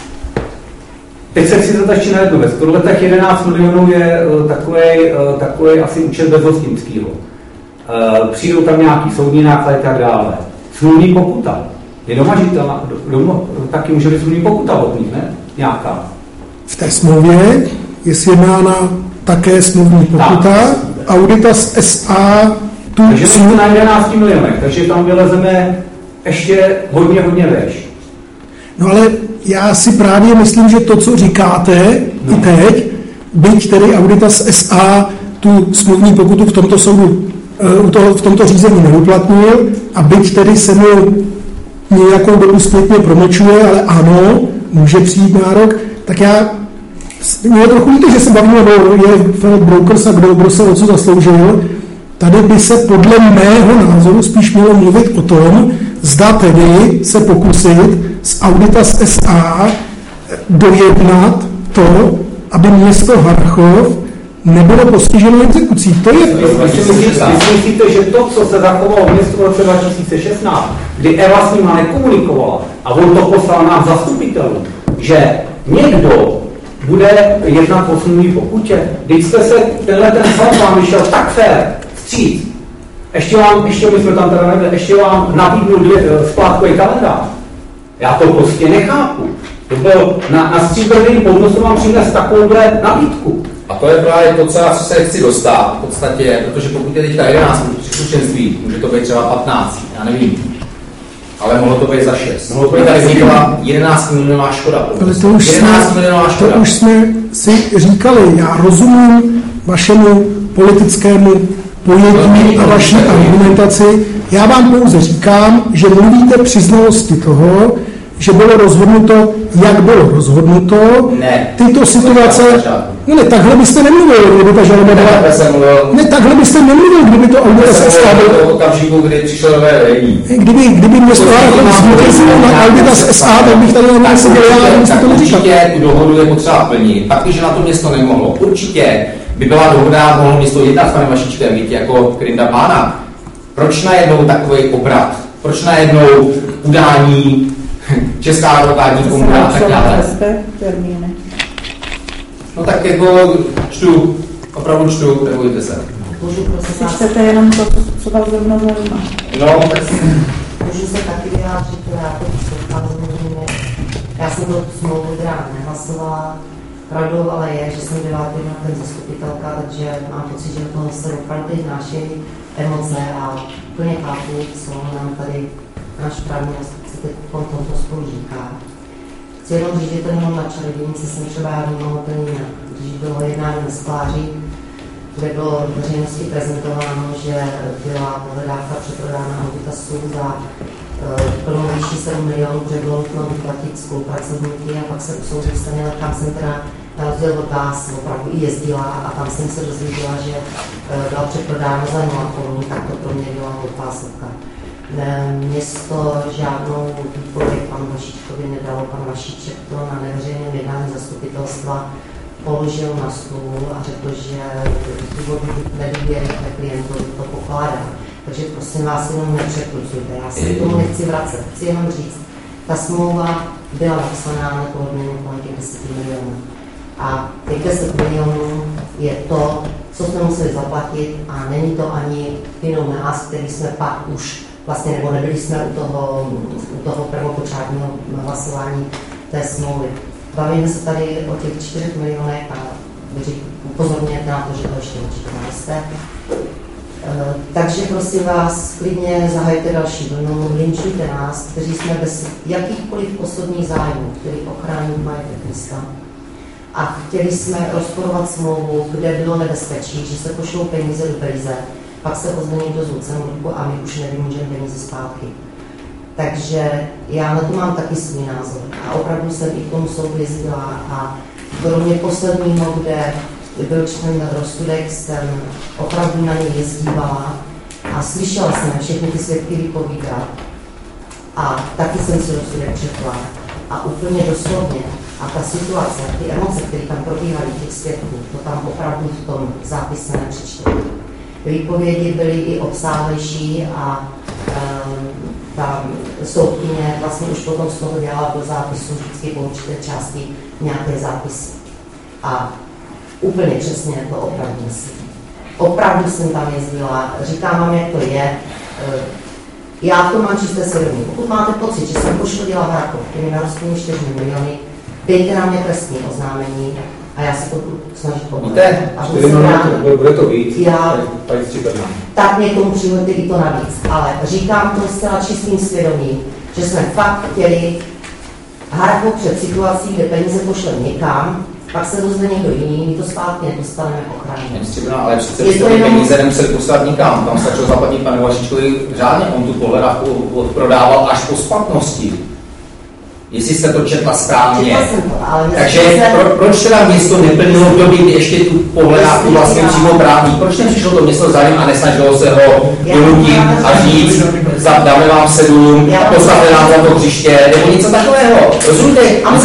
Teď se chci zeptat ještě na jednu věc. Tohle tak 11 milionů je takový asi účet Bezhostinskýho. Přijdou tam nějaký soudní náklady a tak dále. Smluvní pokuta. Je domažitelná, taky může být smluvní pokuta od nich, ne? Nějaká. V té smlouvě je sjednána také smluvní pokuta. Auditas SA tu... Takže jsme na 11 milionech, takže tam vylezeme ještě hodně veš. No ale já si právě myslím, že to, co říkáte i teď, byť tedy Auditas SA tu smluvní pokutu v tomto soudu v tomto řízení neuplatnil a byť tedy se mu nějakou dobu zpětně promlčuje, ale ano, může přijít nárok, tak mě je trochu líto, že se bavíme, je Philip Brokers a kdo se o co zasloužil. Tady by se podle mého názoru spíš mělo mluvit o tom, zda tedy se pokusit z Auditas SA dojednat to, aby město Harrachov nebylo postiženo exekucí. To je... Myslíte, že to, co se zachovalo v městu v roce 2016, kdy Eva s nima nekomunikovala a on to poslal nám zastupitelům, že někdo bude jednat o smluvní pokutě. Teď jste se, tenhle ten fond vám vyšel tak fér vstříc. Ještě my jsme tam teda nebyli, ještě vám nabídnu splátkový kalendář. Já to prostě nechápu. To bylo na stříbrném podnosu vám přines takovouhle nabídku. A to je právě to, co se chci dostat v podstatě, protože pokud je teďka 11 příslušenství, může to být třeba 15, já nevím. Ale mohlo to být za 6. Mohlo to být tady vznikla 11 milionová škoda. Ale to už jsme si říkali, já rozumím vašemu politickému pojetí a vaší argumentaci. Já vám pouze říkám, že mluvíte při znalosti toho, že bylo rozhodnuto, jak bylo rozhodnuto. Ne. Tyto situace... Ne, takhle byste nemluvil, kdyby ta žaloba byla... Ne, takhle byste nemluvil, kdyby to audit SSA byl... V okamžiku, kdy přišlo nové vedení. Kdyby město zvítězilo na audit SSA, tak bych tady na seděl já, kdybyste to neříkal. Určitě tu dohodu je potřeba plnit. Pak, když na to město nemohlo, určitě by byla dohoda, mohlo město jednat s panem Vašičkem, víte, jako Krinda Pána. Proč najednou takový obrat? Proč najednou udání Česká advokátní komora a tak dále? No tak jako opravdu čtu, nebojte se. Si čtete jenom to, co vás zrovna zajímá. No, tak... Můžu se taky vyjádřit, já to poslouchám, já jsem to smlouvu teda nehlasovala. Pravdou ale je, že jsem byla ten zastupitelka, takže mám pocit, že toho se opravdu nášejí emoce a úplně chápu, co nám tady náš právní zástupce teď po tomto spolu říká. Chci jenom říct, že to jenom na Čarodějnici jsem třeba vnímala úplně jinak. Když bylo jednání na skláři, kde bylo veřejnosti prezentováno, že byla pohledávka přeprodána Auditasu za plnou výši 7 milionů, protože bylo nutno vyplatit spolupracovníky a pak se u soudu stanila, kam jsem teda na rozdíl od vás opravdu i jezdila a tam jsem se dozvěděla, že byla přeprodána za 0 korun, tak to pro mě byla odpásovka. Město žádnou výpověď panu Vašíčkovi nedalo, pan Vašíček to na neveřejném jednání zastupitelstva položil na stůl a řekl, že důvody nedůvěry klientovi to pokládá. Takže prosím vás, jenom nepřekrucujte, já se k tomu nechci vracet, chci jenom říct, ta smlouva byla napsaná na podmínku kolem těch 10 milionů. A těch 10 milionů je to, co jsme museli zaplatit a není to ani vinou nás, který jsme pak už vlastně, nebo nebyli jsme u toho prvopočátního hlasování té smlouvy. Bavíme se tady o těch 4 milionech a upozorňujete na to, že to ještě určitě nejste. Takže prosím vás, klidně zahajte další vlnu, linčujte nás, kteří jsme bez jakýchkoliv osobních zájmů, který ochrání majetek města. A chtěli jsme rozporovat smlouvu, kde bylo nebezpečí, že se pošlou peníze do Belize, pak se ozvení do Lucemburku a my už nevymůžeme peníze zpátky. Takže já na to mám taky svůj názor. A opravdu jsem i k tomu soudu jezdila a kromě posledního, kde byl člen rozsudek, jsem opravdu na něj jezdívala a slyšela jsem všechny ty svědky vypovídat. A taky jsem si rozsudek četla. A úplně doslovně. A ta situace, ty emoce, které tam probíhaly, těch svědků, to tam opravdu v tom zápise nepřečtete. Výpovědi byly i obsáhlejší a ta soudkyně vlastně už potom z toho dělala do zápisu vždycky po určité části nějaké zápisy. A úplně přesně to opravdu myslím. Opravdu jsem tam jezdila, říkám vám, jak to je. Já to mám čisté svědomí. Pokud máte pocit, že jsem poškodila Harkov, který narostl 4 miliony, dejte nám mě trestní oznámení a já se to budu snažit pomoct. Bude to víc? Tak mě k tomu přihodíte i to navíc. Ale říkám to zcela čistým svědomím, že jsme fakt chtěli Harkov před situací, kde peníze pošle někam, pak se dozve někdo jiný, my to zpátky nedostaneme ochráněn. Ale přece ty peníze nemuseli poslat nikam, tam stačilo zaplatit panu Vašičkovi řádně, on tu pohledávku odprodával až po splatnosti. Jestli jste to četla správně. Takže proč teda město neplnilo v době, kdy ještě tu pohledávku vlastně přímo právní? Proč nepřišlo to město za ním a nesnažilo se ho donutit a říct, dáme vám 7, postavte nám za to příště, nebo něco takového. Rozumíte?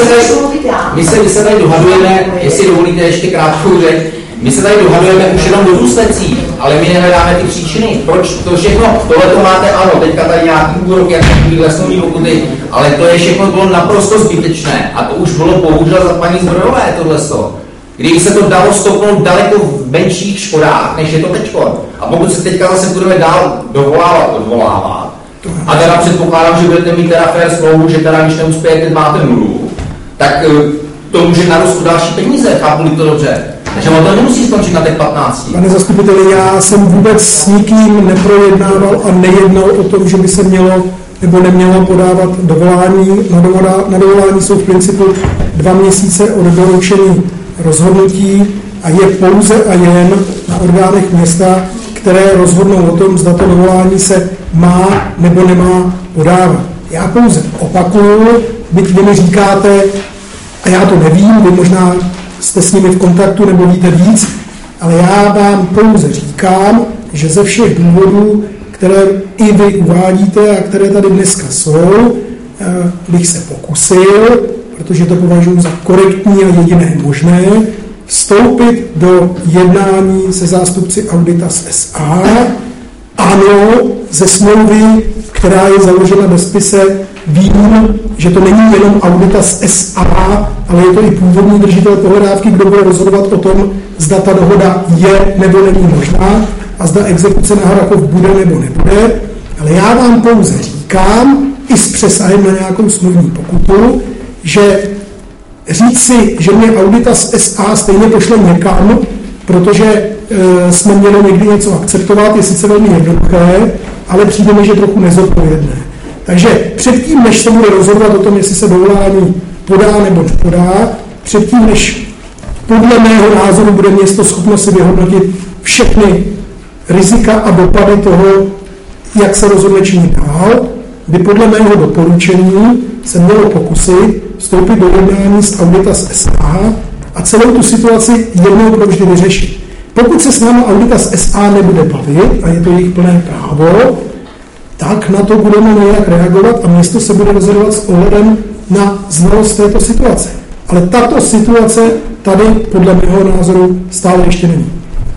My se tady dohadujeme, jestli dovolíte ještě krátkou řeč, my se tady dohadujeme už jenom do důsledcích. ale my nehledáme ty příčiny. Proč to všechno, tohle to máte, ano, teďka tady nějaký úrok, jaký lesnový pokuty, ale to je všechno bylo naprosto zbytečné a to už bylo bohužel za paní Zbrojové tohleto. Kdyby se to dalo stopnout daleko v menších škodách, než je to teďko. A pokud se teďka zase budeme dál odvolávat, a teda předpokládám, že budete mít teda fair smlouvu, že teda když neuspějete, máte nulu, tak to může narůst další peníze, chápu-li to dobře. Takže on to nemusí skončit na těch 15. Pane zastupiteli, já jsem vůbec s nikým neprojednával a nejednal o tom, že by se mělo nebo nemělo podávat dovolání. Na dovolání jsou v principu 2 měsíce od doručení rozhodnutí a je pouze a jen na orgánech města, které rozhodnou o tom, zda to dovolání se má nebo nemá podávat. Já pouze opakuju, byť vy mi říkáte, a já to nevím, vy možná jste s nimi v kontaktu nebo víte víc, ale já vám pouze říkám, že ze všech důvodů, které i vy uvádíte a které tady dneska jsou, bych se pokusil, protože to považuji za korektní a jediné možné, vstoupit do jednání se zástupci Auditas S.A. Ano, ze smlouvy, která je založena ve spise, vím, že to není jenom Auditas S.A., ale je to i původní držitel pohledávky, kdo bude rozhodovat o tom, zda ta dohoda je nebo není možná a zda exekuce na Harrachov bude nebo nebude. Ale já vám pouze říkám, i s přesahem na nějakou smluvní pokutu, že říci, že mě Auditas S.A. stejně pošle někam, protože jsme měli někdy něco akceptovat, je sice velmi jednoduché, ale přijde mi, že trochu nezodpovědné. Takže předtím, než se bude rozhodovat o tom, jestli se dovolání podá nebo nepodá, předtím, než podle mého názoru bude město schopno si vyhodnotit všechny rizika a dopady toho, jak se rozhodne činit dál, by podle mého doporučení se mělo pokusit vstoupit do jednání s Auditas S.A. a celou tu situaci jednou provždy vyřešit. Pokud se s námi Auditas S.A. nebude bavit, a je to jejich plné právo, tak na to budeme nějak reagovat a město se bude rozhodovat s ohledem na znalost této situace. Ale tato situace tady podle mého názoru stále ještě není.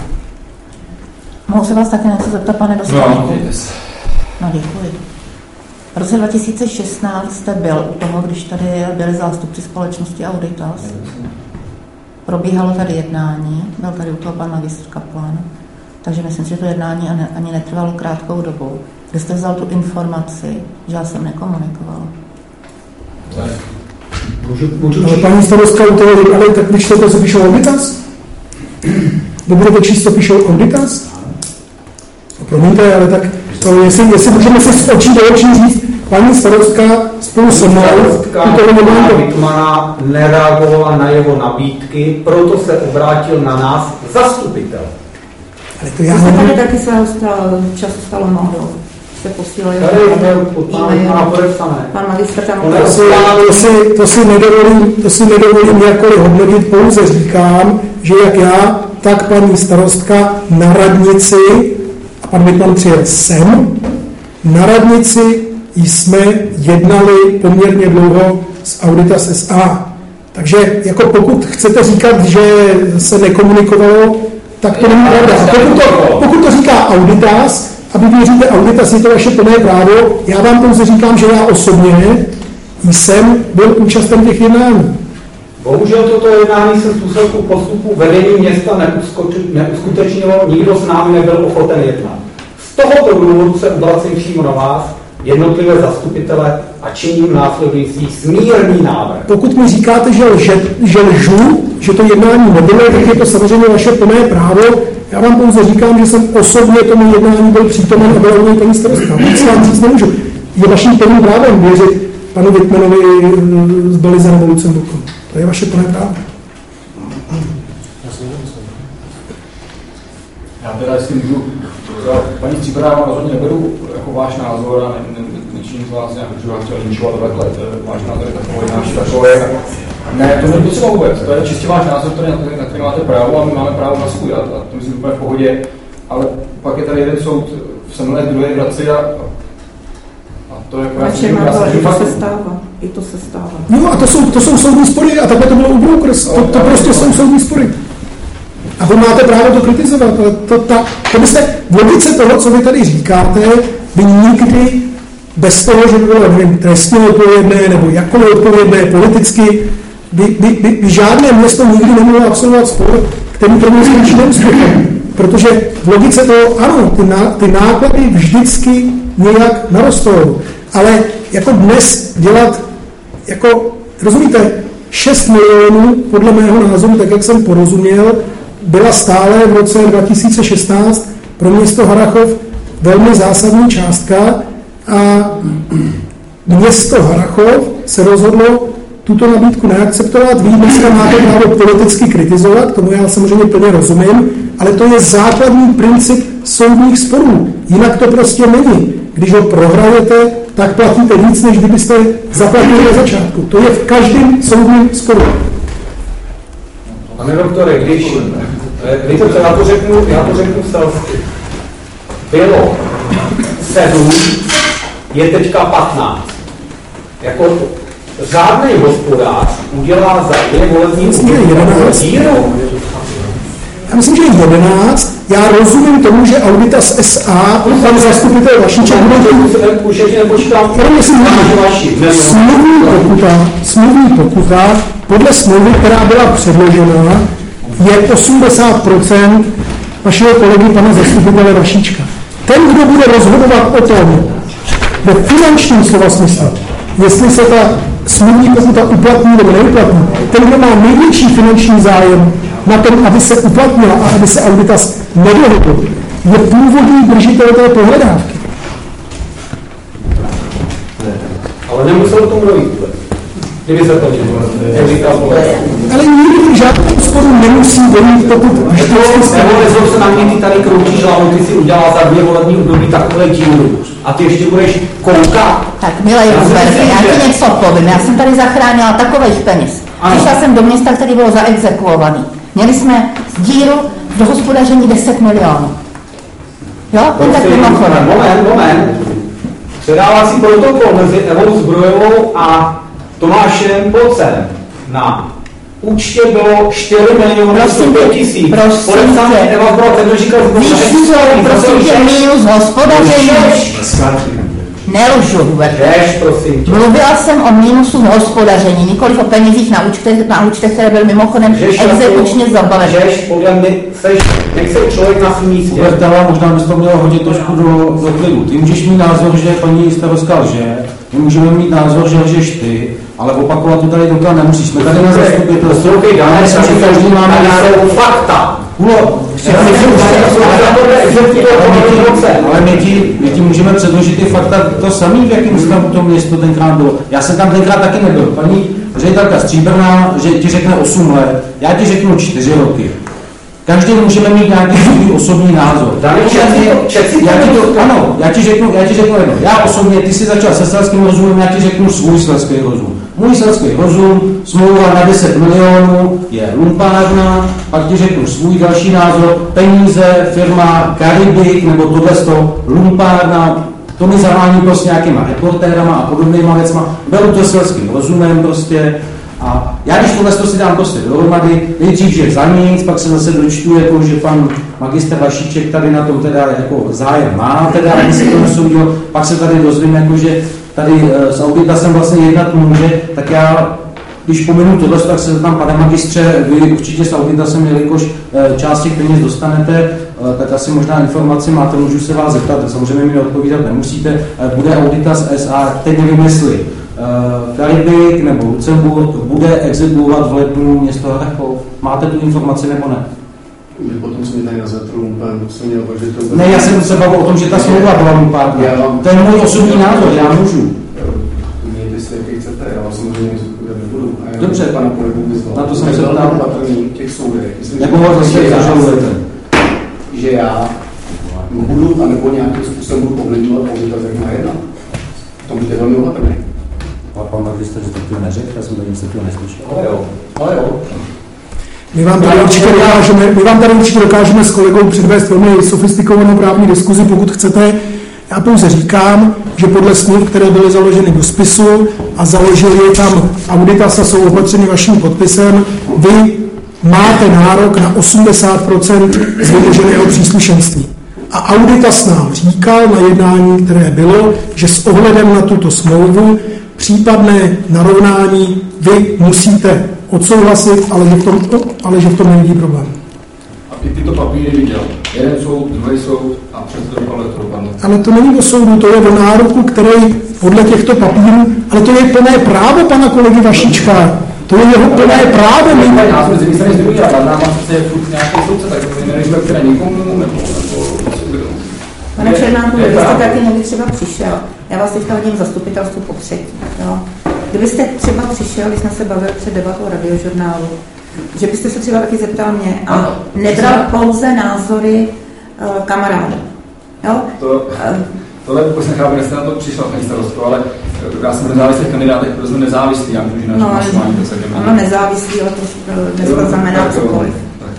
Mohu se vás také něco zeptat, pane Dostáčku? No, děkuji. V roce 2016 jste byl u toho, když tady byli zástupci společnosti Auditas. Probíhalo tady jednání, byl tady u toho pan magistr Kaplan, takže myslím si, že to jednání ani netrvalo krátkou dobu. Kde jste vzal tu informaci, že já jsem nekomunikoval? Ale paní starostka u toho říkala, tak když to co píšou Auditas? Vy budete číst, co píšou Auditas? Promiňte, ale tak to, jestli můžeme se z očí do očí říct, paní starostka spolu se mnou Wittmana nereagovala na jeho nabídky, proto se obrátil na nás zastupitel. Ale to já se tady taky svého času stalo módou. Se posílali pan magistr tam to si nedovolím jakkoliv hodnotit, pouze říkám, že jak já, tak paní starostka na radnici, a pan Wittmann přijel sem, na radnici jsme jednali poměrně dlouho s Auditas S.A. Takže jako pokud chcete říkat, že se nekomunikovalo, tak to není pravda. Pokud to říká Auditas, a vy věříte Auditas, je to vaše plné právo, já vám pouze říkám, že já osobně jsem byl účasten těch jednání. Bohužel toto jednání se z důsledku postupu vedení města neuskutečnilo, nikdo s námi nebyl ochoten jednat. Z tohoto důvodu se obracím přímo na vás, jednotlivé zastupitele, a činím následující smírný návrh. Pokud mi říkáte, že lžu, že to jednání nebylo, tak je to samozřejmě vaše plné právo. Já vám pouze říkám, že jsem osobně tomu jednání byl přítomen a byla u něj paní starostka. Nic vám říct nemůžu. Je vaším plným právem věřit panu Wittmanovi z Belize nebo Lucemburku. To je vaše plné právo. Já teda, jestli můžu, paní Stříbrá, rozhodně neberu jako váš názor a nečiním z vás nějak, že vám chtěl linčovat takhle, váš názor je takový, náš takový. Ne, to není potřeba vůbec, to je čistě váš názor, na který máte právo a my máme právo na svůj a to myslím úplně v pohodě, ale pak je tady jeden soud v Semilé, druhé v Hradci a to je I to se stává. No a to jsou soudní spory a takhle to bylo u Brokers. To prostě jsou soudní spory. A vy máte právo to kritizovat, ale to byste v logice toho, co vy tady říkáte, by nikdy bez toho, že by bylo, nevím, trestně odpovědné nebo jakkoliv odpovědné politicky, by žádné město nikdy nemohlo absolvovat spor, který pro mě skončí neúspěchem. Protože v logice toho, ano, ty náklady vždycky nějak narostou. Ale jako dnes dělat, jako, rozumíte, 6 milionů, podle mého názoru, tak jak jsem porozuměl, byla stále v roce 2016 pro město Harrachov velmi zásadní částka a město Harrachov se rozhodlo tuto nabídku neakceptovat. Vy dneska máte právo politicky kritizovat, tomu já samozřejmě plně rozumím, ale to je základní princip soudních sporů. Jinak to prostě není. Když ho prohrajete, tak platíte víc, než kdybyste zaplatili na začátku. To je v každém soudním sporu. Pane doktore, když to já to řeknu selfie. Bylo 7, je teďka 15. Jako řádný hospodář udělá za 2 volební díru. Já myslím, že 11. Já rozumím tomu, že Auditas SA, pan zastupitel Vašíček, smluvní pokuta, podle smlouvy, která byla předložena, je 80% vašeho kolegy pana zastupitele Vašíčka. Ten, kdo bude rozhodovat o tom, ve finančním slova smyslu, jestli se ta smluvní pokuta uplatní nebo neuplatní, ten, kdo má největší finanční zájem na tom, aby se uplatnila a aby se Auditas nedohodl, je původní držitel té pohledávky. Ale nemuselo tomu dojít. Kdyby se to ale nikdy žádnou sporu nemusí dojít, pokud... Nebo nezlob se na mě, ty tady kroutíš hlavu, ty si udělal za 2 volební období takové dílu. A ty ještě budeš koukat. Tak milé Roberte, já ti něco povím. Já jsem tady zachránila takových peněz. Přišla jsem do města, který bylo zaexekuovaný. Měli jsme díru do hospodaření 10 milionů. Jo? Tak Moment. Předávací protokol mezi Evou Zbrojovou a Tomášem Pocem na účtě bylo 4 miliony 105 tisíc. Podepsaný Eva Zbrojová, ten říkal, prosím tě, minus hospodaření. Nelžu vůbec. Mluvila jsem o mínusu v hospodaření, nikoliv o penězích na účtech, které byly mimochodem exekučně zabavené. Podle mě nejsem člověk na svém místě. Možná bys to mělo hodit trošku do klidu. Ty můžeš mít názor, že paní starostka lže, my můžeme mít názor, že lžeš ty, ale opakovat to tady dokud nemusíš. Jsme tady na zastupitelstvu. Každý máme názor fakta. Ale my ti můžeme předložit ty fakta to samý, v jakém stavu to město tenkrát bylo. Já jsem tam tenkrát taky nebyl. Paní ředitelka Stříbrná, že ti řekne 8 let, já ti řeknu 4 roky. Každý můžeme mít nějaký svůj osobní názor. Já ti řeknu jedno. Já osobně, ty jsi začal se selským rozumem, já ti řeknu svůj selský rozum. Můj selský rozum, smlouva na 10 milionů je lumpárna, pak ti řeknu svůj další názor, peníze, firma, Karibik, nebo tohle lumpárna, to mi zavání prostě nějakýma reportérama a podobnýma věcma, beru to selským rozumem prostě. A já když tohle si dám prostě dohromady, nejdřív, že za nic, pak se zase dočtu, jako, že pan magistr Vašíček tady na tom teda jako zájem má, teda ani se to nesoudil, pak se tady dozvím, jako, že tady s Auditasem vlastně jednat může, tak já, když pominu tohle, tak se tam, pane magistře, vy určitě s Auditasem, jelikož část těch peněz dostanete, tak asi možná informaci máte, můžu se vás zeptat, samozřejmě mi odpovídat nemusíte, bude Auditas SA, teď nevím jestli Karibik nebo Lucemburg bude exekuovat v lednu město Harrachov. Máte tu informaci nebo ne? Potom se mi tady nazvat lumpárnu, jsem měl že to... Ne, já jsem se bavil o tom, že ta smlouva byla lumpárna. To je můj osobní názor, já můžu. Mějte si, jaký chcete, já vám samozřejmě nebudu. Dobře, pana kolegu vyzval. Na to jsem se ptal. Těch soudech. Nebo ho zase zažalujete. Že já budu, anebo nějakým způsobem budu ovlivňovat Auditas, jak má jednat. To můžete velmi opatrný. A pan magistr, že to neřekl, já jsem tady nic takového neslyšel. Ale jo. My vám tady určitě dokážeme s kolegou předvést velmi sofistikovanou právní diskuzi, pokud chcete. Já pouze říkám, že podle smluv, které byly založeny do spisu a založil je tam Auditas a jsou opatřeny vaším podpisem, vy máte nárok na 80% z vymoženého příslušenství. A Auditas nám říkal na jednání, které bylo, že s ohledem na tuto smlouvu případné narovnání vy musíte odsouhlasit, ale že v tom není problém. A ty tyto papíry viděl. Jeden soud, druhý soud a představitel elektropadne. Ale to není o soudu, to je o nároku, který podle těchto papírů, ale to je plné právo pana kolegy Vašíčka. To je jeho plné právo. Já jsem si myslím, že druhý, ale nám přece furt nějaký soudce, tak to nerespektuje nikomu, nebo Pane Černáku, kdybyste taky někdy třeba přišel, já vás teďka hodím zastupitelstvu po třetí, jo. Kdybyste třeba přišel, když jsme se bavili před debatou radiožurnálu, že byste se třeba taky zeptal mě a nebral pouze názory kamarádů. Jo? Tohle vůbec nechápu, že jste na to přišel, paní starostko, ale já jsem nezávislý kandidát, protože jsme nezávislý, já můžu na hlasování. Ono nezávislý, ale to dneska znamená cokoliv.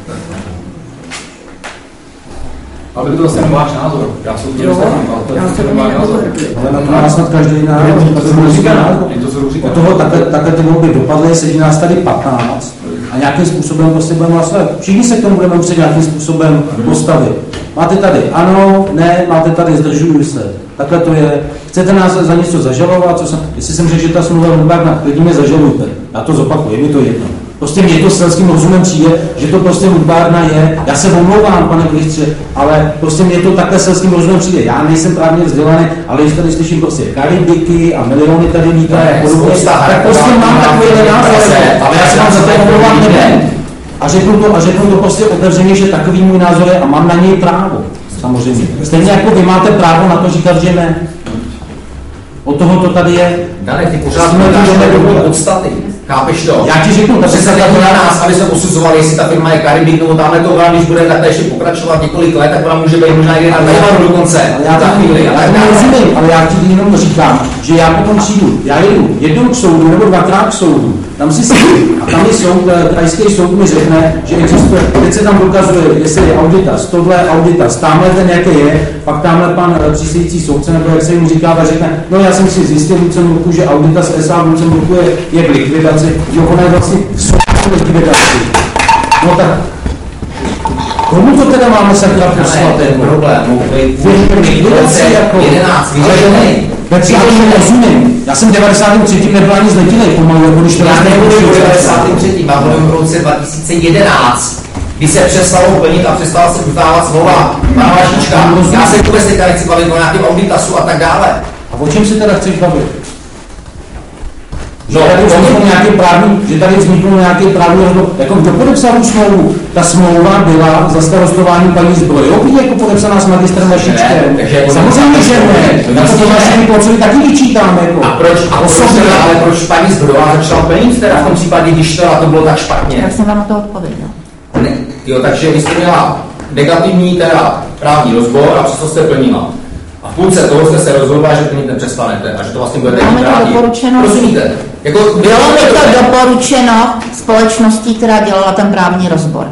Ale to vlastně váš názor. Já jsem to ale na to má snad každý názor. Od toho takhle ty volby dopadly, sedí nás tady 15 a nějakým způsobem prostě budeme hlasovat. Všichni se k tomu budeme muset nějakým způsobem postavit. Máte tady ano, ne, máte tady zdržuju se. Takhle to je. Chcete nás za něco zažalovat? Jestli jsem řekl, že ta smlouva Hudbárna, klidně mě zažalujte. Já to zopakuju, je mi to jedno. Prostě mě to selským rozumem přijde, že to prostě Hudbárna je. Já se omlouvám, pane ministře, ale prostě mě to takhle selským rozumem přijde. Já nejsem právně vzdělaný, ale když tady slyším prostě Karibiky a miliony tady lítají a podobně, tak prostě mám takovýhle názor. Ale já se vám za to omlouvám nebudem. A řeknu to prostě otevřeně, že takový můj názor je a mám na něj právo. Samozřejmě. Stejně jako vy máte právo na to říkat, že ne. Od toho to tady je. Dane, ty pořád mluvíš do podstaty. Chápeš to? Já ti řeknu, že se to na nás, aby se posuzovali, jestli ta firma je Karibik, nebo tamhle to, když bude takhle ještě pokračovat několik let, tak ona může být možná i na Tajvanu dokonce. Ale já ti jenom říkám, že já potom přijdu, já jedu jednou k soudu nebo dvakrát k soudu, tam si sedím a tam je soud, krajský soud mi řekne, že existuje, teď se tam dokazuje, jestli je Auditas, tohle je Auditas, tamhle ten jaký je, pak tamhle pan přísející soudce, nebo jak se jim říká, a řekne, no já jsem si zjistil v Lucemburku, že Auditas S.A. v Lucemburku je v likvidaci, že ona je vlastně v likvidaci. No tak, komu to teda máme sakra poslat? Ten problém, likvidaci jako 11, rozumím. Já jsem v 93. nebyl ani zletilej pomalu, jako když to já nebudu v 93. Já byl v roce 2011, kdy se přestalo plnit a přestala se utávat slova pana Vašíčka. Já se vůbec teďka nechci bavit o nějakém Auditasu a tak dále. A o čem se teda chceš bavit? No, že tady vzniknul nějaký právní rozbor. Jako kdo podepsal smlouvu? Ta smlouva byla za starostování paní Zbrojový, jako podepsaná s magistrem Vašíčkem. Samozřejmě, že ne. Na to Vašíčky Klocovi taky vyčítáme. Jako. A proč paní Zbrojová začala plnit teda v tom případě, když to bylo tak špatně? Jak jsem vám na to odpověděl? Ne, jo, takže vy jste měla negativní teda právní rozbor a přesto jste plnila. A v půlce toho jste se rozhodla, že plnit nepřestanete a že to vlastně budete mít rádi. Rozumíte? Jako, bylo mi to doporučeno společností, která dělala ten právní rozbor.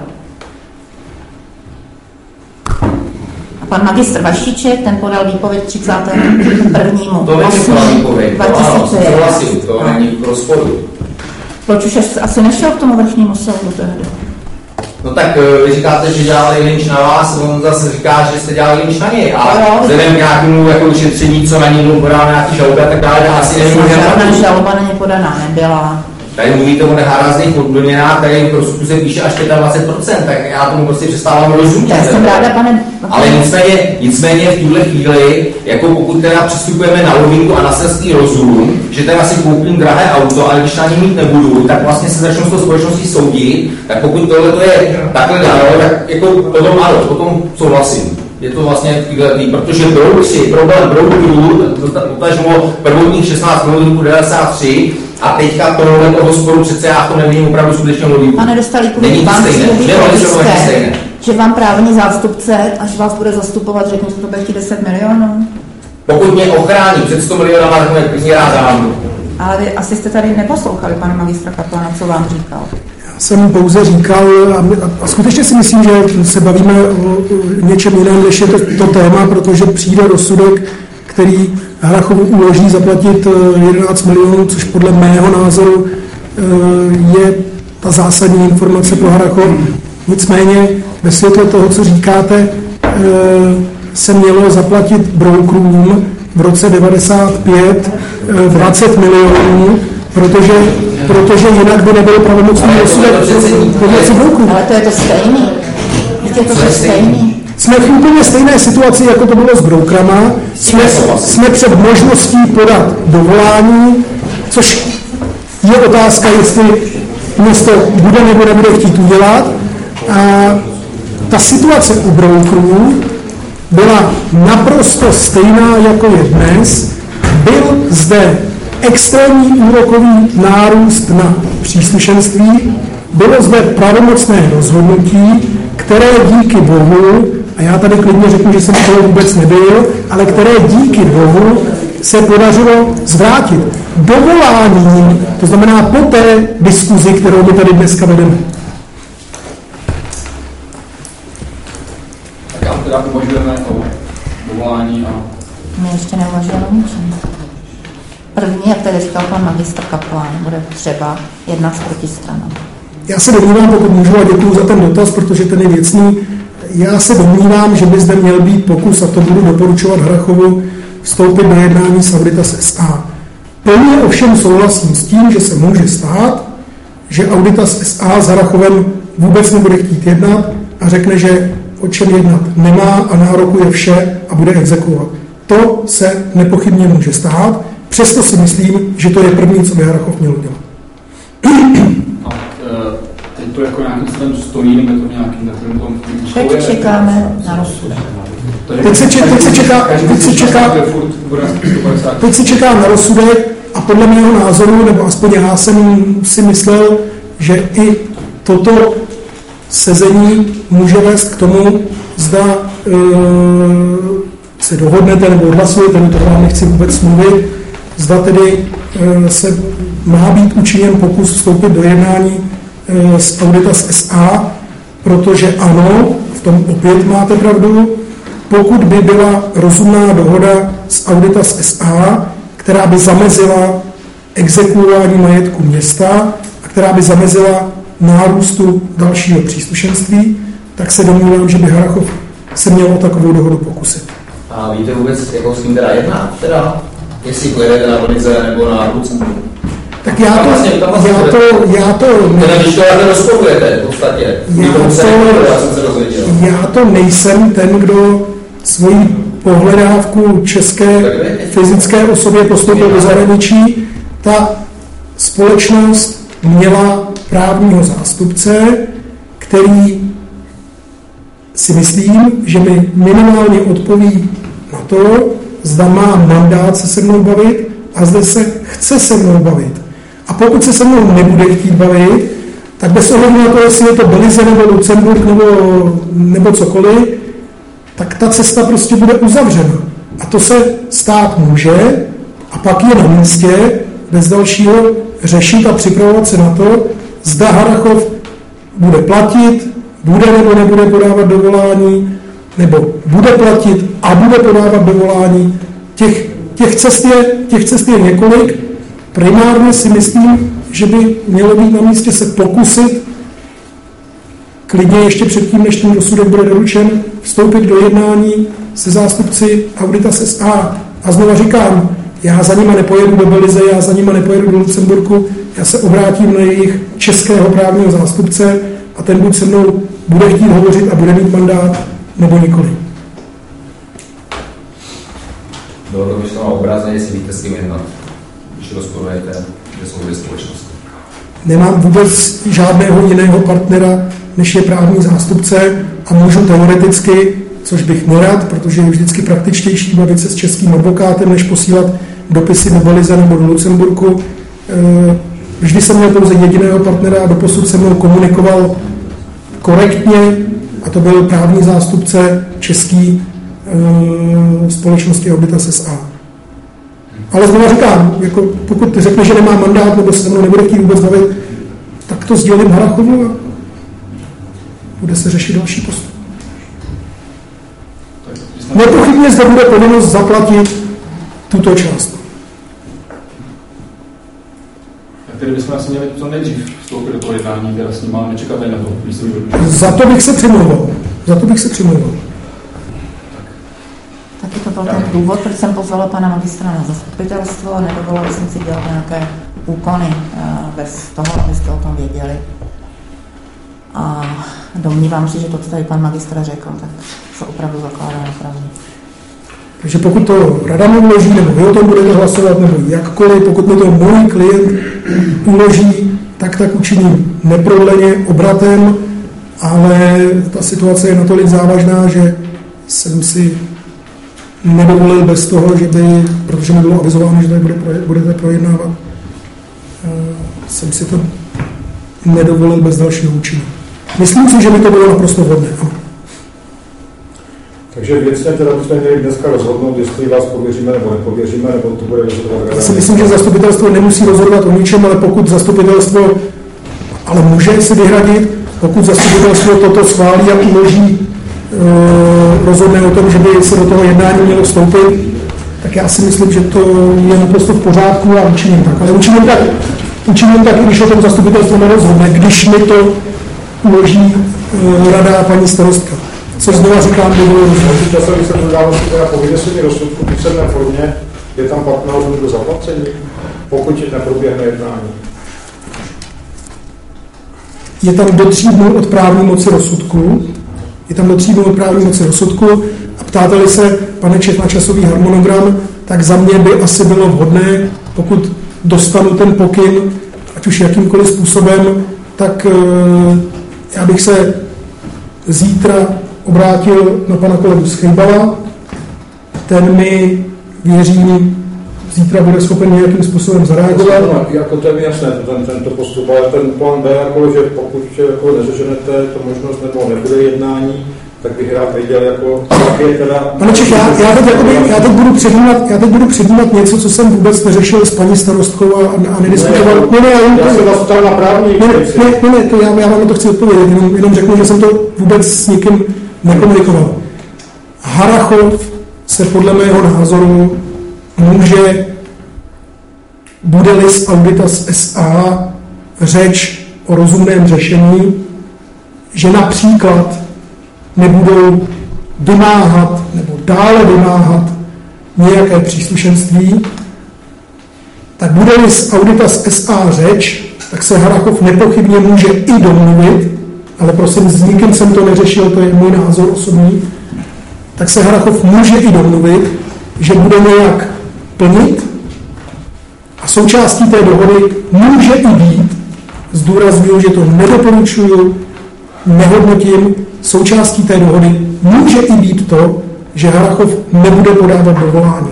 A pan magistr Vašíček, ten podal výpověď 31. To není podal výpověď, to není v rozporu. Proč už asi nešel k tomu vrchnímu soudu tehdy? No tak vy říkáte, že dělali lynč na vás, on zase říká, že jste dělali lynč na něj, ale vzhledem k nějakému jako šetření, co na něj bylo podáno nějaký žaloby a tak dále, asi nevím, žádná žaloba na ně podaná nebyla. Tady mluvíte o neházných odměnách, tady prostě se píše až 25%, tak já tomu prostě přestávám rozumět. Já jsem ráda, pane... Ale nicméně v tuhle chvíli, jako pokud teda přistupujeme na loginku a na selský rozum, že teda si koupím drahé auto, ale když na něm mít nebudu, tak vlastně se začnu s tou společností soudit, tak pokud tohle to je takhle dáno, tak jako potom ano, potom souhlasím. Je to vlastně protože problém brouků, dotažmo prvotních 16 minut 93 a teďka tohle toho sporu přece já to nevím opravdu skutečně logiku. Pane Dostálíku, vám stejné, že vám právní zástupce, až vás bude zastupovat, řeknu, že to bude 10 milionů? Pokud mě ochrání před 100 milionama, tak mě klidně rád dám. Ale vy asi jste tady neposlouchali pana magistra Kaplana, co vám říkal. Jsem pouze říkal, a skutečně si myslím, že se bavíme o něčem jiném, než je to téma, protože přijde rozsudek, který Hrachovu uloží zaplatit 11 milionů, což podle mého názoru je ta zásadní informace pro Harrachov. Nicméně ve světle toho, co říkáte, se mělo zaplatit brokerům v roce 95 20 milionů, protože jinak by nebyl pravomocný rozsudek pomocí brokerů. Ale to je to stejný. Je to stejný. Jsme v úplně stejné situaci, jako to bylo s brokerama. Jsme před možností podat dovolání, což je otázka, jestli město bude nebo nebude chtít udělat. A ta situace u brokerů byla naprosto stejná, jako je dnes. Byl zde extrémní úrokový nárůst na příslušenství, bylo zde pravomocné rozhodnutí, které díky bohu, a já tady klidně řeknu, že jsem toho vůbec nebyl, ale které díky bohu se podařilo zvrátit dovoláním, to znamená po té diskuzi, kterou my tady dneska vedeme. Tak já teda uvažujeme o dovolání a... My ještě neuvažujeme o ničem. První, jak tady říkal pan magistr Kaplan, bude třeba jednat s protistranou. Já se domnívám, pokud můžu, a děkuju za ten dotaz, protože ten je věcný, já se domnívám, že by zde měl být pokus, a to budu doporučovat Harrachovu, vstoupit do jednání s Auditas S.A. Plně ovšem souhlasím s tím, že se může stát, že Auditas S.A. s Harrachovem vůbec nebude chtít jednat a řekne, že o čem jednat nemá a nárokuje vše a bude exekuovat. To se nepochybně může stát, přesto si myslím, že to je první, co by Harrachov měl udělat. Teď to jako nějakým způsobem stojí, nebo to nějakým takovým Teď čekáme na rozsudek. Teď se čeká na rozsudek a podle mého názoru, nebo aspoň já jsem si myslel, že i toto sezení může vést k tomu, zda se dohodnete nebo odhlasujete, to vám nechci vůbec mluvit, zda tedy se má být učiněn pokus vstoupit do jednání s Auditas S.A., protože ano, v tom opět máte pravdu, pokud by byla rozumná dohoda s Auditas S.A., která by zamezila exekuování majetku města a která by zamezila nárůstu dalšího příslušenství, tak se domnívám, že by Harrachov se měl o takovou dohodu pokusit. A víte vůbec, jakou s tím teda jedná? Teda, jestli pojedete na Vlnice nebo na Lucemburku? Tak já to... Teda když to rozpoujete, v podstatě. Já to nejsem ten, kdo svoji pohledávku české fyzické osobě postoupil do zahraničí. Ta společnost měla právního zástupce, který si myslím, že mi minimálně odpoví na to, zda má mandát se mnou bavit a zda se chce se mnou bavit. A pokud se mnou nebude chtít bavit, tak bez ohledu na to, jestli je to Belize nebo Lucemburk nebo cokoliv, tak ta cesta prostě bude uzavřena. A to se stát může a pak je na místě bez dalšího řešit a připravovat se na to, zda Harrachov bude platit, bude nebo nebude podávat dovolání, nebo bude platit a bude podávat dovolání. Těch cest je několik. Primárně si myslím, že by mělo být na místě se pokusit, klidně ještě předtím, než ten rozsudek bude doručen, vstoupit do jednání se zástupci Auditas S.A. A znova říkám, já za nima nepojedu do Belize, já za nima nepojedu do Lucemburku, já se obrátím na jejich českého právního zástupce a ten buď se mnou bude chtít hovořit a bude mít mandát, nebo nikoli. Bylo to myšleno obrazně, jestli víte s kým jednat, když rozporujete, že jsou dvě společnosti. Nemám vůbec žádného jiného partnera, než je právní zástupce a můžu teoreticky, což bych nerad, protože je vždycky praktičtější bavit se s českým advokátem, než posílat dopisy do Belize nebo do Lucemburku. Vždy jsem měl pouze jediného partnera a doposud se mnou komunikoval korektně a to byl právní zástupce český společnosti Auditas S.A. Ale znovu říkám, jako pokud řekne, že nemá mandát nebo se mnou nebude chtít vůbec bavit, tak to sdělím Harrachovu a bude se řešit další postup. Nepochybně zde bude povinnost zaplatit tuto část. Tak tedy bychom asi měli to nejdřív vstoupit do toho jednání, teda s nima, nečekat na to, když se Za to bych se přimlouval. Taky to byl ten důvod, proč jsem pozvala pana magistra na zastupitelstvo a nedovolila jsem si dělat nějaké úkony bez toho, abyste o tom věděli. A domnívám se, že to, co tady pan magistra řekl, tak se opravdu zakládá na pravdu. Takže pokud to rada mi uloží, nebo vy o tom budete hlasovat, nebo jakkoliv, pokud mi to můj klient uloží, tak učiním neprodleně, obratem, ale ta situace je natolik závažná, že jsem si nedovolil bez toho, že by, protože mi bylo avizováno, že tady budete projednávat, jsem si to nedovolil bez dalšího účinku. Myslím si, že by to bylo naprosto vhodné. Takže věcně teda bychom měli dneska rozhodnout, jestli vás pověříme nebo nepověříme, nebo to bude rozhodovat rada. Já si myslím, že zastupitelstvo nemusí rozhodovat o ničem, ale pokud zastupitelstvo, ale může si vyhradit, pokud zastupitelstvo toto schválí a uloží, rozhodne o tom, že by se do toho jednání mělo vstoupit, tak já si myslím, že to je naprosto v pořádku a učiním tak. Ale učiním tak, i když o tom zastupitelstvo nerozhodne, když mi to uloží rada a paní starostka. Což znova říkám, by bylo rozhodnutí. Časový se dodávostí teda po vynesení rozsudku v písemné formě je tam 15 dnů do zaplacení, pokud neproběhne jednání. Je tam do 3 dnů od právní moci rozsudku. A ptáte-li se, pane Čech, na časový harmonogram, tak za mě by asi bylo vhodné, pokud dostanu ten pokyn, ať už jakýmkoliv způsobem, tak já bych se zítra obrátil na pana kolegu Schejbala. Ten mi, věřím, zítra bude schopen nějakým způsobem zareagovat. Jako to je mi jasné, tento postup, ale ten plán B, jako, že pokud jako neřeženete to možnost nebo nebude jednání, tak bych rád věděl, jako, jak je teda... Pane Čech, já teď budu předjímat něco, co jsem vůbec neřešil s paní starostkou a nediskutoval. Já jsem vás ptal na právní věci. Já vám na to chci odpovědět, jenom řeknu, že jsem to vůbec s nikým nekomunikoval. Harrachov se podle mého názoru může, bude-li z Auditas S.A. řeč o rozumném řešení, že například nebudou vymáhat nebo dále vymáhat nějaké příslušenství, tak bude-li z Auditas S.A. řeč, tak se Harrachov nepochybně může i domluvit, ale prosím, s nikým jsem to neřešil, to je můj názor osobní, tak se Harrachov může i domluvit, že bude nějak plnit a součástí té dohody může i být, zdůrazňuji, že to nedoporučuju, nehodnotím, součástí té dohody může i být to, že Harrachov nebude podávat dovolání.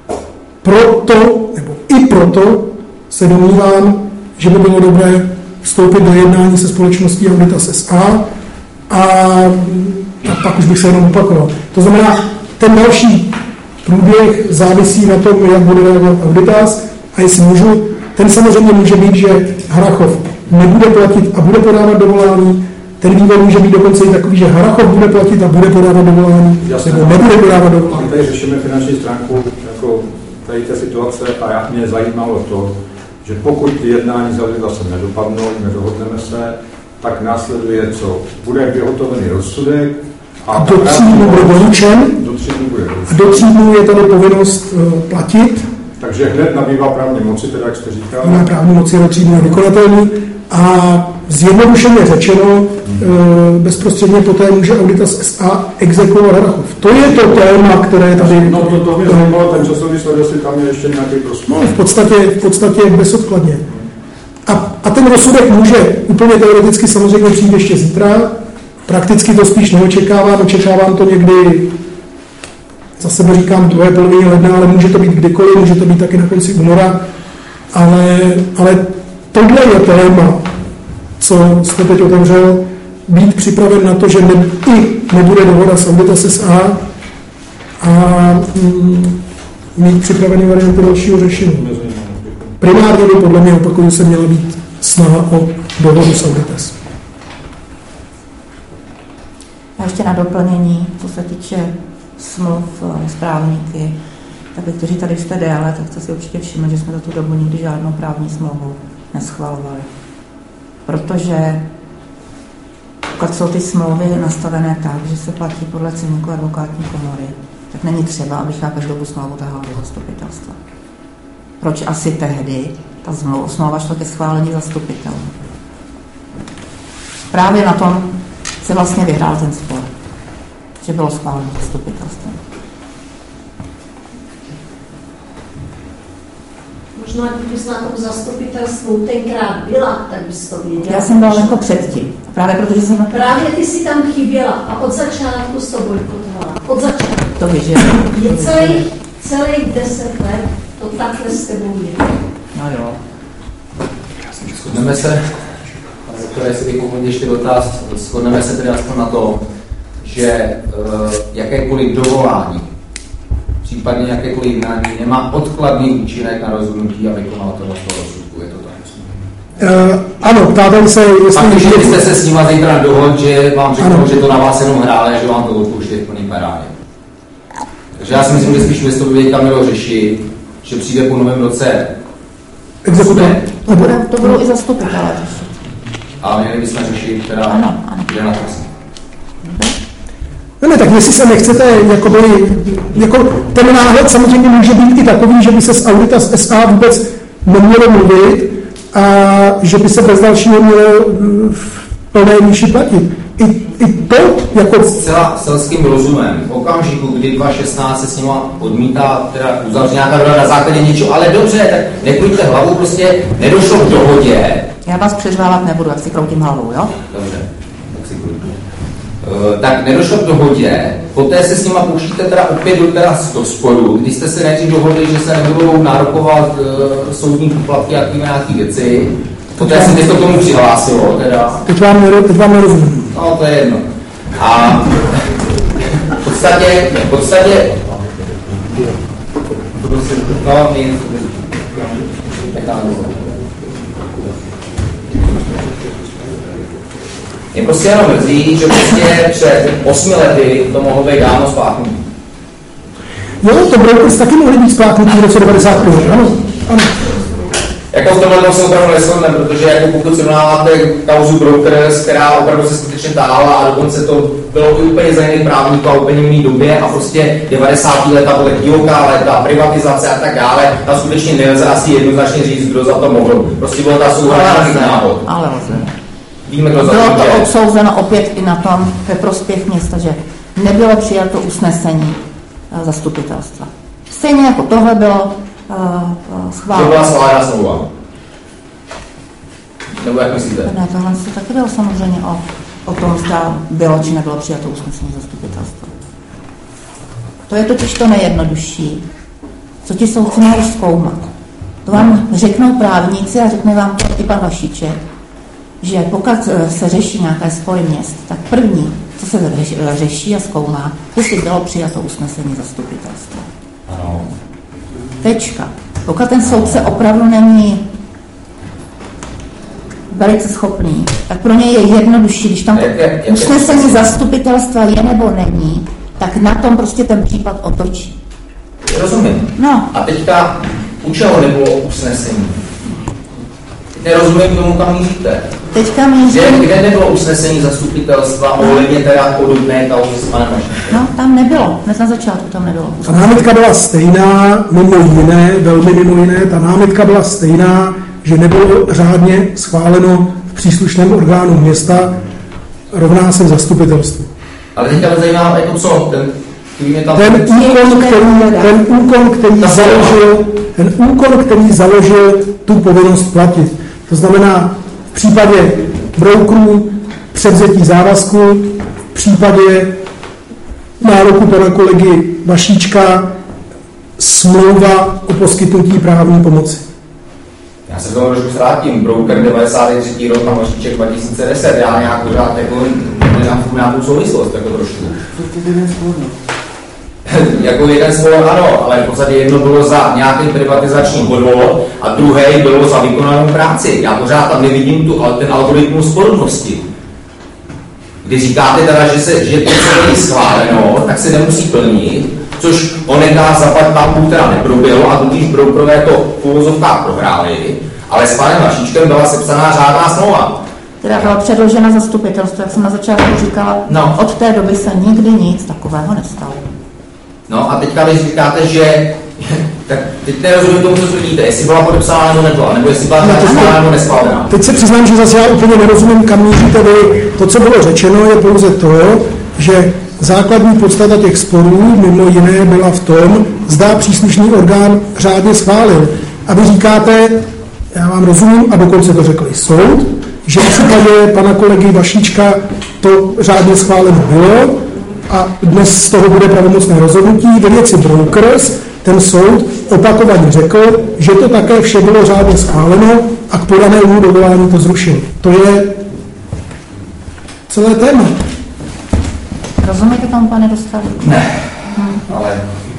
Proto se domnívám, že by bylo dobré vstoupit do jednání se společností Auditas S.A. a pak už bych se jenom opakoval. To znamená, ten další průběh závisí na tom, jak bude reagovat Auditas a jestli můžu, ten samozřejmě může být, že Harrachov nebude platit a bude podávat dovolání. Ten vývoj může být dokonce i takový, že Harrachov bude platit a bude podávat dovolání, nebo nebude podávat dovolání. Tady řešíme finanční stránku jako tady té situace a mě zajímalo to, že pokud jednání zase nedopadnou, nedohodneme se, tak následuje co? Bude vyhotovený rozsudek a do 3 dnů bude doručen. Do 3 dnů je tady povinnost platit. Takže hned nabývá právní moci, teda jak jste říkal. Na právní moci je do 3 dnů vykonatelný a zjednodušeně řečeno, bezprostředně poté může Auditas S.A. exekuovat Harrachov. To je to téma, které tady... No to mě zajímalo, ten časový sled, jestli tam je ještě nějaký prostor. No, v podstatě bezodkladně. A ten rozsudek může úplně teoreticky samozřejmě přijít ještě zítra. Prakticky to spíš neočekávám, očekávám to někdy, za sebe říkám, druhé polovině ledna, ale může to být kdykoliv, může to být taky na konci února. Ale tohle je téma, co jste teď otevřel, být připraven na to, že nebude dohoda s Auditas S.A. a mít připravený varianty dalšího řešení. Primárně by podle mě opakuju se měla být snaha o dohodu s Auditas. A ještě na doplnění, co se týče smluv s právníky, tak vy, kteří tady jste déle, tak jste si určitě všimli, že jsme za tu dobu nikdy žádnou právní smlouvu neschvalovali. Protože pokud jsou ty smlouvy nastavené tak, že se platí podle ceníku advokátní komory, tak není třeba, abych já každou smlouvu tahala do zastupitelstva. Proč asi tehdy ta smlouva šla ke schválení zastupitelů? Právě na tom se vlastně vyhrál ten spor, že bylo schváleno zastupitelstvem. Možná, kdybys na tom zastupitelstvu tenkrát byla, tak bys to věděla. Já jsem byla jako předtím. Právě protože jsem... Právě ty si tam chyběla a od začátku s to bojkotovala. Od začátku. To víš, že? Je celých 10 let to takhle s tebou je. No jo. Shodneme se, pane doktore, jestli bych mohl ještě dotaz, shodneme se tedy aspoň na to, že jakékoliv dovolání, případně jakékoliv jednání nemá odkladný účinek na rozhodnutí a vykonatelnost toho rozsudku. Je to tak? Ano, ptáte se, jestli... A když jste se s nima zítra dohodl, že vám řeknou, že to na vás jenom hrále, že vám to odpouští v plný parádě. Takže já si myslím, že spíš byste to teďka mělo řešit, že přijde po novém roce To budou i zastupitelé. A měli bychom řešit, která jde na trest. Ne, tak jestli se nechcete, jako ten náhled samozřejmě může být i takový, že by se z Audita z SA vůbec nemělo mluvit a že by se bez dalšího mělo v plné výši platit. I to jako... Zcela selským rozumem. V okamžiku, kdy 2016 se s nima odmítá, teda uzavřít nějaká dohoda na základě něčeho, ale dobře, tak neklíďte hlavu, prostě nedošlo k dohodě. Já vás přeřvávat nebudu, jak si kroutím hlavou, jo? Dobře, tak si kroutím. Tak nedošlo k dohodě, poté se s nima pouštíte teda opět do sporu, když jste se nejdřív dohodli, že se nebudou nárokovat soudní poplatky a nějaké věci, poté se město k tomu přihlásilo, teda. Teď vám nerozumím. No, to je jedno. A v podstatě no, mě prostě jenom mrzí, že prostě před 8 lety to mohlo být dáno spláchnutí. Jo, to Brokers taky mohli být spláchnutí v roce 95, ano. Jako v tomhle se opravdu neshodneme, protože jako pokud srovnáváte kauzu Brokers, která opravdu se skutečně táhla a dokonce to bylo i úplně za jiných právníků a úplně jiný době a prostě 90. leta byla divoká léta, privatizace a tak dále, tam skutečně nelze asi jednoznačně říct, kdo za to mohl. Prostě bylo ta souhra návod. Ale lze. Víme, kdo za bylo to to obsouzeno opět i na tom ve prospěch města, že nebylo přijato usnesení zastupitelstva. Stejně jako tohle bylo schváleno. To byla schválená smlouva. Nebo jak myslíte? Ne, tohle se taky bylo samozřejmě o tom, zda bylo či nebylo přijato usnesení zastupitelstva. To je totiž to nejjednodušší, co ti soudci mohou zkoumat. To vám řeknou právníci a řekne vám i pan Vašíček, že pokud se řeší nějaké spor měst, tak první, co se řeší a zkoumá, jestli bylo přijato usnesení zastupitelstva. Ano. Tečka. Pokud ten soudce opravdu není velice schopný, tak pro něj je jednodušší, když tam usnesení zastupitelstva je nebo není, tak na tom prostě ten případ otočí. Rozumím. No. A teďka u čeho nebylo usnesení? Nerozumím tomu, kam míříte. Teďka mířím... Kde nebylo usnesení zastupitelstva ohledně teda podobné kauzy s panem Vašíčkem? No, tam nebylo. Hned na začátku tam nebylo. Ta námitka byla stejná, velmi mimo jiné, ta námitka byla stejná, že nebylo řádně schváleno v příslušném orgánu města, rovná se zastupitelstvu. Ale teďka mě zajímá, jako co? Ten úkon, který založil tu povinnost platit. To znamená, v případě brokerů převzetí závazku, v případě nároku pana kolegy Vašíčka smlouva o poskytnutí právní pomoci. Já se tomu trošku zvrátím. Broker 93. rok a Vašíček 2010. Já nějak pořád nemám nějakou souvislost, jako trošku. Jako jeden spor, ano, ale v podstatě jedno bylo za nějaký privatizační podvod a druhé bylo za vykonanou práci. Já pořád tam nevidím ten algoritmus podobnosti. Když říkáte teda, že to, co není schváleno, tak se nemusí plnit, což on nechá zaplať pán teda neprobělo a tudíž brokerové to v uvozovkách prohráli. Ale s panem Vašíčkem byla sepsaná řádná smlouva. Která byla předložena zastupitelstvu, jak jsem na začátku říkala, od té doby se nikdy nic takového nestalo. No a teďka vy říkáte, že tak teď nerozumím tomu, co tvrdíte, jestli byla podepsána nebo nebyla, nebo jestli byla podepsána nebo neschválená. Teď se přiznám, že zase já úplně nerozumím, kam míříte vy. To, co bylo řečeno, je pouze to, že základní podstata těch sporů mimo jiné byla v tom, zda příslušný orgán řádně schválil. A vy říkáte, já vám rozumím, a dokonce to řekl i soud, že v případě pana kolegy Vašíčka to řádně schváleno bylo a dnes z toho bude pravomocné rozhodnutí. Ve věci Brokers ten soud opakovaně řekl, že to také vše bylo řádně schváleno a k podanému dovolání to zrušil. To je celé téma. Rozumíte tomu, pane Dostal? Ne, ale...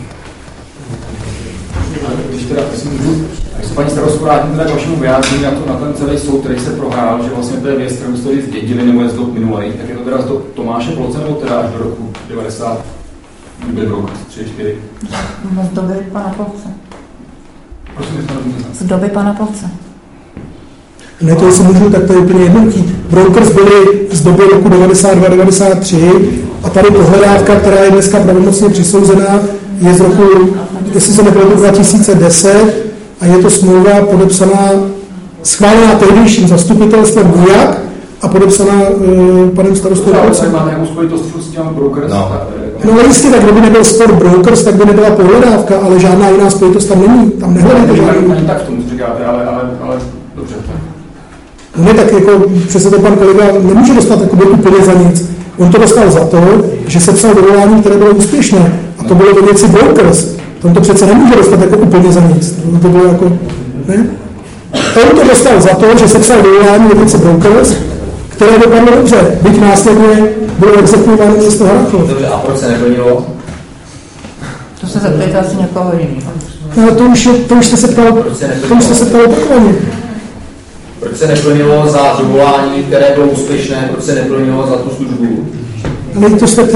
Když teda, tak se paní starostku vrátím teda k vašemu vyjádření na ten celý soud, který se prohrál, že vlastně to je věc, kterou jste zdědili nebo je z dob minulej, tak je to teda z dob Tomáše Ploce nebo teda až do roku 90, kdy byl rok 3-4? Z doby pana Ploce. Prosím, jestli to Z doby pana Ploce. Ne, to jestli můžu, tak to je úplně jednoduchý. Brokers byli z doby roku 92-93 a tady pohledávka, která je dneska pravomocně přisouzená, je z roku, jestli se nepletu, 2010 a je to smlouva podepsaná, schválená tehdejším zastupitelstvem Bujak a podepsaná panem starostou Ploce. Tak máte nějakou spojitost s těmi Brokers? No ale jistě, tak kdyby nebyl spor Brokers, tak by nebyla pohledávka, ale žádná jiná spojitost tam není. Tam nehledejte žádný. Ani tak v tom říkáte, ale dobře. No ne, tak jako přesně to pan kolega nemůže dostat jako úplně za nic. On to dostal za to, že sepsal dovolání, které bylo úspěšné. A to bylo ve věci Brokers. On to přece nemůže dostat jako úplně za nic. To bylo jako, ne? On to dostal za to, že sepsal dovolání ve věci Brokers, které dopadlo dobře, byť následně bylo exekuováno město Harrachov. Dobře, a proč se neplnilo? To se zeptejte asi někoho jiného. No, to už jste se ptal opakovaně. Proč se neplnilo za dovolání, které bylo úspěšné, proč se neplnilo za tu službu? Ale to jste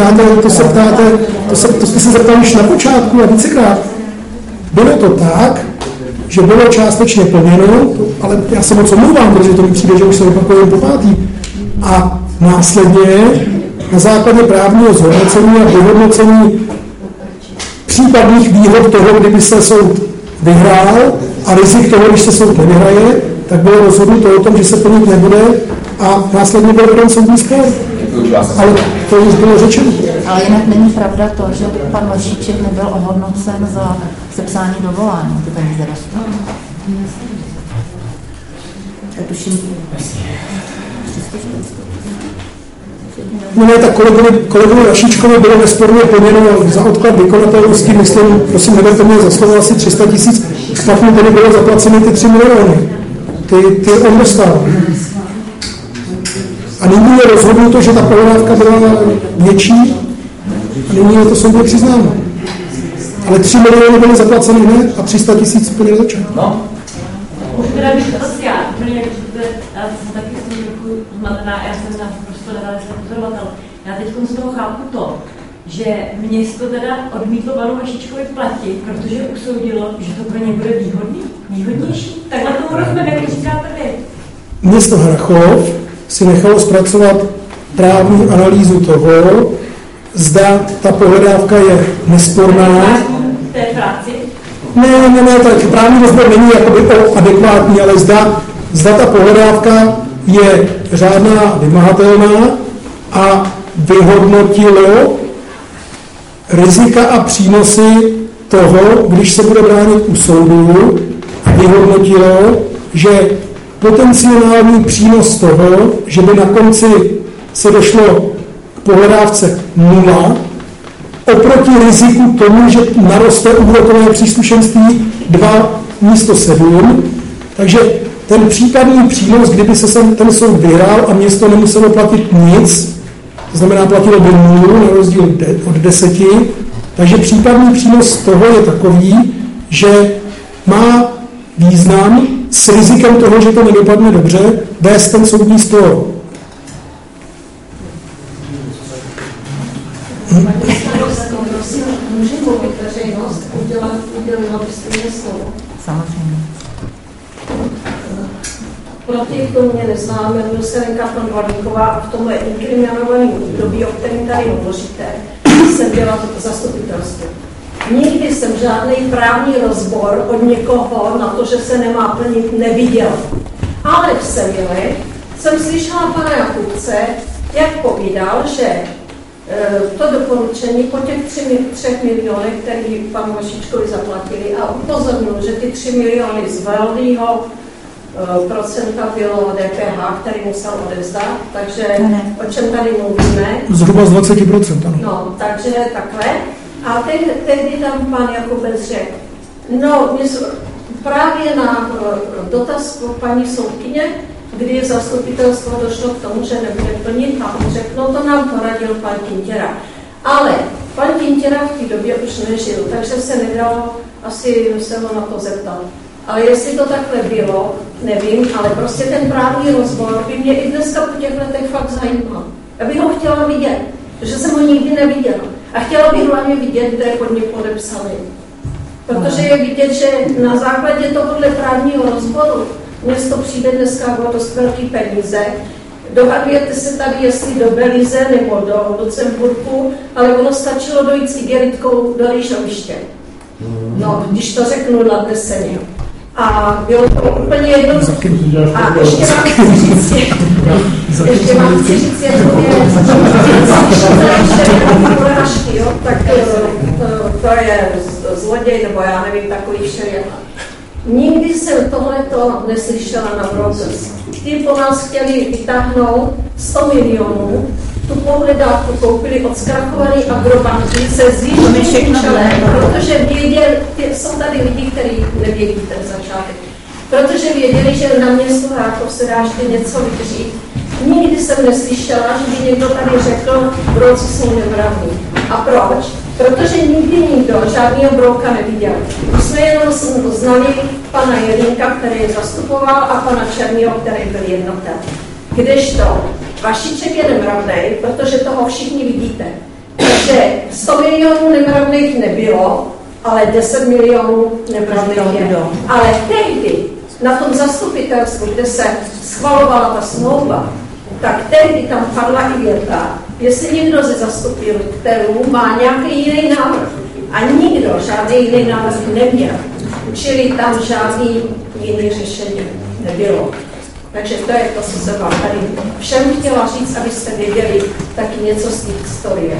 se zeptali už na počátku a vícekrát. Bylo to tak, že bylo částečně plněno, ale já se moc omlouvám, protože to mi přijde, že už se opakujeme po pátý. A následně na základě právního zhodnocení a vyhodnocení případných výhod toho, kdyby se soud vyhrál a rizik toho, když se soud nevyhraje, tak bylo rozhodnuto o tom, že se plnit nebude a následně byl ten soudní spor. Ale to už bylo řečeno. Ale jinak není pravda to, že pan Vašíček nebyl ohodnocen za sepsání dovolání. Ty peníze dostal. Já tuším. No ne, tak kolegovi Vašíčkovi bylo nesporně plněno za odklad vykonatelnosti, myslím, prosím, neberte mě za slovo, asi 300 000, pak mu tedy bylo zaplaceny ty 3 miliony. Ty on dostal. A nyní je rozhodnuto, že ta pohledávka byla větší a nyní je to soudně přiznáno. Ale 3 miliony byly zaplaceny hned a 300 000 plně začal. No. Teda bych to já jsem taky trochu zmatená, já jsem naprosto nezávislý pozorovatel. Já teď z toho chápu to, že město teda odmítlo panu Vašíčkovi platit, protože usoudilo, že to pro ně bude výhodnější. Takhle tomu rozumím, jak říkáte vy. Město Harrachov si nechalo zpracovat právní analýzu toho, zda ta pohledávka je nesporná. V té práci? Ne, tak právní rozbor není jakoby adekvátní, ale zda ta pohledávka je řádná, vymahatelná a vyhodnotilo rizika a přínosy toho, když se bude bránit u soudu, vyhodnotilo, že potenciální přínos toho, že by na konci se došlo k pohledávce 0, oproti riziku tomu, že naroste úrokové příslušenství 2 místo 7, takže ten případný přínos, kdyby se ten soud vyhrál a město nemuselo platit nic, to znamená platilo by 0 na rozdíl od 10, takže případný přínos toho je takový, že má význam s rizikem toho, že to nedopadne dobře, vést ten soudní spor. Může mluvit veřejnost, udělila byste mě slovo. Samozřejmě. Pro ty, kdo mě nezná, jmenuji se Lenka Pandvaníková a v tomhle inkriminovaném období, o kterém tady hovoříte, jsem byla v zastupitelstvu. Nikdy jsem žádný právní rozbor od někoho na to, že se nemá plnit, neviděl. Ale v Semilech jsem slyšela pana Jakubce, jak povídal, že to doporučení po těch 3 milionech, který panu Vašičkovi zaplatili, a upozornil, že ty 3 miliony z velkého procenta bylo DPH, který musel odevzdat, takže o čem tady mluvíme? Zhruba z 20%, ano. No, takže takhle. A tehdy tam pan Jakubec řekl, no, právě na dotaz paní soudkyně, kdy zastupitelstvo došlo k tomu, že nebude plnit, a on řekl, no to nám poradil pan Kintěra. Ale pan Kintěra v té době už nežil, takže se nedalo asi se ho na to zeptat. Ale jestli to takhle bylo, nevím, ale prostě ten právní rozbor by mě i dneska po těch letech fakt zajímal. Já bych ho chtěla vidět, protože jsem ho nikdy neviděla. A chtěla bych hlavně vidět, kde je pod ním podepsaný. Protože je vidět, že na základě tohohle právního rozboru město přijde dneska o dost velký peníze. Dohadujete se tady, jestli do Belize nebo do Lucemburku, ale ono stačilo dojít s igeritkou do Lížoviště. No, když to řeknu nadneseně. A bylo to úplně jednoduché. A ještě vám chci říct jednu věc. Tak to je zloděj, nebo já nevím, takový všelijak. Nikdy jsem tohleto neslyšela na Brokers. Ty po nás chtěli vytáhnout 100 milionů, tu pohledávku koupili od zkrachovaných agrobanky se zvýšeným účelem, protože věděli, jsou tady lidi, kteří nevědí ten začátek, protože věděli, že na město Rákov se dá vždy něco vydřít. Nikdy jsem neslyšela, že by někdo tady řekl, brouci jsou nevravní. A proč? Protože nikdy nikdo žádného brouka neviděl. My jsme jenom znali pana Jelínka, který je zastupoval, a pana Černýho, který byl jednatel. Kdežto Vašiček je nemravnej, protože toho všichni vidíte. Takže 100 milionů nemravných nebylo, ale 10 milionů nemravných je. Ale tehdy na tom zastupitelstvu, kde se schvalovala ta smlouva, tak tehdy tam padla i věta, jestli někdo ze zastupitelů má nějaký jiný návrh. A nikdo žádný jiný návrh neměl. Čili tam žádný jiný řešení nebylo. Takže to je to, co jsem vám tady všem chtěla říct, abyste věděli taky něco z té historie.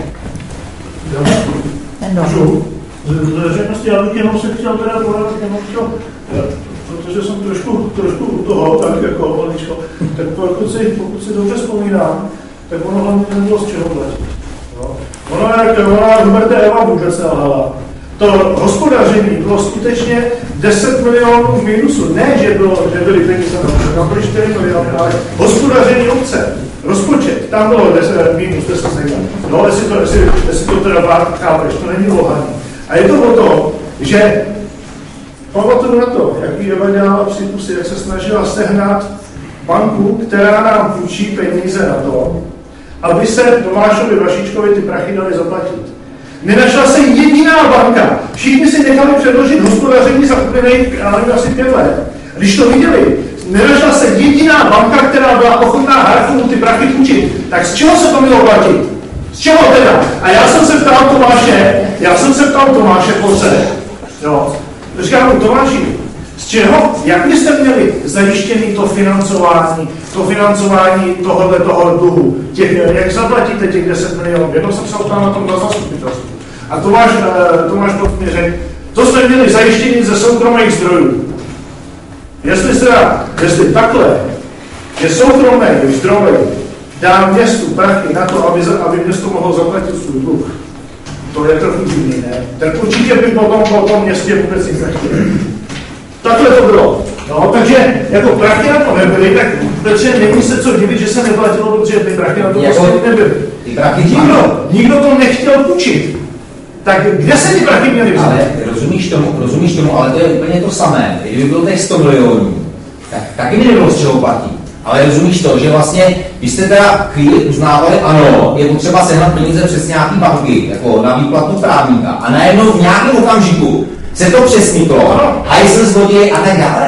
Z veřejnosti, já bych jenom se chtěl teda dovolat, protože jsem trošku u toho, tak jako Olničko, tak pokud si dobře vzpomínám, tak ono hlavně nebylo z čeho platit. Ona Huberta Eva vůbec nelhala. To hospodaření bylo skutečně 10 milionů v mínusu. Ne, že byly peníze na 4 miliony, ale hospodaření obce, rozpočet, tam bylo minus 10 milionů. No, jestli to teda chápeš, to není lohaný. A je to o tom, že pamatuju na to, jak Eva dělala příkusy, jak se snažila sehnat banku, která nám půjčí peníze na to, aby se Tomášovi Vašičkovi ty prachy dali zaplatit. Nenašla se jediná banka. Všichni si nechali předložit hospodaření za úplných, asi 5 let. Když to viděli, nenašla se jediná banka, která byla ochotná Harkovu ty prachy půjčit. Tak z čeho se to mělo platit? Z čeho teda? A já jsem se ptal Tomáše Poce. Jo. Říkám mu, Tomáši, z čeho? Jak byste měli zajištěný to financování toho dluhu? Jak zaplatíte těch 10 milionů? Jednou jsem se ptal na tom na zastupitelstvu. A Tomáš mi řekl, to jsme měli zajištění ze soukromých zdrojů. Jestli takhle je soukromý zdroj dá městu prachy na to, aby město mohlo zaplatit svůj dluh, to je trochu divný, ne? Tak určitě by po tom městě vůbec nic nechtěl. Takhle to bylo. No, takže jako prachy na to nebyly, tak protože není se co divit, že se neplatilo, protože ty prachy na to prostě nebyly. Nikdo to nechtěl půjčit. Tak kde se ty prachy měly vzít? Ale rozumíš tomu, ale to je úplně to samé. Kdyby bylo těch 100 milionů, tak taky by nebylo z čeho platit. Ale rozumíš to, že vlastně, když jste teda chvíli uznávali, ano, je potřeba sehnat peníze přes nějaký banky, jako na výplatu právníka, a najednou v nějakém okamžiku se to přesmítlo, a jsem zloděj a tak dále.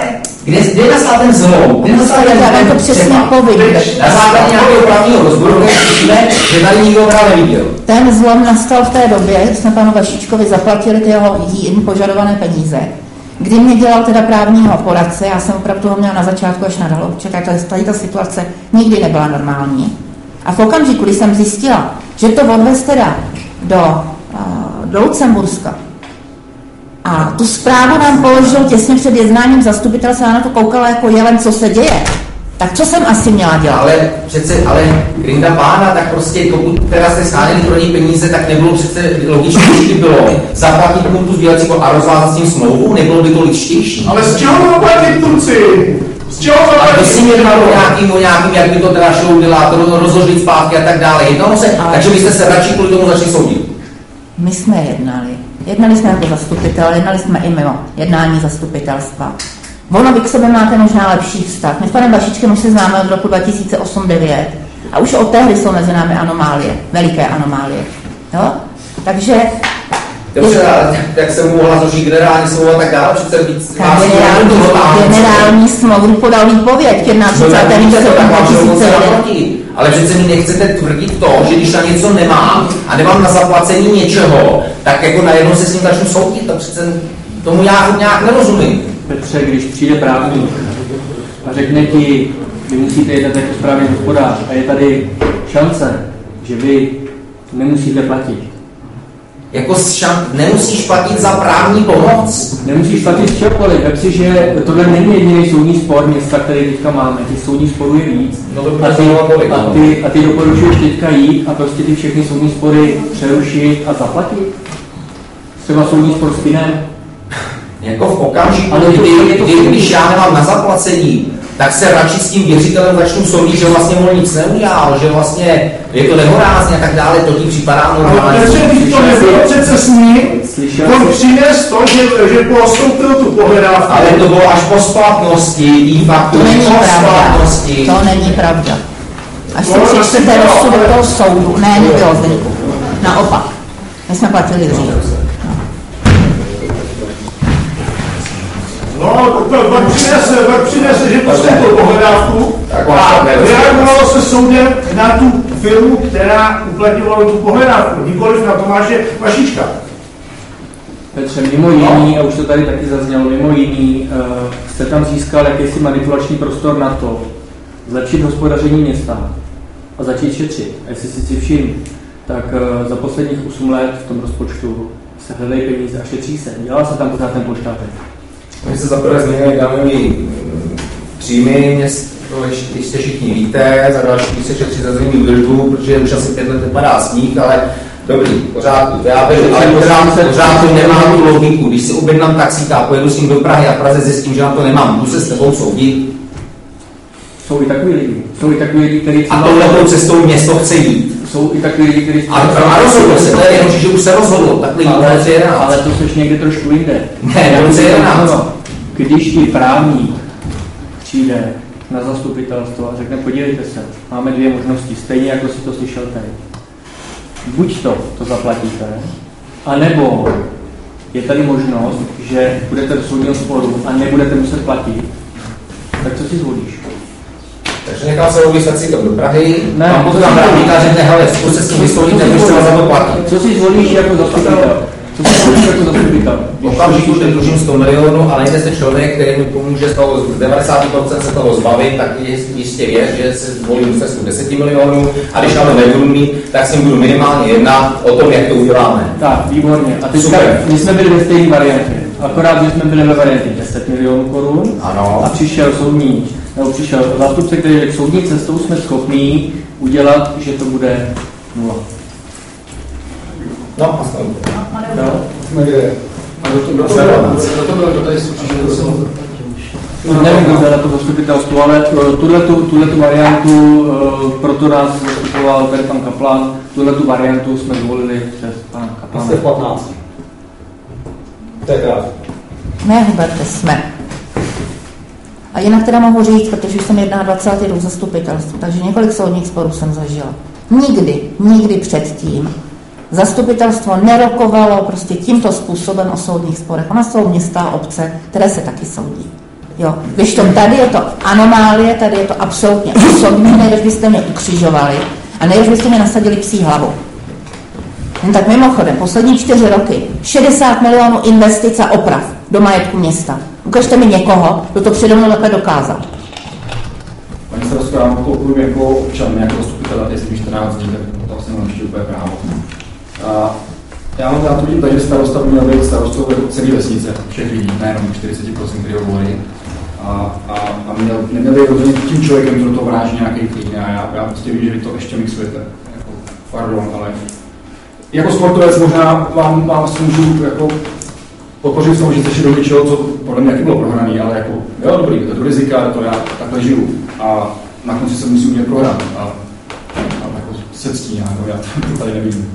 Kde nastal ten zlom? Já to přesně povím. Na základě nějakého právního rozboru, že tady nikdo právě neviděl. Ten zlom nastal v té době, jsme panu Vašičkovi zaplatili ty jeho jim požadované peníze. Kdy mě dělal teda právního poradce, já jsem opravdu ho měla na začátku až na žalobček, tady ta situace nikdy nebyla normální. A v okamžiku, kdy jsem zjistila, že to odvez teda do Lucemburska, a tu zprávu nám položil těsně před jednáním zastupitelstva, na to koukala jako jelen, co se děje. Tak co jsem asi měla dělat? Ale Grinda pána, tak prostě pokud teda jste schánili pro něj peníze, tak nebylo přece logičtější bylo zaplatit mu tu sbírací a rozvázat s ním smlouvu, nebylo by to ličtější. Ale z čeho zaplatit Turci? Z čeho zaplatit? A to si jednal o nějakým, jak by to teda šlo udělat, rozložit zpátky a tak dále. Jednalo se, takže byste se radši kvůli tomu začali soudit. My jsme jednali. Jednali jsme jako zastupitel, jednali jsme i mimo jednání zastupitelstva. Ono, vy k sobě máte možná lepší vztah. My s panem Vašičkem už se známe od roku 2008-2009 a už od tehdy jsou mezi námi anomálie, veliké anomálie. Jo? Takže... Dobře, jak jsem mohla zložit generální smlouvu a tak dále, přece víc... Generální smlouvu podal výpověď 31. Ale přece mi nechcete tvrdit to, že když na něco nemám a nemám na zaplacení něčeho, tak jako najednou se s ním začnu soudit, tak přece tomu já nějak nerozumím. Petře, když přijde právník a řekne ti, vy musíte jednat jako správný hospodář a je tady šance, že vy nemusíte platit. Jako nemusíš platit za právní pomoc? Nemusíš platit z čehokoliv. Vem si, že tohle není jediný soudní spor města, který teďka máme. Těch soudních sporů je víc. No to a ty doporučuješ teďka jít a prostě ty všechny soudní spory přerušit a zaplatit? Třeba soudní spor s Kinem? Jako v okamžiku, když já nemám na zaplacení, tak se radši s tím věřitelem začnu soudit, že vlastně mu nic neudělal, že vlastně je to nehorázně a tak dále, to ti připadá normálně. Ale když to nebylo přece s ním, on přines to, že postoupil tu pohledávku. Ale to bylo až po splatnosti, jí faktu, po splatnosti. To není pravda. Až se přečtete rozsudek toho soudu, ne, nebylo Zdeňku. Naopak. My jsme platili dřív. No, pak přinese, že postoupil pohledávku a reagovalo se soudem na tu firmu, která uplatňovala tu pohledávku, nikoliv na Tomáše Vašička. Petře, mimo jiný, a už to tady taky zaznělo, mimo jiný, jste tam získal jakýsi manipulační prostor na to, zlepšit hospodaření města a začít šetřit. A jestli si všim, tak za posledních 8 let v tom rozpočtu se hledají peníze a šetří se. Dělá se tam pořád ten poštátek. My se zaprvé změnili daňový příjmy měst, to jistě všichni víte, za další se šetří za zimní údržbu, protože už asi 5 let nepadá sníh, ale dobrý, pořádku. Já bych, ale pořádku nemám tu logiku. Když si objednám taxíka a pojedu s ním do Prahy a Praze zjistím, že na to nemám, jdu se s tebou soudit. Jsou i takový lidi, kteří... A touhletou cestou město chce jít. Jsou i takový lidi, kteří... A rozhodlo se, to je jenom, že už se rozhodlo, tak lidi, ale to seš někde trošku jinde. Ne, to je 11. Když ti právník přijde na zastupitelstvo a řekne, podívejte se, máme 2 možnosti, stejně jako si to slyšel tady. Buď to zaplatíte, anebo je tady možnost, že budete v soudním sporu a nebudete muset platit, tak co si zvolíš? Takže nechám se odvíjet taxíkem do Prahy, a potom tam právníka řekne, hele, zkus se s tím vysloužit, tak se za to platí. Co si zvolíš jako zastupitel? V okamžiku, že dlužím 100 milionů a najde se člověk, který mi pomůže z toho 90% se toho zbavit, tak jistě věř, že se zvolím cestu 10 milionů a když na to nebudu mít, tak si budu minimálně jednat o tom, jak to uděláme. Tak, výborně. A teďka my jsme byli ve stejné variantě. Akorát, že jsme byli ve variantě 10 milionů korun. Ano. A přišel zástupce, který řekl, soudní cestou jsme schopní udělat, že to bude 0. No, aspoň. Nevím, kdo byl na to zastupitelstvu, ale tuhletu variantu, proto nás zastupoval tady pan Kaplan, tuhletu variantu jsme zvolili přes pana Kaplana. Jste v 15. To je krásné. Ne, Huberte, jsme. A jinak teda mohu říct, protože už jsem 21 zastupitelstvu, takže několik soudních sporů jsem zažila. Nikdy předtím zastupitelstvo nerokovalo prostě tímto způsobem o soudních sporech. Ona jsou města a obce, které se taky soudí. Jo. Když to tady je to anomálie, tady je to absolutně osobní, než byste mě ukřižovali a než byste mě nasadili psí hlavu. Jen tak mimochodem, poslední 4 roky 60 milionů investic a oprav do majetku města. Ukažte mi někoho, kdo to přede mnou takhle dokázal. Paní starostko, já to povím jako občan, jako zastupitel, a teď jsem 14 dní, tak to jsem mám ještě úplně právo. Já mám rád vidím tak, že starosta by měl být starostou jako celé vesnice, všech lidí, nejenom 40%, který ho volí. A neměl být rozhodně tím člověkem, kdo to vráží nějaký klín. Já prostě vím, že vy to ještě mixujete. Jako, pardon, ale jako sportovec možná vám můžu jako podpořit v tom, že jste šli do něčeho, co podle mě taky bylo prohraný, ale jako, jo, dobrý, to je do rizika, to já takhle žiju. A na konci se musí umět prohrát. A jako se ctí, já to tady nevidím.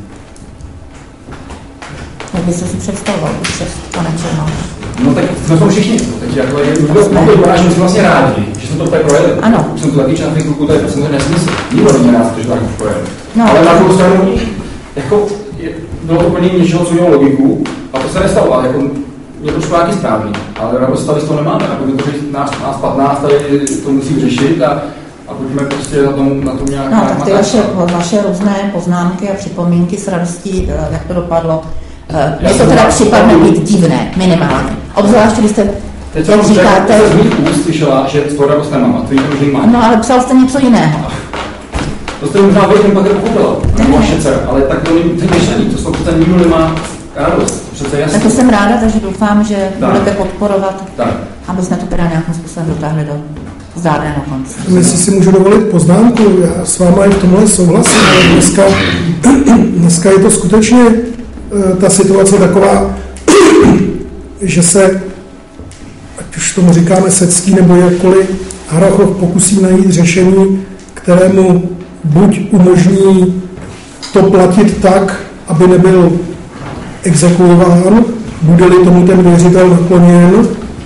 Jak byste si představoval účast, pane Černoch? No tak jsme to všichni. Teď jako je jsme vlastně rádi, že jsme to tady projeli. Ano. Už jsem to taky na Facebooku, to je samozřejmě nesmysl. Nikdo není rád, že to tak projeli. No. Ale na druhou stranu, jako, bylo to plnění něčeho, co mělo logiku, a to se nestalo, ale jako, je to školáky správný. Ale radost tady z toho nemáme, a pokud to říct nás 15, tady to musí řešit a pojďme prostě na tom nějak... No, tak ty vaše různé poznámky a připomínky s radostí, jak to dopadlo, mně to teda připadne být divné, minimálně. Obzvláště, když jste, jak říkáte... Teď jsem z mých úst slyšela, že z toho radost nemám, a to jí to má. No, ale psal jste něco jiného. To jste možná vědět, pak pochopila, nebo vaše dcera, ale tak to není myšlení, to jsou přece nikdo nemá radost, to přece jasný. Tak to jsem ráda, takže doufám, že budete podporovat, aby jsme to teda nějakým způsobem dotáhli do zdárného konce. Jestli si můžu dovolit poznámku, já s váma i v tomhle souhlasím, ale dneska je to skutečně ta situace taková, že se, ať už tomu říkáme sectí nebo jakkoliv, Harrachov pokusí najít řešení, kterému buď umožní to platit tak, aby nebyl exekuován, bude-li tomu ten věřitel nakloněn,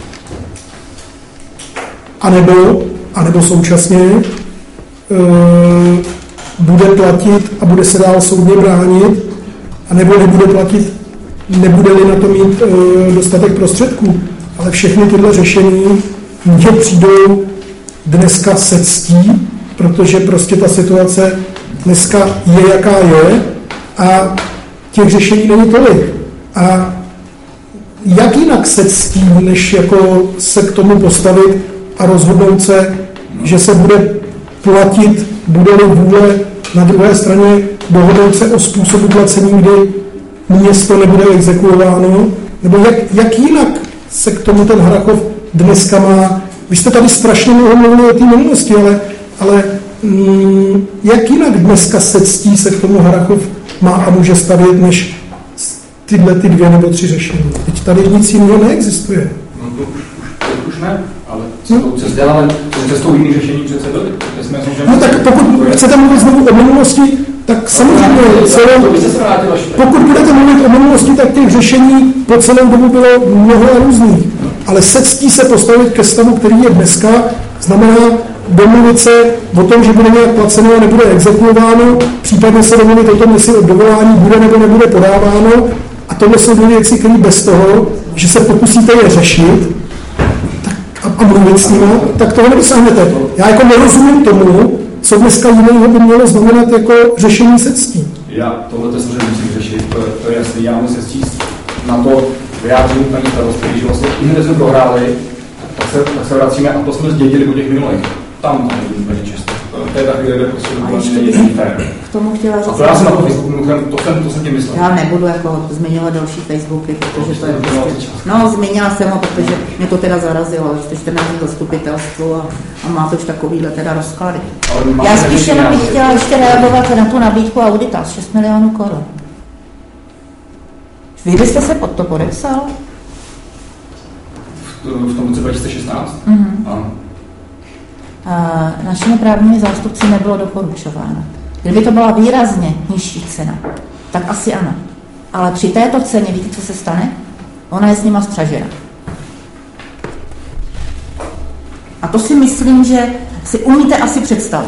anebo současně bude platit a bude se dál soudně bránit, anebo nebude platit, nebude-li na to mít dostatek prostředků. Ale všechny tyhle řešení mně přijdou dneska se ctí, protože prostě ta situace dneska je, jaká je a těch řešení není tolik. A jak jinak se ctí, než jako se k tomu postavit a rozhodnout se, že se bude platit, bude-li vůle na druhé straně dohodnout se o způsobu placení, kdy město nebude exekuováno, nebo jak jinak se k tomu ten Harrachov dneska má. Vy jste tady strašně mluvili o té minulosti, ale jak jinak dneska se ctí se k tomu Harrachov má a může stavět, než tyhle ty 2 nebo 3 řešení. Teď tady nic jiného neexistuje. No to už ne, ale cestou jiných řešení přece byly. No tak pokud chcete mluvit znovu o minulosti, tak samozřejmě pokud budete mluvit o minulosti, tak těch řešení po celou dobu bylo mnoho a různých. Ale se ctí se postavit ke stavu, který je dneska, znamená domluvit se o tom, že bude nějak placeno a nebude exekuováno, případně se domluvit o tom, jestli od dovolání bude nebo nebude podáváno. A tohle jsou 2 věci, které bez toho, že se pokusíte je řešit a mluvit s nimi, tak toho nedosáhnete. Já jako nerozumím tomu, co dneska jiného by mělo znamenat jako řešení se ctí. Já tohle samozřejmě musím řešit, to je jasný, já musím ctít na to vyjádření paní starostky, když vlastně i hned jsme prohráli, tak se vracíme a to jsme zdědili po těch minulých. Tam nevím úplně často. To je takový, kde prostě není fér. K tomu chtěla říct. A to já jsem na to Facebooku, to jsem tím myslel. Já nebudu jako zmiňovat další Facebooky, protože to je prostě... No, zmínila jsem ho, protože mě to teda zarazilo, že jste 14 dní zastupitelstvu a má to už takovýhle teda rozklady. Já spíš jenom bych chtěla ještě reagovat na tu nabídku Audita 6 milionů korun. Vy byste se pod to podepsal? V tom roce 2016? Ano. Našimi právními zástupci nebylo doporučováno. Kdyby to byla výrazně nižší cena, tak asi ano. Ale při této ceně, víte, co se stane? Ona je s nima střažena. A to si myslím, že si umíte asi představit.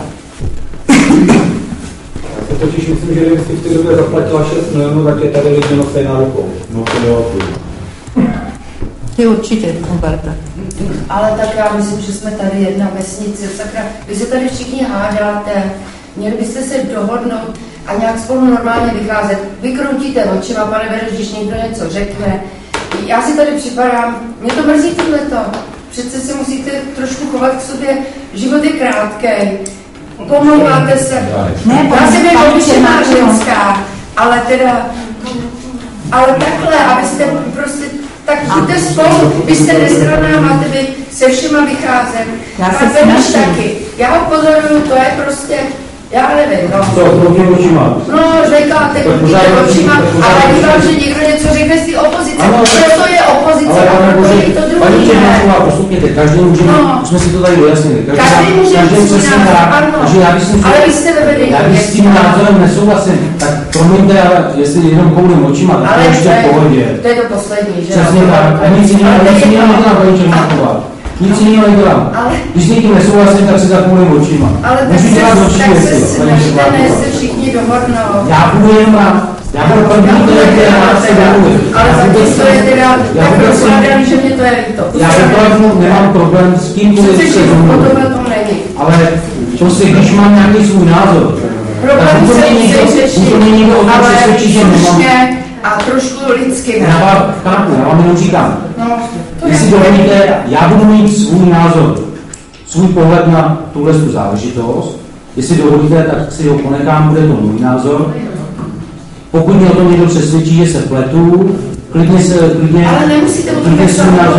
Já totiž myslím, že kdyby si v té době zaplatila 6 milionů, tak je tady lidi stejná rukou. No to jo. Ty určitě, Huberta. Ale tak já myslím, že jsme tady jedna vesnice, sakra, vy se tady všichni hádáte, měli byste se dohodnout a nějak spolu normálně vycházet. Vy kroutíte očima, pane Bereš, když někdo něco řekne. Já si tady připadám, mě to mrzí tohleto. Přece se musíte trošku chovat k sobě, život je krátkej. Pomlouváte se. Ne, já jsem je obyčejná ženská, ale teda, ale takhle, abyste prostě, tak jděte spolu, vy jste nestranná, máte být se všema vycházet. Já se Bereš taky. Já ho pozoruju, to je prostě, já nevím, no. To očima. No, říkáte, krutíme očima, ale dívám, že někdo něco řekne z té opozice. Proto je opozice a proto je to druhý. Paní Černáková, postupněte, každý může, už jsme si to tady ujasnili. Každý může mít svůj názor, ano. Ale vy jste ve vedení. Já když s tím názorem nesouhlasím, tak promiňte, ale jestli jenom koulím očima, tak to je ještě v pohodě. To je to poslední, že? Přesně tak. A nic jiného nedělám, paní Černáková. Nic jiného nedělám. Když s někým nesouhlasím, tak si zakoulím očima. Ale tak se snažíte se všichni dohodnout. Já budu jenom rád. Já budu první, která se domluvit. Ale zatím to je teda tak rozkládaný, že mě to je líto. Já opravdu nemám problém s kýmkoliv se domluvit. Ale prostě, když mám nějaký svůj názor, tak úplně někdo od mě přesvědčí, že nemám. A trošku lidsky. Já vám jenom říkám. Jestli dovolíte, já budu mít svůj názor, svůj pohled na tuhle záležitost. Jestli dovolíte, tak si ho ponechám, bude to můj názor. Pokud mě o tom někdo přesvědčí, že se pletu, klidně ale nemusíte o tom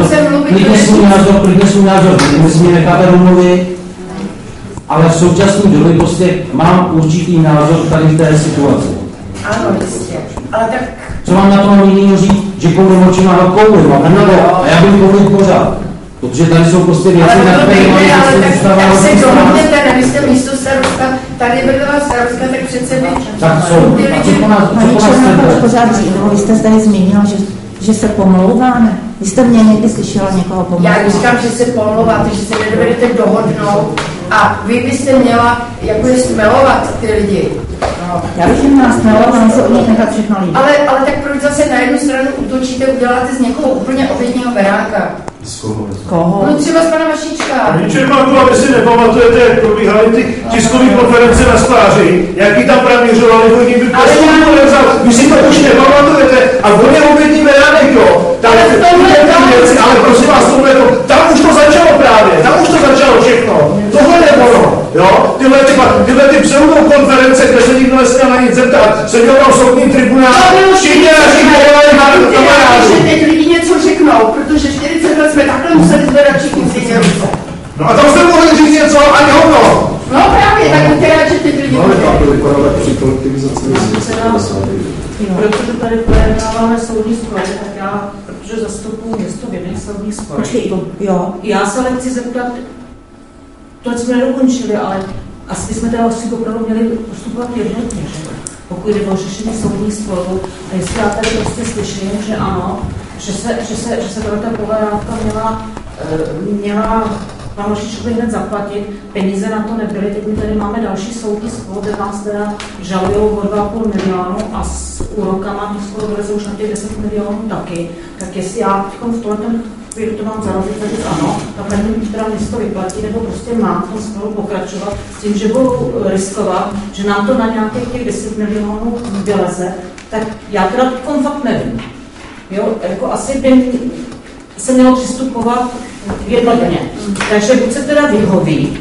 klidně svůj názor, si mě necháte domluvit, ale v současné době prostě mám určitý názor tady v té situaci. Ano, jistě. Ale tak... Co mám na tom jiného říct, že koulím očima na koulím, a já budu koulit pořád. Protože tady jsou prostě věci, na které ale tak se dohodněte, nebyste místo starosta, tady byla starostka, tak přece by... Tak jsou. A co po nás pořád říkala, vy jste tady zmínila, že se pomlouváme. Vy jste mě někdy slyšela někoho pomlouvat? Já říkám, že se pomlouváte, že se nedovedete dohodnout a vy byste měla jako smelovat ty lidi. No. Já bych jim nás smelovat, ale se od nich nechat všechno líbit. Ale tak proč zase na jednu stranu útočíte, uděláte z někoho úplně obětního beránka? Koho? No třeba z pana Vašíčka. Paní Čermáková, vy si nepamatujete, jak probíhaly ty tiskové konference na skláři, jaký tam praměřovali, oni by vy si to už nepamatujete a on je obětní beránek, jo. Ale prosím vás, tam už to začalo právě, tam už to začalo všechno. Tohle je ono, jo. Tyhle ty pseudokonference, kde se nikdo nesměl na nic zeptat, se dělal soudní tribunál, všichni naši kamarádi. Teď lidi něco řeknou, protože 40 let jsme takhle museli zvedat všichni si ruce. No a tam jste mohli říct něco, ani hovno. No právě, tak teda, že teď lidi... No, ale to vypadá při kolektivizaci. Protože tady projednáváme soudní spory, tak já, protože zastupuji město v jedných soudních sporech. Počkej, jo. Já se ale chci zeptat, to jsme nedokončili, ale asi jsme teda asi opravdu měli postupovat jednotně, že? Pokud jde o řešení soudních sporů. A jestli já tady prostě slyším, že ano, že se ta pohledávka měla panu Vašíčkovi hned zaplatit, peníze na to nebyly, teď my tady máme další soudní spor, kde nás teda žalujou o 2,5 milionu a s úrokama to skoro vyleze už na těch 10 milionů taky. Tak jestli já v tomhle chvíli to mám zarazit, tak ano, tak nevím, teda město vyplatí, nebo prostě mám v tom sporu pokračovat s tím, že budu riskovat, že nám to na nějakých těch 10 milionů vyleze, tak já teda teď fakt nevím. Jo, jako asi by se mělo přistupovat jednotně. Takže buď se teda vyhoví,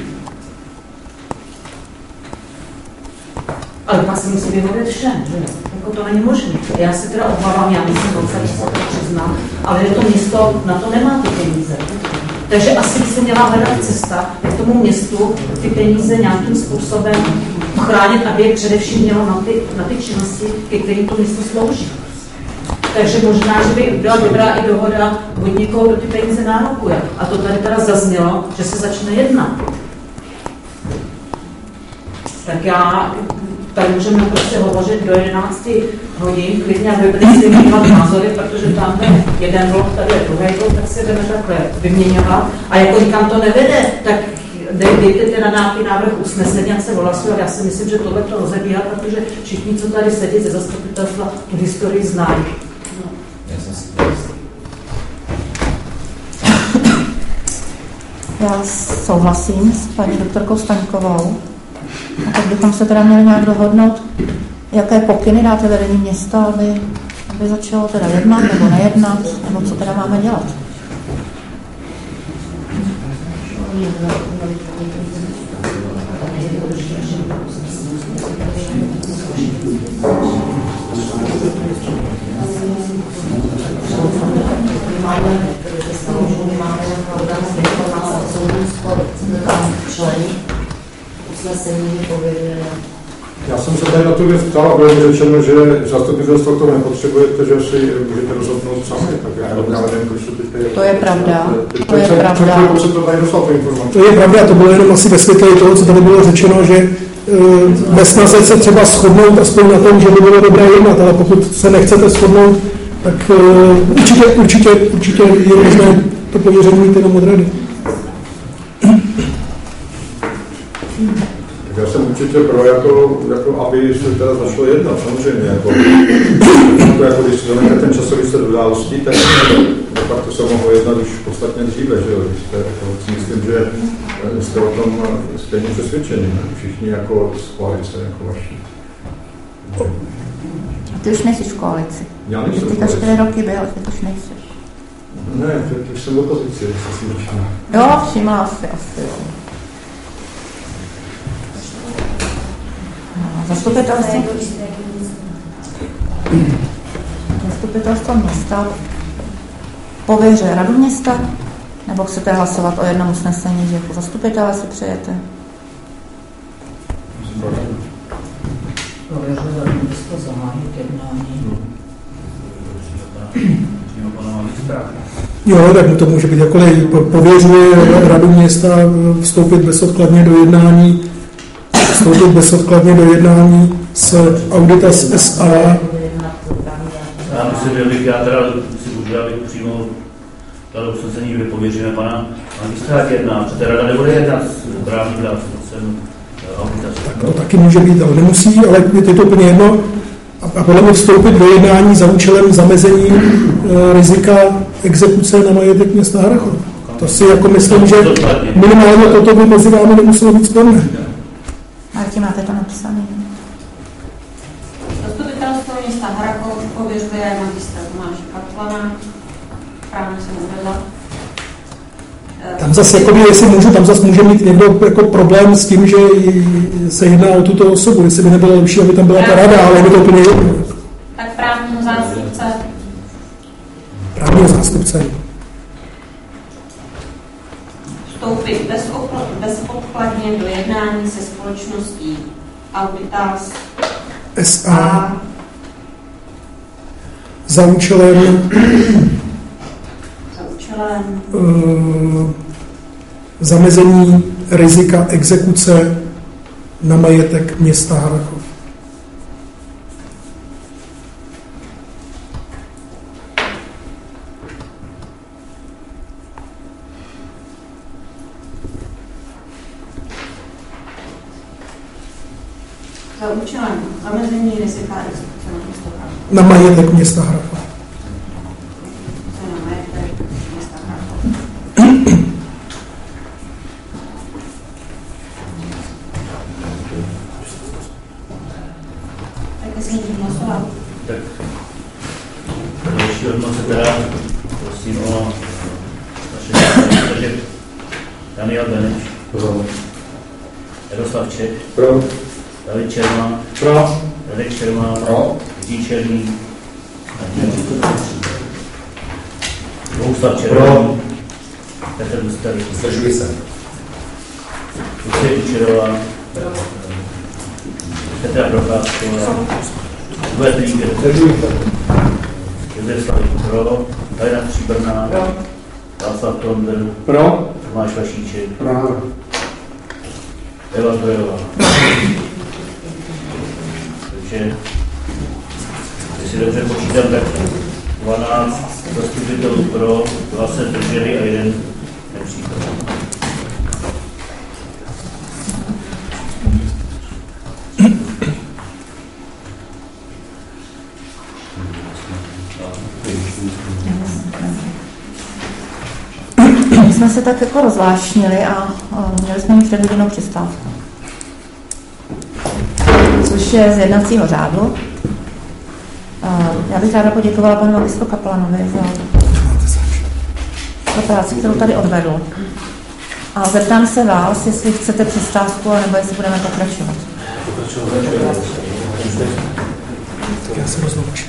ale pak se musí vyhovět všem, že jako to není možné. Já se teda obávám, já nejsem docela, se to přiznám, ale to město na to nemá ty peníze. Takže asi by se měla hledat cesta, jak tomu městu ty peníze nějakým způsobem chránit, aby je především mělo na ty činnosti, ke kterým to město slouží. Takže možná, že by byla dobrá i dohoda od někoho, kdo ty peníze nárokuje. A to tady teda zaznělo, že se začne jednat. Tak já tady můžeme prostě hovořit do 11 hodin, klidně, aby byli si vyměňovat názory, protože tam je jeden blok, tady je druhý blok, tak se jdeme takhle vyměňovat. A jako říkám, to nevede, tak dejte teda nějaký návrh usnesení, jak se hlasovat. Já si myslím, že tohle to rozebíhá, protože všichni, co tady sedí ze zastupitelstva, tu historii znají. Já souhlasím s paní doktorkou Staňkovou. A tak bychom se teda měli nějak dohodnout, jaké pokyny dáte vedení města, aby začalo teda jednat nebo nejednat, nebo co teda máme dělat. Já jsem se tady na tu věc ptal a bylo mi řečeno, že zastupitelstvo to nepotřebuje, protože si můžete rozhodnout sami, tak já nevím, proč to teď je. To je pravda, to je pravda. To je pravda, to bylo jenom asi ve světle toho, co tady bylo řečeno, že ve snaze se třeba shodnout aspoň na tom, že by bylo dobré jednat, ale pokud se nechcete shodnout, tak určitě je možné to pověření mít jenom od rady. Já jsem určitě pro, aby se teda začalo jednat, samozřejmě. Jako když si zanecháte ten časový sled událostí, tak to se mohlo jednat už podstatně dříve, že jo. Myslím, že jste o tom stejně přesvědčení, všichni jako z koalice, jako vaši. A ty už nejsi v koalici. Já nejsem ty to 4 roky byl, ty už nejsi. Ne, ty už jsem v opozici, jestli si všimla. Jo, všimla si asi, jo. Zastupitelstvo města pověřuje radu města, nebo chcete hlasovat o jednom usnesení, že jako zastupitelé si přejete? Pověřuje radu města zahájit jednání. Jo, tak to může být jakkoliv. Pověřuje radu města vstoupit bezodkladně do jednání s Auditas S.A. Já myslím, že bych si můžu, abych přímo dal usnesení, kde pověříme pana ministra jedná, protože rada nebude jednat s právním zástupcem Auditas. No, taky může být, ale nemusí, ale je to úplně jedno. A podle mě vstoupit do jednání za účelem zamezení rizika exekuce na majetek města Harrachov. To si jako myslím, že minimálně toto by mezi vámi nemuselo být sporné. Marti, máte to napsané? Zastupitelstvo města Harrachov pověřuje magistra Tomáše Kaplana. Právě jsem uvedla. Tam zase, jestli můžu, tam zase může mít někdo jako problém s tím, že se jedná o tuto osobu, jestli by nebylo lepší, aby tam byla ta rada, ale je to úplně jedno. Tak právního zástupce. Právního zástupce. Vstoupit bezodkladně do jednání se společností Auditas S.A. za účelem zamezení rizika exekuce na majetek města Harrachov. za účelem zamezení rizika exekuce na město Harrachov. Na majetek města Harrachov. Tak další hodnoce teda, prosím o naše Daniel Beneš. Pro. Jaroslav Čech. Pro. David Čermák. Pro. Radek Čermák. Pro. Jiří Černý. Bohuslav Černý. Pro. Petr Dostalý. Zdržuji se. Lucie Kučerová. Pro. Petra Procházková. Hubert Líger. Zdržuji se. Josef Slavik. Pro. Dajna Stříbrná. Pro. Václav Tonder. Pro. Tomáš Vašíček. Pro. Eva Zdrojová. Takže, jestli dobře počítám, tak 12 zastupitelů pro, 2 se drželi a 1 nepřítomný. jsme se tak jako rozvášnili a měli jsme mít 3 hodinou přestávku. Což je z jednacího řádu. Já bych ráda poděkovala panu magistru Kaplanovi za práci, kterou tady odvedl. A zeptám se vás, jestli chcete přestávku, nebo jestli budeme pokračovat. Já se rozloučím.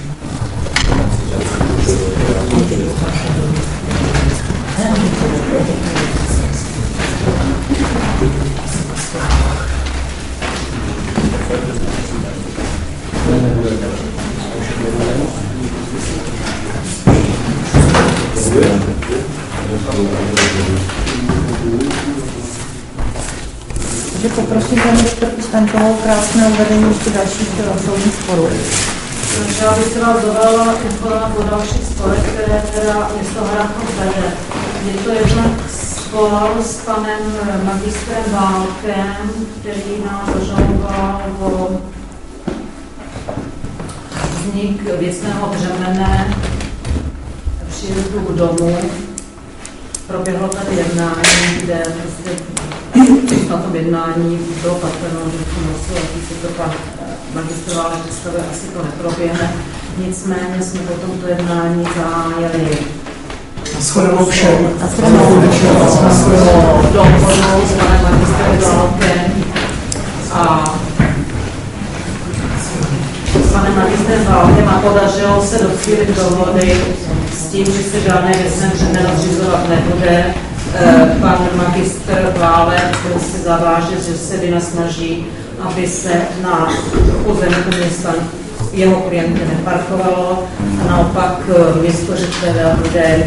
Takže poprosím paní doktorku Stankovou krásné uvedení ještě dalších soudních sporů. Takže já bych se vás dovolila informovat o dalších sporech, které teda město Harrachov vede. Je to jednak spor s panem magistrem Válkem, který nás zažaloval o vznik věcného břemene příjezdu k domu. Proběhlo tady jednání, kde na tom jednání bylo patrno, že si to pan magistr Válek představil, asi to neproběhne. Nicméně jsme po tomto jednání zahájili Shledanou všem. Dohodnou s panem magistrem Válkem a s panem magistrem Válkem a podařilo se docílit dohody s tím, že se žádné věcné břemeno zřizovat nebude. Pan magistr Válek si zaváže, že se vynasnaží, aby se na pozemku města jeho klienty neparkovalo a naopak město, že teda bude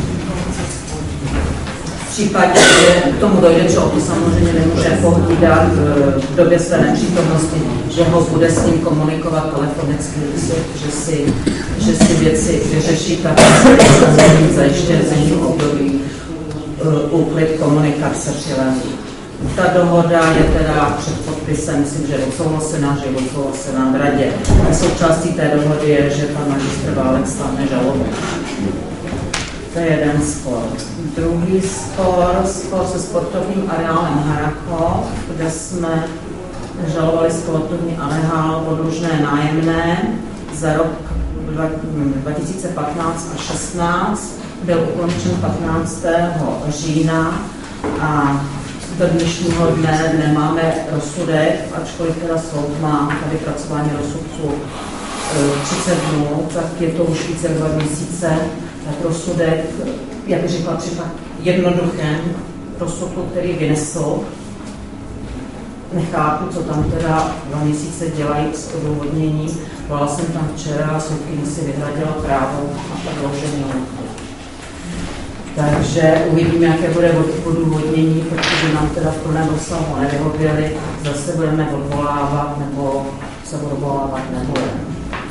v případě, že k tomu dojde, že o to samozřejmě nemůže pohlídat v době své nepřítomnosti, že ho bude s ním komunikovat telefonicky, že si věci vyřeší tak, aby zajištěn z jiných období úklid komunikace přilehlí. Ta dohoda je teda před podpisem, myslím, že je odsouhlasená, že je odsouhlasená v radě. A součástí té dohody je, že pan magistr Válek stáhne žalobu. To je jeden spor. Druhý spor se sportovním areálem Harrachov, kde jsme žalovali sportovní areál o dlužné nájemné za rok 2015 a 16. Byl ukončen 15. října a do dnešního dne nemáme rozsudek, ačkoliv teda soud má na vypracování rozsudku 30 dnů, tak je to už více jak 2 měsíce. Tak rozsudek, jak bych řekla, při tak jednoduchém rozsudku, který vynesl. Nechápu, co tam teda 2 měsíce dělají s odůvodněním. Byla jsem tam včera a soudkyně si vyhradila právo na prodloužení lhůty. Takže uvidíme, jaké bude odůvodnění, protože nám teda v plném rozsahu nevyhověli, zase budeme odvolávat, nebo se odvolávat nebudeme.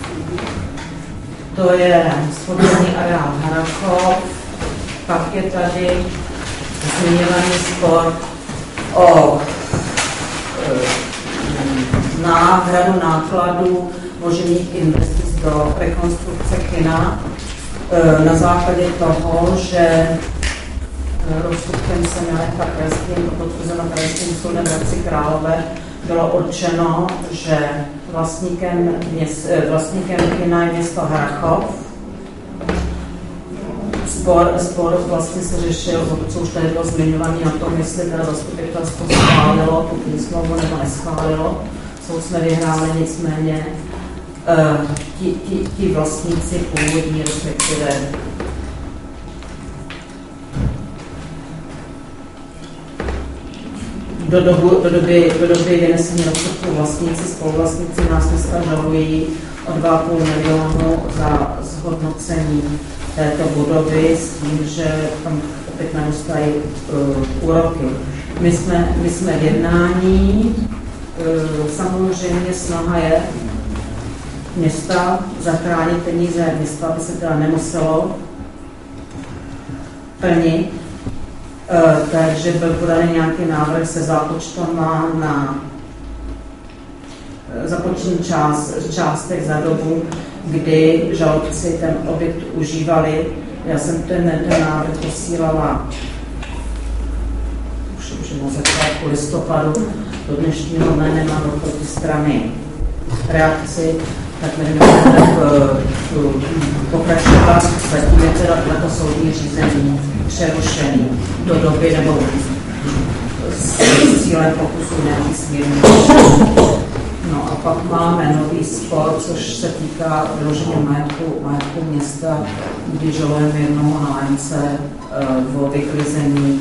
To je sportovní areál Harrachov, pak je tady zmiňovaný spor o náhradu nákladů možných investic do rekonstrukce kina na základě toho, že rozsudkem Senáta krajským, potvrzeno krajským soudem v Hradci Králové, bylo určeno, že vlastníkem kina je město Harrachov. Spor vlastně se řešil, co už tady bylo zmiňovaný na tom, jestli teda zastupitelstvo schválilo tu smlouvu nebo neschválilo. Soud jsme vyhráli, nicméně ti vlastníci původní, respektive do doby vynesení rozsudku vlastníci, spoluvlastníci nás dneska žalují o 2,5 milionu za zhodnocení této budovy s tím, že tam opět narůstají úroky. My jsme v jednání, samozřejmě snaha je města zachránit peníze města, aby se teda nemuselo plnit. Takže byl podaný nějaký návrh se zápočtama na započtený částek za dobu, kdy žalobci ten objekt užívali. Já jsem ten návrh posílala že na začátku listopadu do dnešního dne nemám do protistrany reakci, tak my nemůžeme pokračovat, zatím je teda to soudní řízení přerušený do doby nebo s cílem pokusu nějaký smírný. No a pak máme nový spor, což se týká vyloženě majetku města, kdy žalujeme jednoho nájemce o vyklizení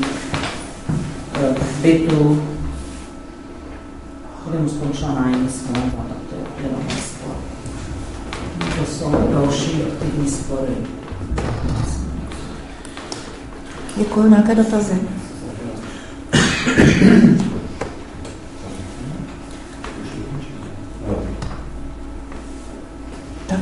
bytu, kde mu skončila nájemní smlouva, tak to je nový spor. To jsou další aktivní spory. Děkuji. Nějaké dotazy? Tak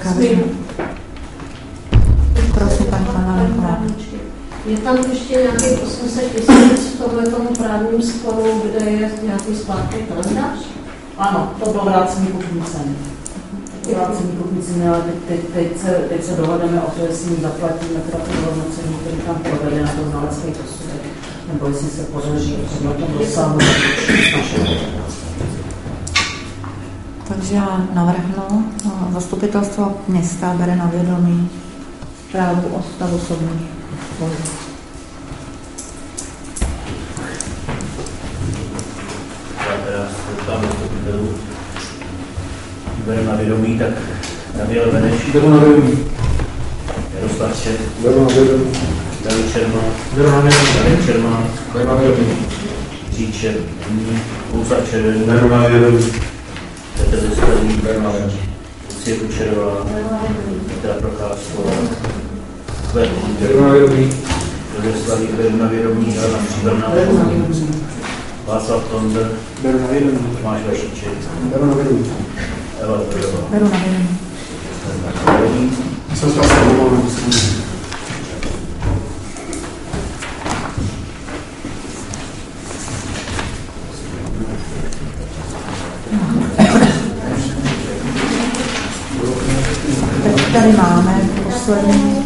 prosím, paní Panálenková. Je tam ještě nějakých 800 000 v tomhle právním sporu, kde je nějaký splátkový kalendář? Ano, to bylo vrácení kupnicemi. Vrácení kupnicemi, ale teď se dohodneme o to, jestli jim zaplatíme teda to hodnocení, který tam provede na to znalecký posudek, nebo jestli se podaří na tom dosáhnout našeho. Takže já navrhnu, zastupitelstvo města bere na vědomí zprávu o stavu soudních sporů. Já teda se tam zastupitelů bere na vědomí, tak Daniel Beneš. Beru na vědomí. Jaroslav Čech. Beru na vědomí. David Čermák. Beru na vědomí. David Čermák. Beru na vědomí. Říček. Kousa Červený. Beru na vědomí. Petr Zestelný. Beru na vědomí. Lucie Kučerová. Petra Procházková. Beru na vědomí. Josef Slavík. Beru na vědomí. Jana Příbrná. Václav Tonder. Beru na vědomí. Tomáš Vašíček. Beru na vědomí. Eva Tvrdova. Beru na vědomí. Jsem se vlastně omlouvám. Teď tady máme poslední.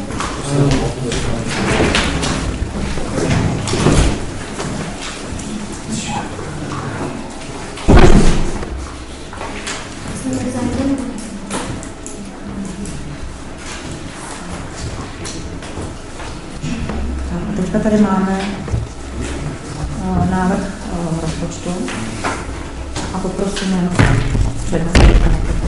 Teďka tady máme návrh rozpočtu a poprosím jenom přednášet.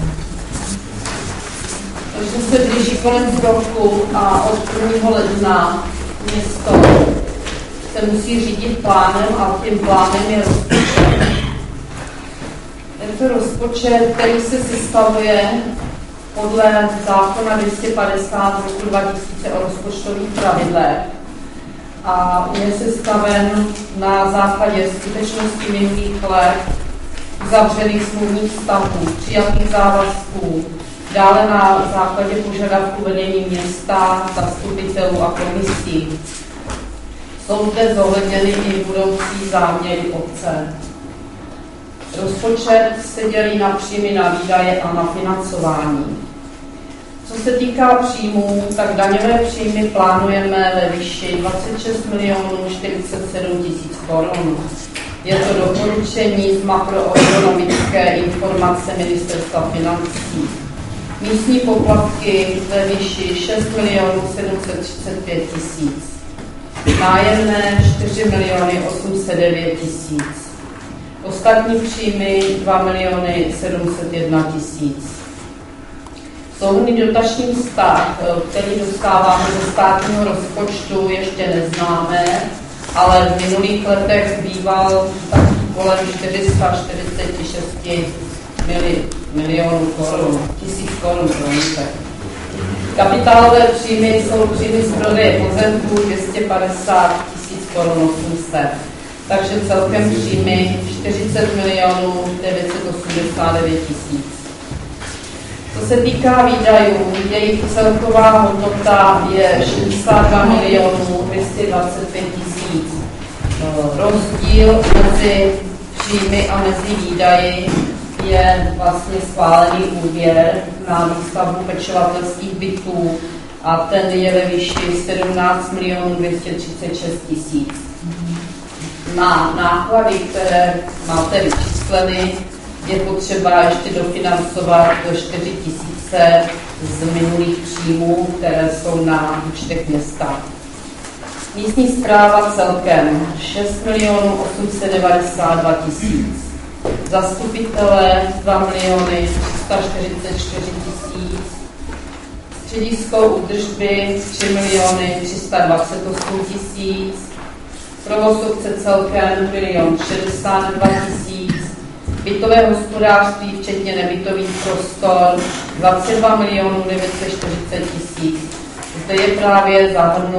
Takže se blíží konec roku a od 1. ledna město se musí řídit plánem a tím plánem je rozpočet. Je to rozpočet, který se sestavuje podle zákona 250 roku 2000 o rozpočtových pravidlech a je sestaven na základě skutečností minulých let, uzavřených smluvních vztahů, přijatých závazků, dále na základě požadavku vedení města, zastupitelů a komisí. Jsou zde zohledněny i budoucí záměry obce. Rozpočet se dělí na příjmy, na výdaje a na financování. Co se týká příjmů, tak daňové příjmy plánujeme ve výši 26 047 000 korun. Je to doporučení z makroekonomické informace Ministerstva financí. Místní poplatky ve výši 6 735 000. Nájemné 4 809 000. Ostatní příjmy 2 701 000. Souhrnný dotační vztah, který dostáváme ze státního rozpočtu, ještě neznáme, ale v minulých letech býval tak kolem 446 milionů korun, 1000 korun, promiňte. Kapitálové příjmy jsou příjmy z prodeje pozemků 250 000 korun 800. Takže celkem příjmy 40 989 000. Co se týká výdajů, jejich celková hodnota je 62 225 000. Rozdíl mezi příjmy a mezi výdaji je vlastně schválený úvěr na výstavbu pečovatelských bytů a ten je ve výši 17 236 000. na náklady, které máte vyčísleny, je potřeba ještě dofinancovat 4 000 z minulých příjmů, které jsou na účtech města. Místní správa celkem 6 892 000. Zastupitelé 2 344 000. Středisko údržby 3 328 000. Provozovce celkem 1 062 000. Bytové hospodářství, včetně nebytových prostor, 22 940 000. Zde je právě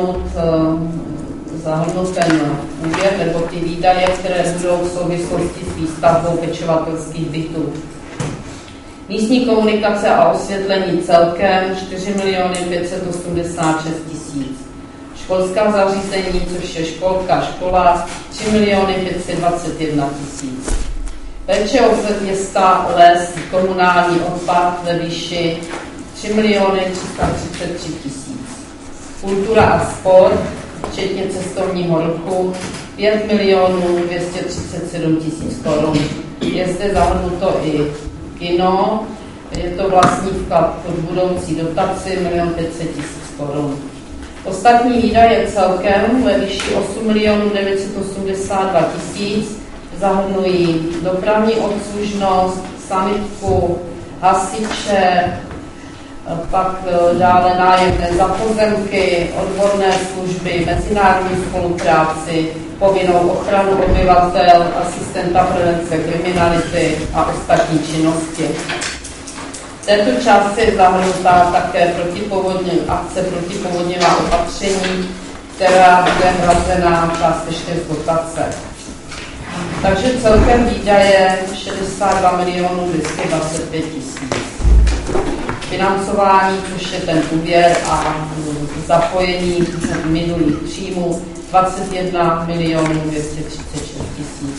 zahrnut ten úvěr nebo ty výdaje, které budou v souvislosti s výstavbou pečovatelských bytů. Místní komunikace a osvětlení celkem 4 586 000. Školská zařízení, což je školka, škola, 3 521 000. Péče o města, les, komunální odpad ve výši 3 333 000. Kultura a sport, včetně cestovního ruchu, 5 237 000 korun. Je zde zahrnuto i kino, je to vlastní vklad pod budoucí dotaci 1 500 000 korun. Ostatní výdaje celkem ve výši 8 982 000 zahrnují dopravní obslužnost, sanitku, hasiče, pak dále nájemné za pozemky, odborné služby, mezinárodní spolupráci, povinnou ochranu obyvatel, asistenta prevence kriminality a ostatní činnosti. V této části je zahrnutá také akce protipovodňová opatření, která bude hrazena částečně z dotace. Takže celkem výdaje 62 225 000. Financování, což je ten úvěr a zapojení minulých příjmů 21 236 000.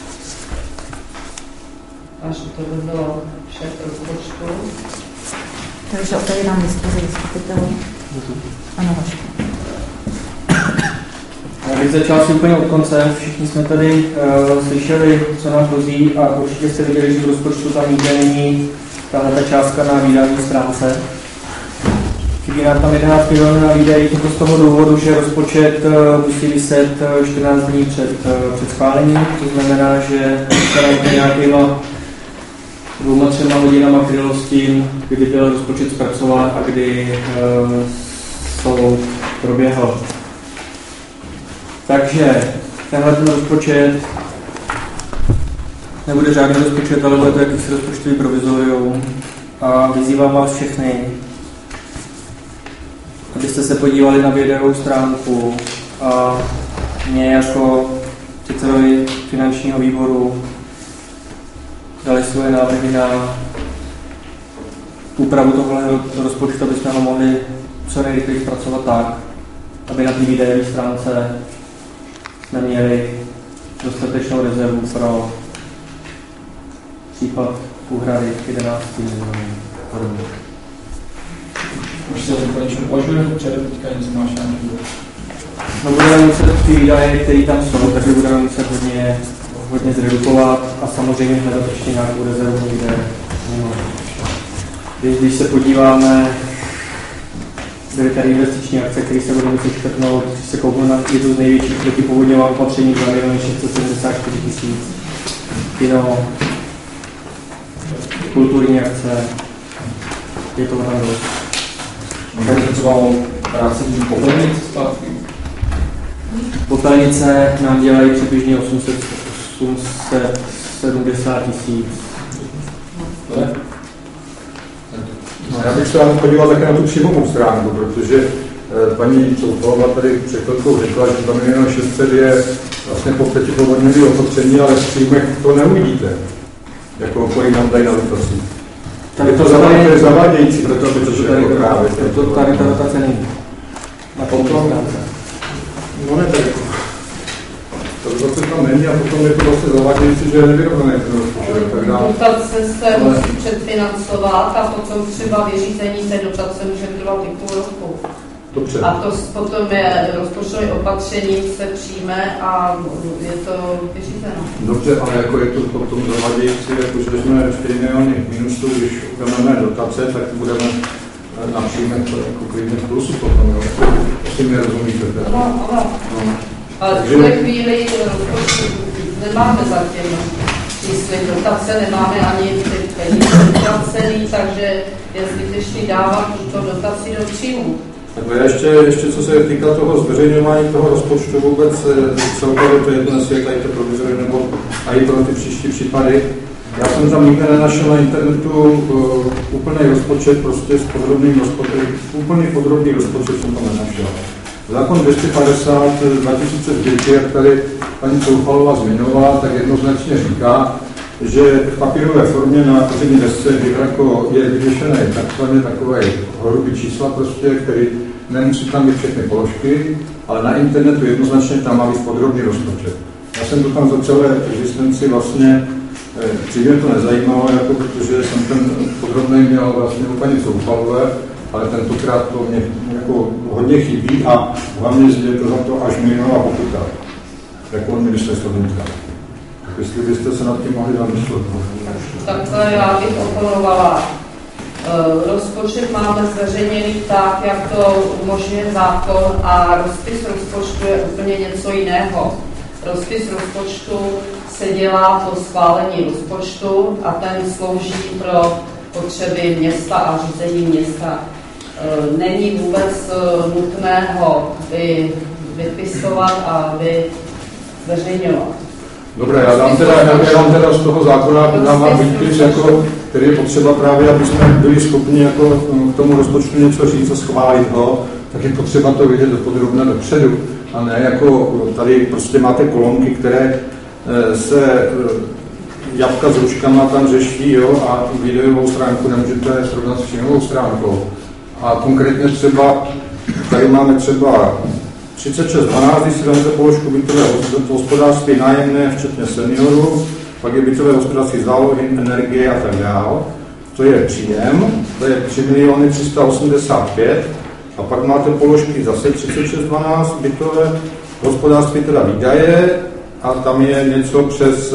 Až to by bylo vše k rozpočtu. Takže otevírám diskuzi zastupitelů. Ano, vaše. Já bych začal si úplně od konce. Všichni jsme tady slyšeli, co nám hrozí, a určitě jste viděli, že v rozpočtu tam nikde není tahle částka na výdajové stránce. Chybí nám tam 11 milionů na výdajích, to z toho důvodu, že rozpočet musí vyset 14 dní před schválením. To znamená, že se nějakýma 2-3 hodinama krylo s tím, kdy byl rozpočet zpracován a kdy soud proběhl. Takže tenhle ten rozpočet nebude žádný rozpočet, ale bude to jakýsi rozpočtový provizorium. A vyzývám vás všechny, abyste se podívali na videovou stránku a mě jako předsedovi finančního výboru dali svoje návrhy na úpravu tohle rozpočtu, aby jsme ho mohli co nejrychleji zpracovat tak, aby na té výdajové stránce jsme měli dostatečnou rezervu pro případ úhrady 11 milionů korun. Už se o něčem uvažuje, protože teďka něco máš nějaký? No budeme muset ty výdaje, které tam jsou, takže budeme muset hodně zredukovat a samozřejmě hledat ještě nějakou rezervu někde. Když se podíváme, byly tady investiční akce, které se budou muset škrtnout, když se kouknu na jednu z největších protipovodňových opatření 2 674 000. Kino, kulturní akce, je to tam dost. Možná by se třeba práce popelnic zpátky? Popelnice nám dělají přibližně 870 000. Já bych se vám podíval také na tu příjmovou stránku, protože paní Soufalová tady před chvilkou řekla, že 2 600 000 je vlastně po protipovodňové opatření, ale v příjmech to neuvidíte, jako kolik nám dají na dotací. Je to zavádějící, protože tady ta dotace není. Na potom no ne, tak to dotace tam není a potom je to vlastně zavádějící, že je nevyrovnaný ten rozpočet. Dotace se musí předfinancovat a potom třeba vyřízení té dotace může trvat i půl roku. Dobře. A to potom je rozpočtové opatření, se přijme a je to vyřízeno. Dobře, ale jako je to potom zavadějící, jako že jsme 4 miliony minusu, když ukážeme dotace, tak budeme na příjmech jako klidně v plusu potom, jo. Asi mi rozumíte. No. Ale v tuhle chvíli nemáme zatím čísly dotace, nemáme ani ty peníze dotacený, takže je zbytečný dávat tuto dotaci do příjmu. Tak ještě co se týká toho zveřejňování toho rozpočtu vůbec celkově, to je jedno, jestli je tady to provizory nebo i pro ty příští případy. Já jsem tam nikde nenašel na internetu úplný rozpočet, prostě s podrobným rozpočtem, úplný podrobný rozpočet jsem tam nenašel. Zákon 250 2009, jak tady paní Coufalová zmiňovala, tak jednoznačně říká, že v papírové formě na úřední desce jako je vyvěšené takové hrubý čísla, prostě, který nemusí tam být všechny položky, ale na internetu jednoznačně tam má být podrobný rozpočet. Já jsem to tam za celé existenci vlastně, dříve to nezajímalo, jako, protože jsem ten podrobný měl vlastně u paní Coufalové, ale tentokrát to mě jako hodně chybí a hlavně je to za to až milionová pokuta, jako ministerstvo vnitra. Jestli byste se nad tím mohli zamyslet. Tak já bych oponovala. Rozpočet máme zveřejněný tak, jak to umožňuje zákon a rozpis rozpočtu je úplně něco jiného. Rozpis rozpočtu se dělá po schválení rozpočtu a ten slouží pro potřeby města a řízení města. Není vůbec nutné ho vypisovat a zveřejňovat. Dobré, já dám teda z toho zákona, dám výpis, jako, který je potřeba právě, aby jsme byli schopni jako k tomu rozpočtu něco říct a schválit ho, tak je potřeba to vidět dopodrobně dopředu. A ne jako tady prostě máte kolonky, které se jabka s ručkama tam řeší, jo, a videovou stránku nemůžete srovnat s filmovou stránkou. A konkrétně třeba, tady máme třeba 3612, když si dáte položku bytové hospodářství nájemné, včetně seniorů, pak je bytové hospodářství zálohy, energie a tak dále. To je příjem, to je 3 385 a pak máte položky zase 3612, bytové hospodářství, teda výdaje, a tam je něco přes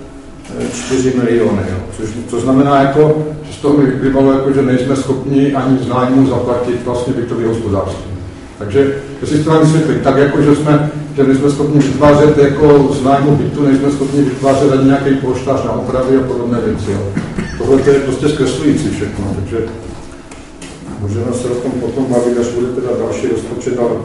4 miliony. Jo. Což znamená, jako, že z toho mi vyplývalo, jako, že nejsme schopni ani z nájmu zaplatit vlastně bytové hospodářství. Takže, jestli to mám vysvětlit, tak jako, že nejsme schopni vytvářet jako z nájmu bytu, nejsme schopni vytvářet ani nějaký polštář na opravy a podobné věci. Jo. Tohle je prostě zkreslující všechno, takže můžeme se o tom potom bavit, až bude teda další rozpočet, ale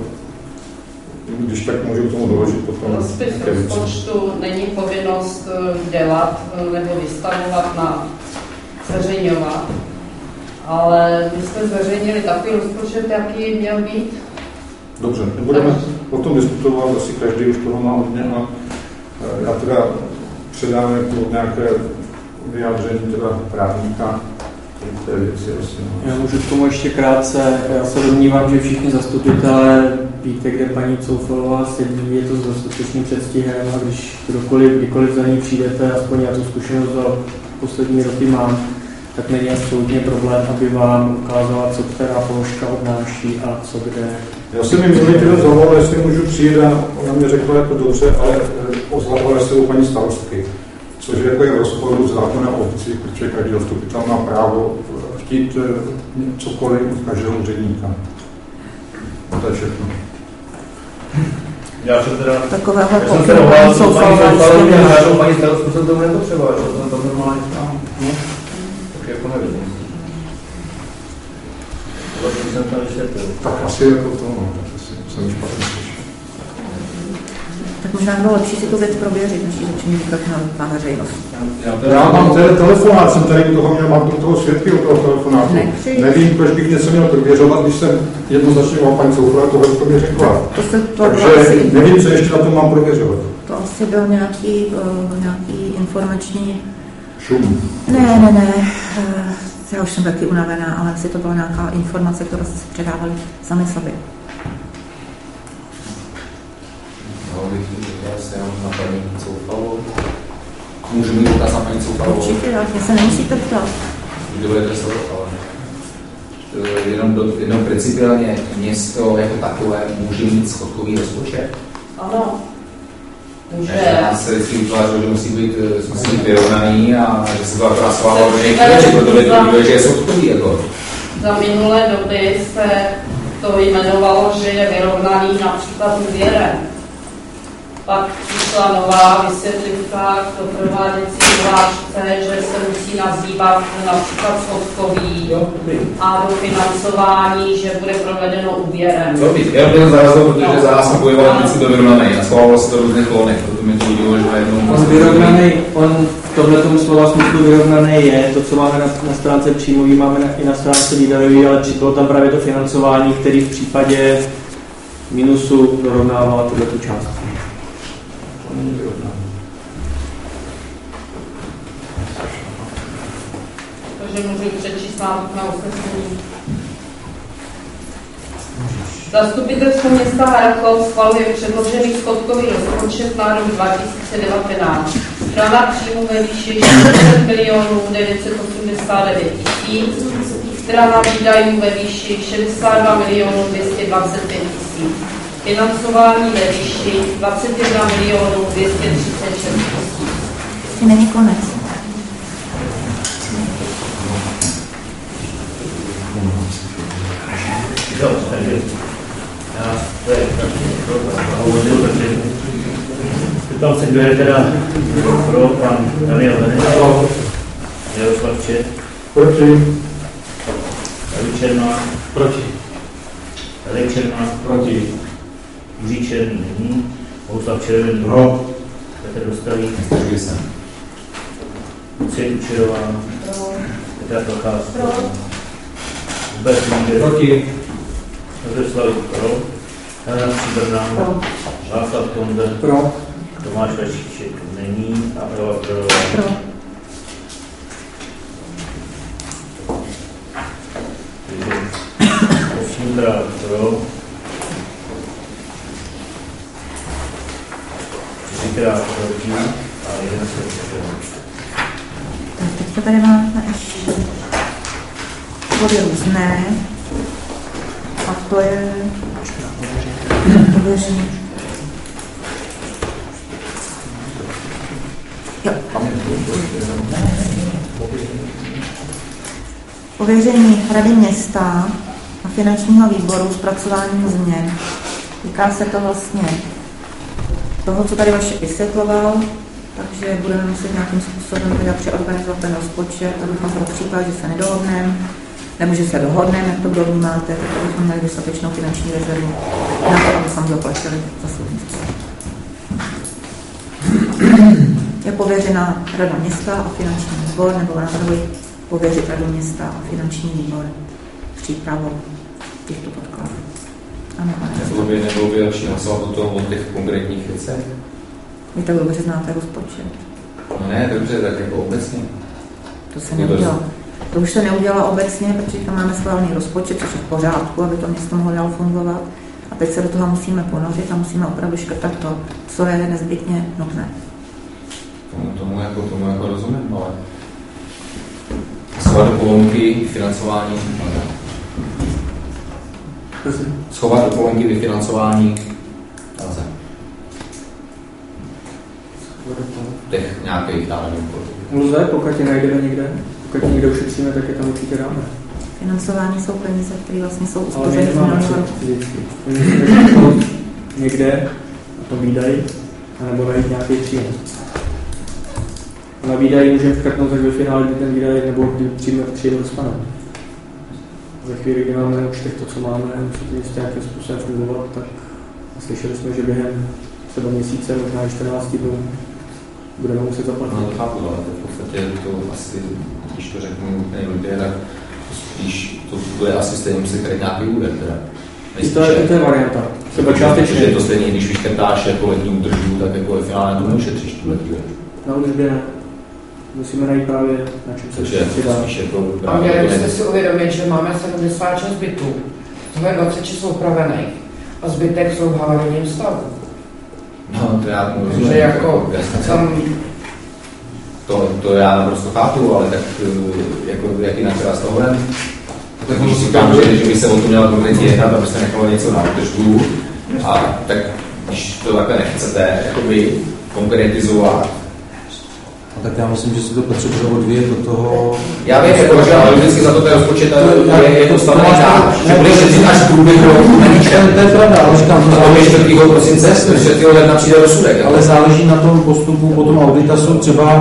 když tak můžu k tomu doložit potom. Rozpis rozpočtu není povinnost dělat nebo vystavovat na zveřejňovat, ale my jsme zveřejnili takový rozpočet, jaký měl být. Dobře, nebudeme o tom diskutovat, asi každý už toho má hodně a já teda předám jako nějaké vyjádření teda právníka v té věci. Já můžu k tomu ještě krátce. Já se domnívám, že všichni zastupitelé víte, kde paní Coufalová sedí, je to s dostatečným předstihem a když kdykoliv za ní přijdete, aspoň já tu zkušenost za poslední roky mám, tak není absolutně problém, aby vám ukázala, co která položka odnáší a co kde. Já jsem jim minulý zavolal, jestli můžu přijít a ona mě řekla jako dobře, ale ozvala se u paní starostky, což je jako je v rozporu s zákonem o obcích, protože každý zastupitel má právo chtít cokoliv od každého úředníka. To je všechno. Já jsem teda... Takového pokynu paní Soufalově a žádnou paní starostku jsem tomu nepotřeboval, že jsem tam normálně stál. Tak jako nevím. Jsem tam vysvětlil. Tak asi jako to, no, tak asi jsem špatně slyšel. Tak možná bylo lepší si tu věc prověřit, než ji začne říkat na veřejnost. Já mám tady telefonát, jsem tady u toho měl, mám toho svědky u toho telefonátu. Nevím, proč bych něco měl prověřovat, když jsem jednoznačně o paní Coufalové tohle to mě řekla. Takže nevím, co ještě na tom mám prověřovat. To asi byl nějaký informační... Šum. Ne. Já už jsem taky unavená, ale asi to byla nějaká informace, kterou jste si předávali sami sobě. Na paní Coufalovou. Můžu mít dotaz na paní Coufalovou? Určitě, já se nemusíte ptát. Kdy budete se ale... jenom principiálně město jako takové může mít schodkový rozpočet? Ano. Může. Nás se vždycky utvářilo, že musí být vyrovnaný a že se to akorát schválilo do některé, proto lidé, že je schodkový. Jako. Za minulé doby se to jmenovalo, že je vyrovnaný například úvěrem. Pak přišla nová vysvětlivka do prováděcí hlášce, že se musí nazývat například schodkový a do financování, že bude provedeno úvěrem. Já bych zarazil, protože za nás jsme bojovali vždycky do vyrovnaný a schválilo se to v různých kolonech, proto mi to líbilo, že jednou... On vyrovnaný, on v tomhletom slova smyslu vyrovnaný je, to, co máme na stránce příjmový, máme i na stránce výdajový, ale bylo tam právě to financování, který v případě minusu dorovnává tuto částku. Takže můžu přečíst návrh na usnesení. Zastupitelstvo města Harrachov schvaluje předložený schodkový rozpočet na rok 2019. Strana příjmu ve výši 40 milionů 989 tisíc, strana výdajů ve výši 62 milionů 225 tisíc. Financování ve výši 21 milionů 236 tisíc. Není konec. Zeptal se, kdo je teda pro, pan Daniel Venec, Jaroslav Čet. Proti. David Čermák. Proti. Radek Čermák. Proti. Jiří Černý není. Bohuslav Červený. Pro. Petr Dostalý. Zdržuji se. Lucie Kučerová. Pro. Petra Procházka. Pro. Hubert Líder. Proti. Josef Slavik. Pro. Helena Stříbrná. Pro. Václav Konde. Pro. Tomáš Vašíček není. A Eva Pro. Pro. Šindra pro. 4krát proti a 1 se zdržel. Teď tady máme ještě body různé. A to je pověření. Jo. Pověření Rady města a finančního výboru zpracováním změn. Týká se to vlastně toho, co tady Vašek vysvětloval, takže budeme muset nějakým způsobem teda přeorganizovat ten rozpočet, abychom pro případ, že se nedohodneme, nebo že se dohodneme, jak to kdo vnímáte, tak abychom měli dostatečnou finanční rezervu na to, abychom zaplatili za soudnictví. Je pověřena Rada města a finanční výbor, nebo navrhuji pověřit Radu města a finanční výbor přípravou těchto podkladů. Ano, pane. Nebylo by lepší hlasovat o těch konkrétních věcech? Vy tak dobře znáte rozpočet. No ne, dobře, tak jako obecně. To se neudělá. To už se neudělá obecně, protože tam máme schválený rozpočet, což je v pořádku, aby to město mohlo dál fungovat. A teď se do toho musíme ponořit a musíme opravdu škrtat to, co je nezbytně nutné. Tomu jako rozumím, ale schovat do kolonky financování schovat do kolonky vyfinancování nelze. Těch nějakých dávaných kodů. Lze, pokud je najdeme někde, pokud je někde ušetříme, tak je tam určitě dáme. Financování jsou peníze, které vlastně jsou Ale my uspořeny z nemáme minulého roku. Někde a to výdaj, anebo najít nějaký příjem. Na výdaji můžeme škrtnout, tak ve finále kdy ten výdaj nebo kdy příjem dostaneme. Ve chvíli, kdy máme na účtech to, co máme, musí to jistě nějakým způsobem fungovat, tak slyšeli jsme, že během třeba měsíce, možná i 14 dnů budeme muset zaplatit. No to chápu, ale v podstatě to asi, když to řeknu nejlidě, tak spíš to bude asi stejně muset kryt nějaký úvěr. To je varianta. Třeba částečně. Je to stejně, když vyškrtáš jako letní údržbu, tak jako ve finále to neušetříš tu letní úvěr. Na údržbě ne. Musíme najít právě na čem se přidá. A měli byste si uvědomit, že máme 76 bytů, z toho 26 jsou upravených a zbytek jsou v havarijním stavu. No, to já rozumím. Takže jako tam... To já naprosto chápu, ale tak jako, jak jinak teda z toho ven? Tak můžu říkám, že by se o to měla konkrétně jednat, abyste nechalo něco na útržbu. A tak když to takhle nechcete jakoby konkretizovat. A tak já myslím, že si to potřebuje odvíjet do toho... Já vím, že ale vždycky za to ten rozpočet je to stavený tak, že budeš řešit až průběh roku. To je pravda, ale říkám, to je 4. prosince, 4. ledna přijde rozsudek. Ale záleží na tom postupu, potom auditasu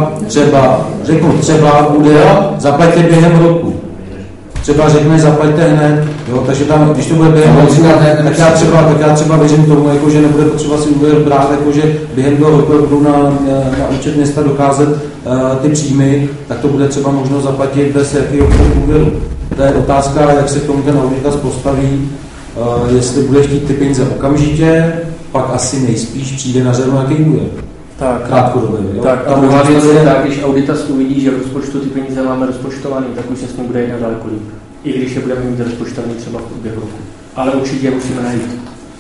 třeba bude zaplaťte během roku. Třeba řekne, zaplaťte hned, jo, takže tam, když to bude během roku, tak já třeba věřím tomu, jako, že nebude potřeba si úvěr brát, jako, že během toho roku budou na účet města dokázat ty příjmy, tak to bude třeba možno zaplatit bez jakýhokoliv úvěru. To je otázka, jak se k tomu ten auditas postaví, jestli bude chtít ty peníze okamžitě, pak asi nejspíš přijde na řadu nějaký úvěr. Tak, krátkodobě. Tak a druhá věc je tak, když auditas uvidí, že v rozpočtu ty peníze máme rozpočtovaný, tak už se s ním bude jednat daleko líp. I když je budeme mít rozpočtovaný třeba v průběhu roku. Ale určitě je musíme najít.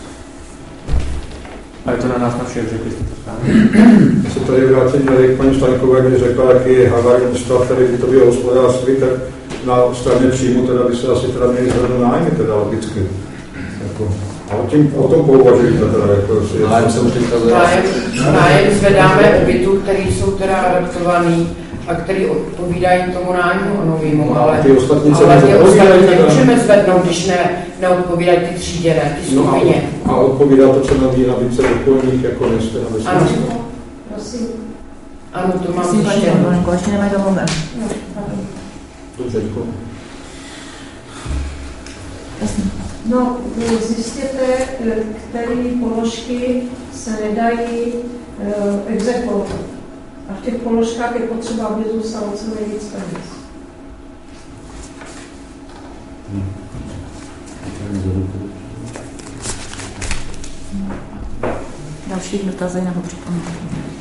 A je to na nás na všech, řekli jste to správně. Já se tady vrátím k paní Staňkové, když řekla, jaký je havarijní stav tady bytového hospodářství, tak na straně příjmu teda by se asi teda měli zvednout nájmy, teda logicky. Jako. A o tom pouvažujete teda, jako si... Nájem zvedáme u bytů, které jsou teda adaptovaný a který odpovídají tomu nájmu novému, ale ty ostatní nemůžeme zvednout, když neodpovídají ty tříděné, ty skupině. A odpovídá to cenový nabídce okolních jako městě na vesnici? Ano, prosím. Ano, to mám ještě. Ještě nemají domluven. Dobře, děkuji. No, zjistěte, které položky se nedají exekuovat. A v těch položkách je potřeba, aby zůstalo co nejvíc peněz. Další dotazy nebo připomínky?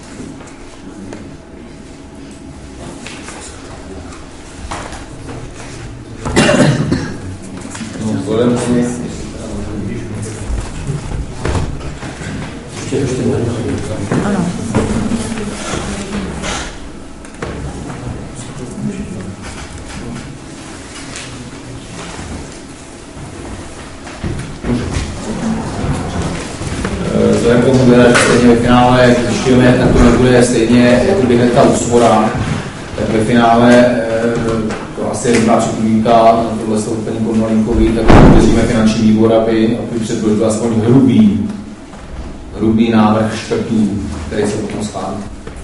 Ano. Vzhledem k tomu, že stejně ve finále zjišťujeme, tak to nebude stejně jako hned ta úspora, tak ve finále to asi je dobrá připomínka na tohle paní Kornolínkový, tak věříme finanční výbor, aby předložil aspoň hrubý návrh škrtů, který se potom schválí.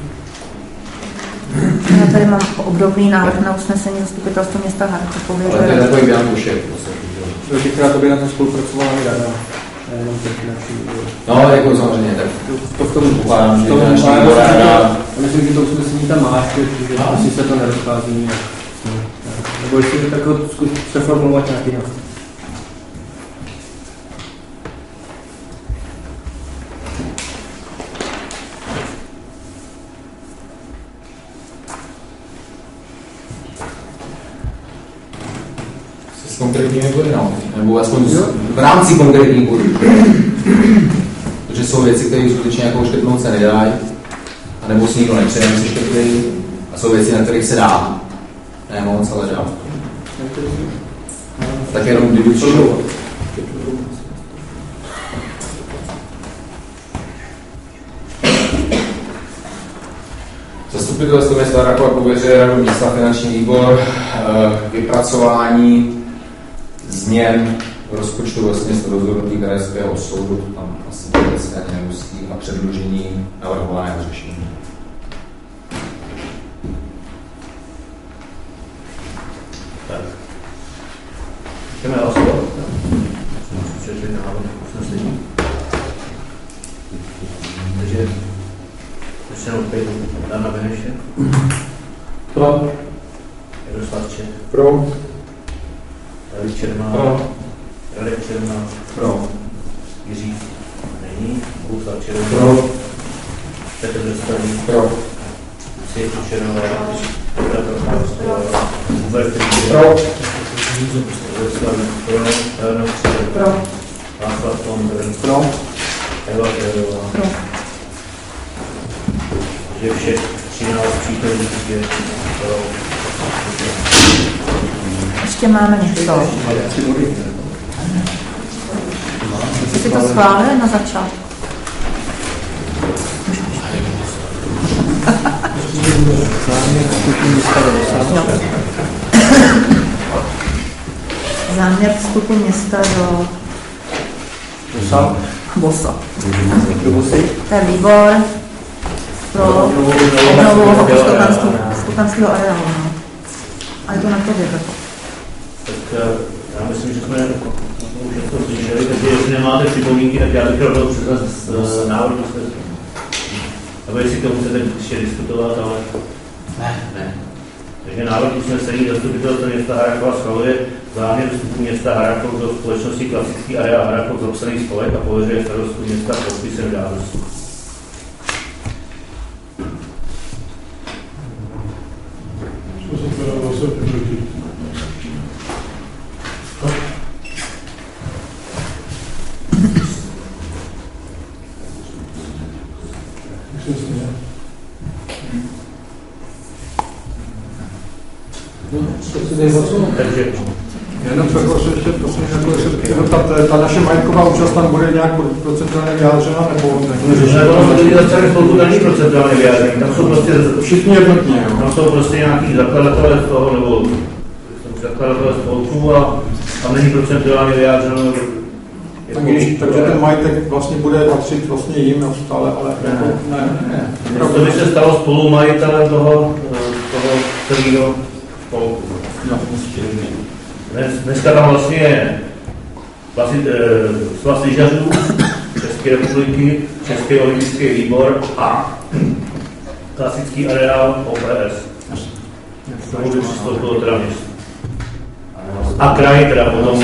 Já tady mám obdobný návrh na usnesení zastupitelstva města Harrachov. Ale to je takový biankošek. Tenkrát to by na to spolupracovala i rada. No, jako samozřejmě, tak to v tom pokládám, že finanční výbor rada. Myslím, že to usnesení tam máš, že asi se to nerozchází. Nebo jestli tak zkus přeformulovat nějaký nás. S konkrétními body, no. Nebo aspoň v rámci konkrétních bodů. Protože jsou věci, které skutečně jako škrtnout se nedají, anebo si nikdo nepřeje, aby se škrtli, a jsou věci, na kterých se dá. Ne moc, ale dá. Tak jenom kdyby přišlo. Zastupitelstvo města Harrachova pověřuje radu města finanční výbor k vypracování změn rozpočtu vlastně z rozhodnutí krajského soudu, tam asi vůbec nemusí, a předložení navrhovaného řešení. Tak. Jdeme hlasovat. Přečet návrh usnesení. Takže začneme opět Dana Benešek. Pro. Jaroslav Čech. Pro. David Čermák. Pro. Radek Čermák. Pro. Jiří není. Bohuslav Čermák. Pro. Petr Dostavý. Pro. Lucie Kučerová. Petra Procházková. Hubert Trýdě. Pro. Jaroslav Pro. Jana Křiček. Pro. Václav Tondr. Pro. Eva Kérová. Pro. Takže všech 13 přítomných je pro. Ještě Ještě máme něco. Jste si to schválili na začátku? Záměr vstupu města do Bosa. To je výbor pro obnovu Stukanského areálu. A je to na to vědět. Tak já myslím, že jsme už to slyšeli, takže jestli nemáte připomínky, tak já bych chtěl přes návrh usnesení. Nebo jestli to můžete ještě diskutovat, ale ne. Takže návrh usnesení zastupitelstva města Harakova schvaluje záměr vstupu města Harakov do společnosti Klasický areál Harakov zapsaný spolek a pověřuje starostu města podpisem žádosti. Takže jenom ještě prosím, ta naše majetková účast tam bude nějak procentálně vyjádřena, nebo procentálně vyjádření. Tam jsou prostě všichni jednotně. Tam jsou prostě nějaký zakladatelé z toho, nebo zakladatelé spolků a tam není procentálně vyjádřeno. Takže ten majetek vlastně bude patřit vlastně jim neustále, ale ne. To by se stalo spolumajitelem toho celého spolku. Dneska tam vlastně je Svaz lyžařů České republiky, Český olympijský výbor a Klasický areál OPS. K tomu by přistoupilo teda město. A kraj teda potom...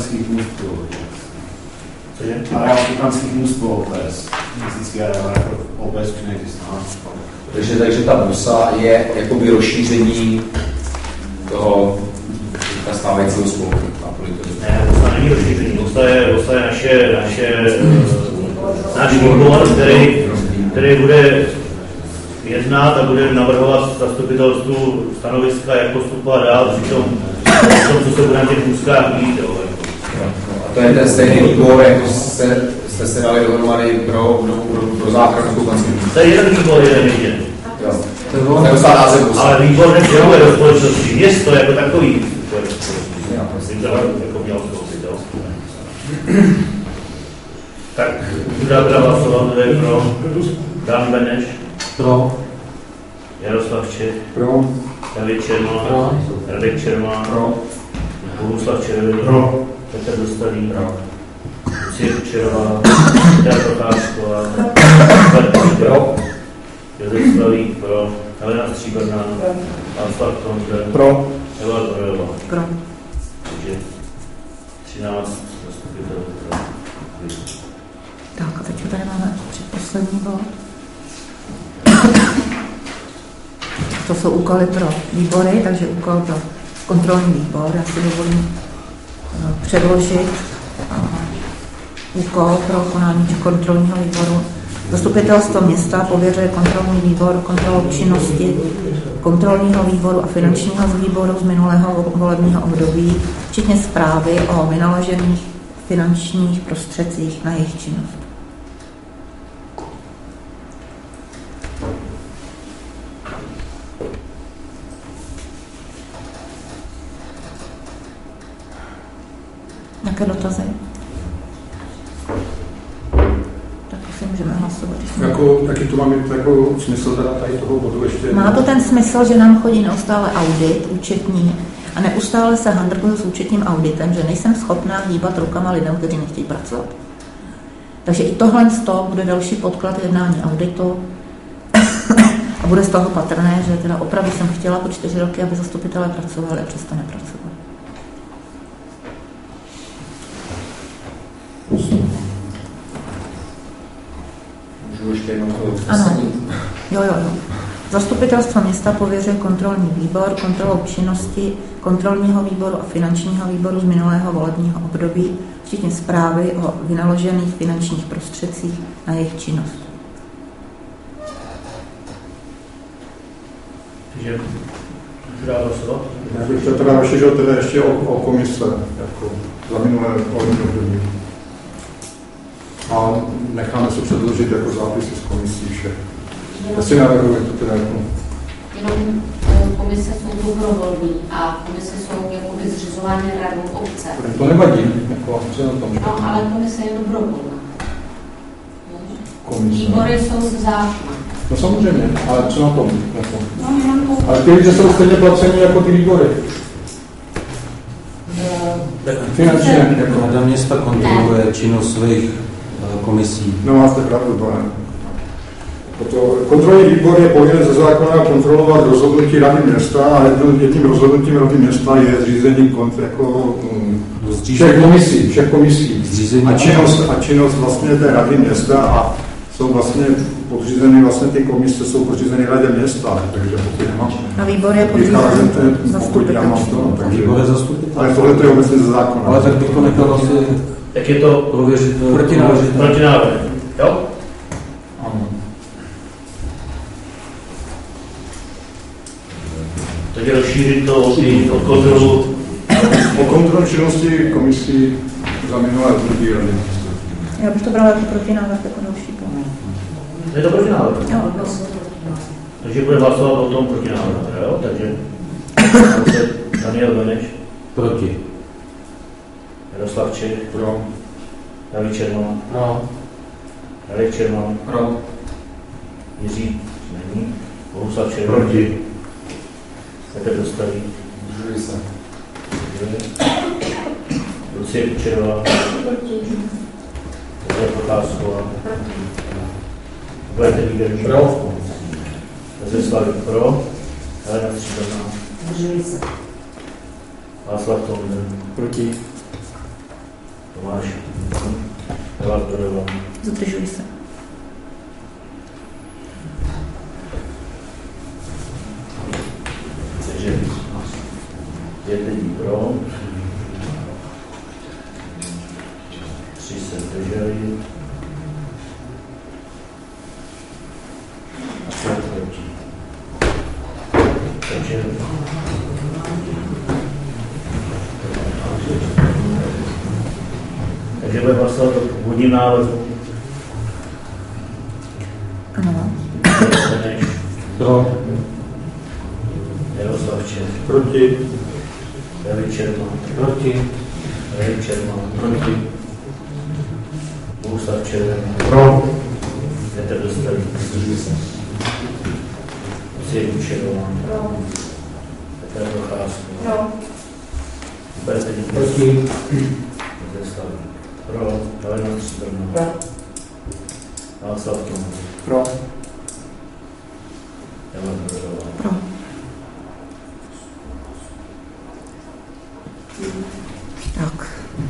Areál Stukanských můstků OPS. Klasický areál OPS už neexistuje. Takže ta busa je jakoby rozšíření toho stávajícího spolku. Ne, to není rozšíření. To je náš výbor, který bude jednat a bude navrhovat zastupitelstvu stanoviska, jak postupovat dál při tom, co se bude na těch úzkách dít. A to je ten stejný výbor, jako jste se dali dohromady pro záchranu Stukanských. To je jeden výbor, jeden jediný. Ale výbor nepřijde do společnosti. Město jako takový. Tak budeme hlasovat, kdo je pro. Dan Beneš. Pro. Jaroslav Čech. Pro. David Čermán. Radek Čermán. Pro. Bohuslav Červený. Pro. Petr Dostalý. Pro. Lucie Kučerová. Jana Procházková. Pro. Josef Slavík. Pro. Helena Stříbrná. Václav Konze. Pro. Eva Torejová. Pro. Takže 13 zastupitelů. Tak a teď tady máme předposlední bod. To jsou úkoly pro výbory, takže úkol pro kontrolní výbor. Já si dovolím předložit úkol pro konání kontrolního výboru. Zastupitelstvo města pověřuje kontrolní výbor kontrolou činnosti kontrolního výboru a finančního výboru z minulého volebního období, včetně zprávy o vynaložených finančních prostředcích na jejich činnost. Jaké dotazy? Tak asi můžeme hlasovat. Jaký to má mít jako smysl teda tady toho bodu ještě? Má to ten smysl, že nám chodí neustále audit účetní a neustále se handrkuju s účetním auditem, že nejsem schopná hýbat rukama lidem, kteří nechtějí pracovat. Takže i tohle z toho bude další podklad jednání auditu a bude z toho patrné, že teda opravdu jsem chtěla po 4 roky, aby zastupitelé pracovali a přesto nepracovali. Můžu ještě jednou to ano. Jo. Zastupitelstvo města pověřuje kontrolní výbor kontrolou činnosti kontrolního výboru a finančního výboru z minulého volebního období, včetně zprávy o vynaložených finančních prostředcích na jejich činnost. Takže můžu dát hlasovat? Já bych chtěl teda rozšířil teda ještě o komise, jako za minulé období. A necháme se předložit jako zápisy z komisí vše. Jestli navrhujete teda jako... Jenom komise jsou dobrovolní a komise jsou jakoby zřizovány radou obce. To nevadí, jako co na tom? No, ale komise je dobrovolná. Komise. Výbory jsou z zákona. No samozřejmě, ale co na tom? Jako? No, jenom to... Ale ty lidé jsou stejně placení jako ty výbory. Finančně. Jako Rada města kontroluje činnost svých komisí. No máte pravdu, pane. Kontrolní výbor je povinen ze zákona kontrolovat rozhodnutí Rady města a jedním rozhodnutím Rady města je zřízení všech komisí. A činnost vlastně té Rady města a jsou vlastně podřízeny, vlastně ty komise jsou podřízeny Radě města, takže pokud nemám. A výbor je podřízen zastupitelstvo. Výbor je zastupitelstvo. Ale tohle to je obecně ze zákona. Ale tak bych to nechal asi tak je to prověřit protinávrh. Jo? Ano. Takže rozšířit to o kontrolu. O kontrolu činnosti komisí za minulé období Rady města. Já bych to brala jako protinávrh, jako další punkt. Je to protinávrh? Jo. Takže bude hlasovat o tom protinávrhu, jo? Takže Daniel Beneš. Proti. Jaroslav Čech. Pro. David Čermán. Pro. Radek Čermán. Pro. Jiří není. Bohuslav Čermán. Proti. Petr Dostavý. Zdržuji se. Lucie Kučerová. Proti. Petr Procházková. Budete výběrný. Pro. Rozeslav pro. Helena Stříbrná. Zdržuji se. Václav Tomden. Proti. Tomáš. Eva Zdorova. Zdržuji se. Takže 5 lidí pro. 3 se zdrželi. A 5 proti. Takže bude hlasovat o původním návrhu. Ano. Pro. Jaroslav Čech. Proti. David Čermán. Proti. Radek Čermán. Proti. Bohuslav Červený. Pro. Petr Dostavý. Zdržuji se. Lucie Kučerová. Pro. Petr Procházková. Pro. Budete Proti. Rozeslav pro. Helena Stříbrná. Pro. Václav Tomden. Pro. Eva Zdorova. Pro. Tak.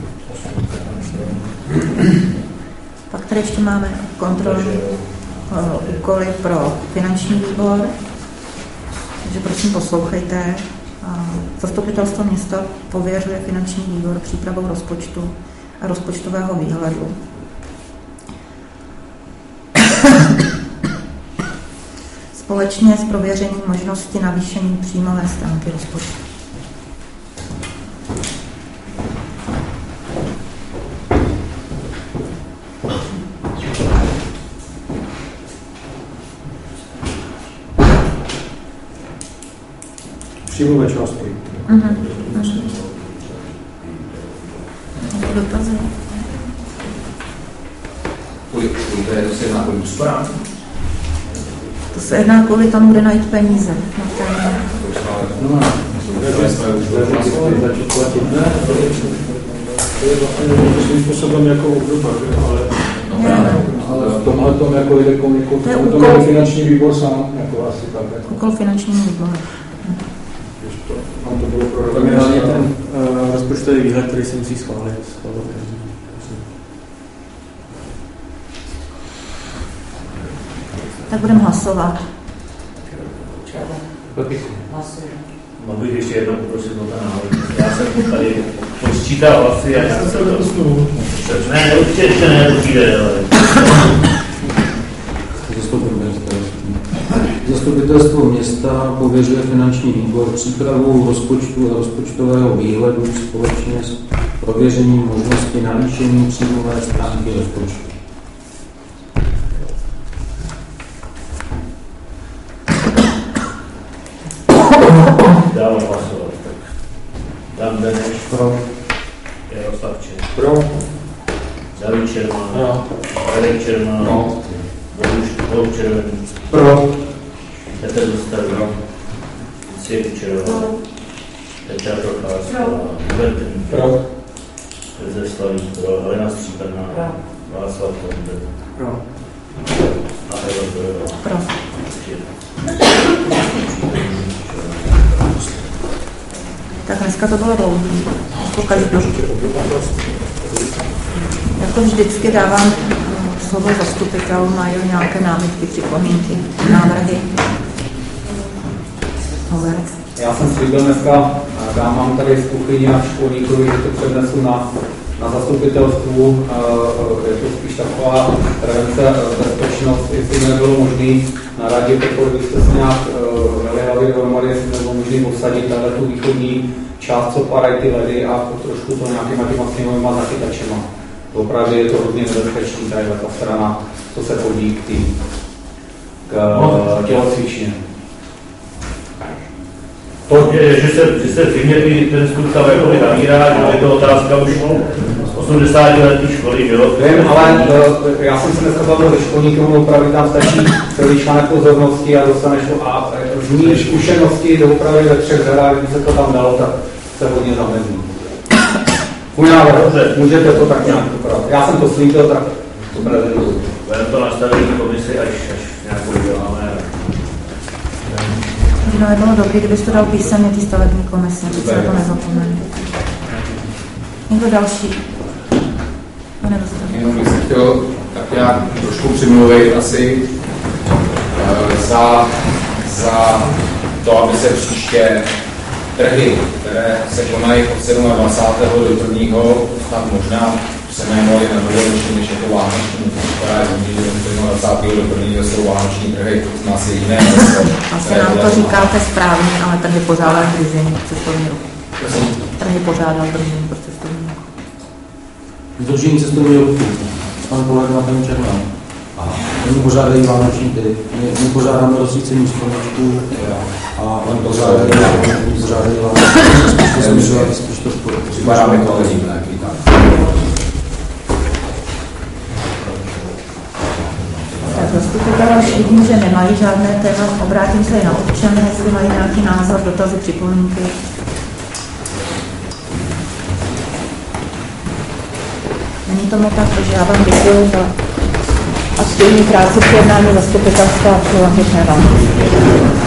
Pak tady ještě máme kontrolní úkoly pro finanční výbor. Takže prosím poslouchejte. Zastupitelstvo města pověřuje finanční výbor přípravou rozpočtu a rozpočtového výhledu. Společně s prověřením možnosti navýšení příjmové stránky rozpočtu. Příjmové částky. Dotazy? To se jedná kvůli úsporám? To se jedná kvůli tomu, kde najít peníze. To je vlastně svým způsobem jako obdoba, ale v tomhle tom jako jde to finanční výbor sám, jako asi tak. Jako. Úkol finančního výboru. Tam to bylo pro Generálně ten rozpočtový výhled, který se musí schválit. Tak budeme hlasovat. Mohl bych ještě jednou poprosit o ten návrh. Já jsem tady počítal hlasy a já jsem to... Ne, určitě ještě ne, určitě, ale... Zastupitelstvo města pověřuje finanční výbor přípravou rozpočtu a rozpočtového výhledu společně s prověřením možnosti navýšení příjmové stránky rozpočtu. Dávám hlasovat. Dan Beneš. Pro. Jaroslav Čech. Pro. David Čermán. Pro. Radek Čermán. Pro. Bohuš Červený. Pro. Petr Dostavý. Lucie Kučerová. Petra Procházka. Hubert Trník. Pro. Josef Slavík. Pro. Helena Stříbrná. Václav Kondel. Pro. A Eva Zbrojová. Pro. Tak dneska to bylo dlouhý. Jako vždycky dávám slovo zastupitel, mají nějaké námitky, připomínky, návrhy. Hubert. Já jsem slíbil dneska, mám tady z kuchyni na školníkovi, že to přednesu na zastupitelstvu. Je to spíš taková prevence, bezpečnost, jestli by nebylo možné na radě, pokud byste se nějak dali hlavy dohromady, jestli by nebylo možné obsadit tu východní část, co padají ty ledy a trošku to nějakýma těma sněmovýma zachytačema. Opravdu je to hodně nebezpečný, tady ta strana, co se chodí k tělocvičně. To je, že se vyměří ten způsob jako nabírá, že je to otázka už 80 letý školy, jo? Vím, ale já jsem se dneska bavil se školníkem, opravdu tam stačí celý článek pozornosti a dostaneš to a z mý zkušenosti do opravdu ve 3 řadách, když se to tam dalo, tak se hodně zamezí. Můj návrh, můžete to tak nějak upravit. Já jsem to slíbil, tak to prezentuju. Budeme to nastavit komisi, až nějakou děláme. No, je bylo dobrý, kdybyste dal písemně ty stavební komise, teď se na to nezapomenu. Někdo další? Jenom bych se chtěl tak nějak trošku přimluvit asi za to, aby se příště trhy, které se konají od 27. do 1. tak možná se jmenovali na dovolenější, než je to vánoční, která je od 20. do 1. jsou vánoční trhy, u nás je jiné město. Asi nám to říkáte správně, ale trhy pořádá držení cestovní ruchu. Trhy pořádá držení pro cestovní ruchu. Združení cestovního ruchu. Pan kolega paní Černá. Oni pořádají vánoční trhy. My pořádáme rozsvícení stromečků a oni pořádají vánoční trhy. Připadá mi to divné, Tak zastupitelé už vidím, že nemají žádné téma, obrátím se i na občany, jestli mají nějaký názor, dotazy, připomínky. Není tomu tak, takže já vám děkuji za aktivní práci při jednání zastupitelstva a přeji vám pěkné Vánoce.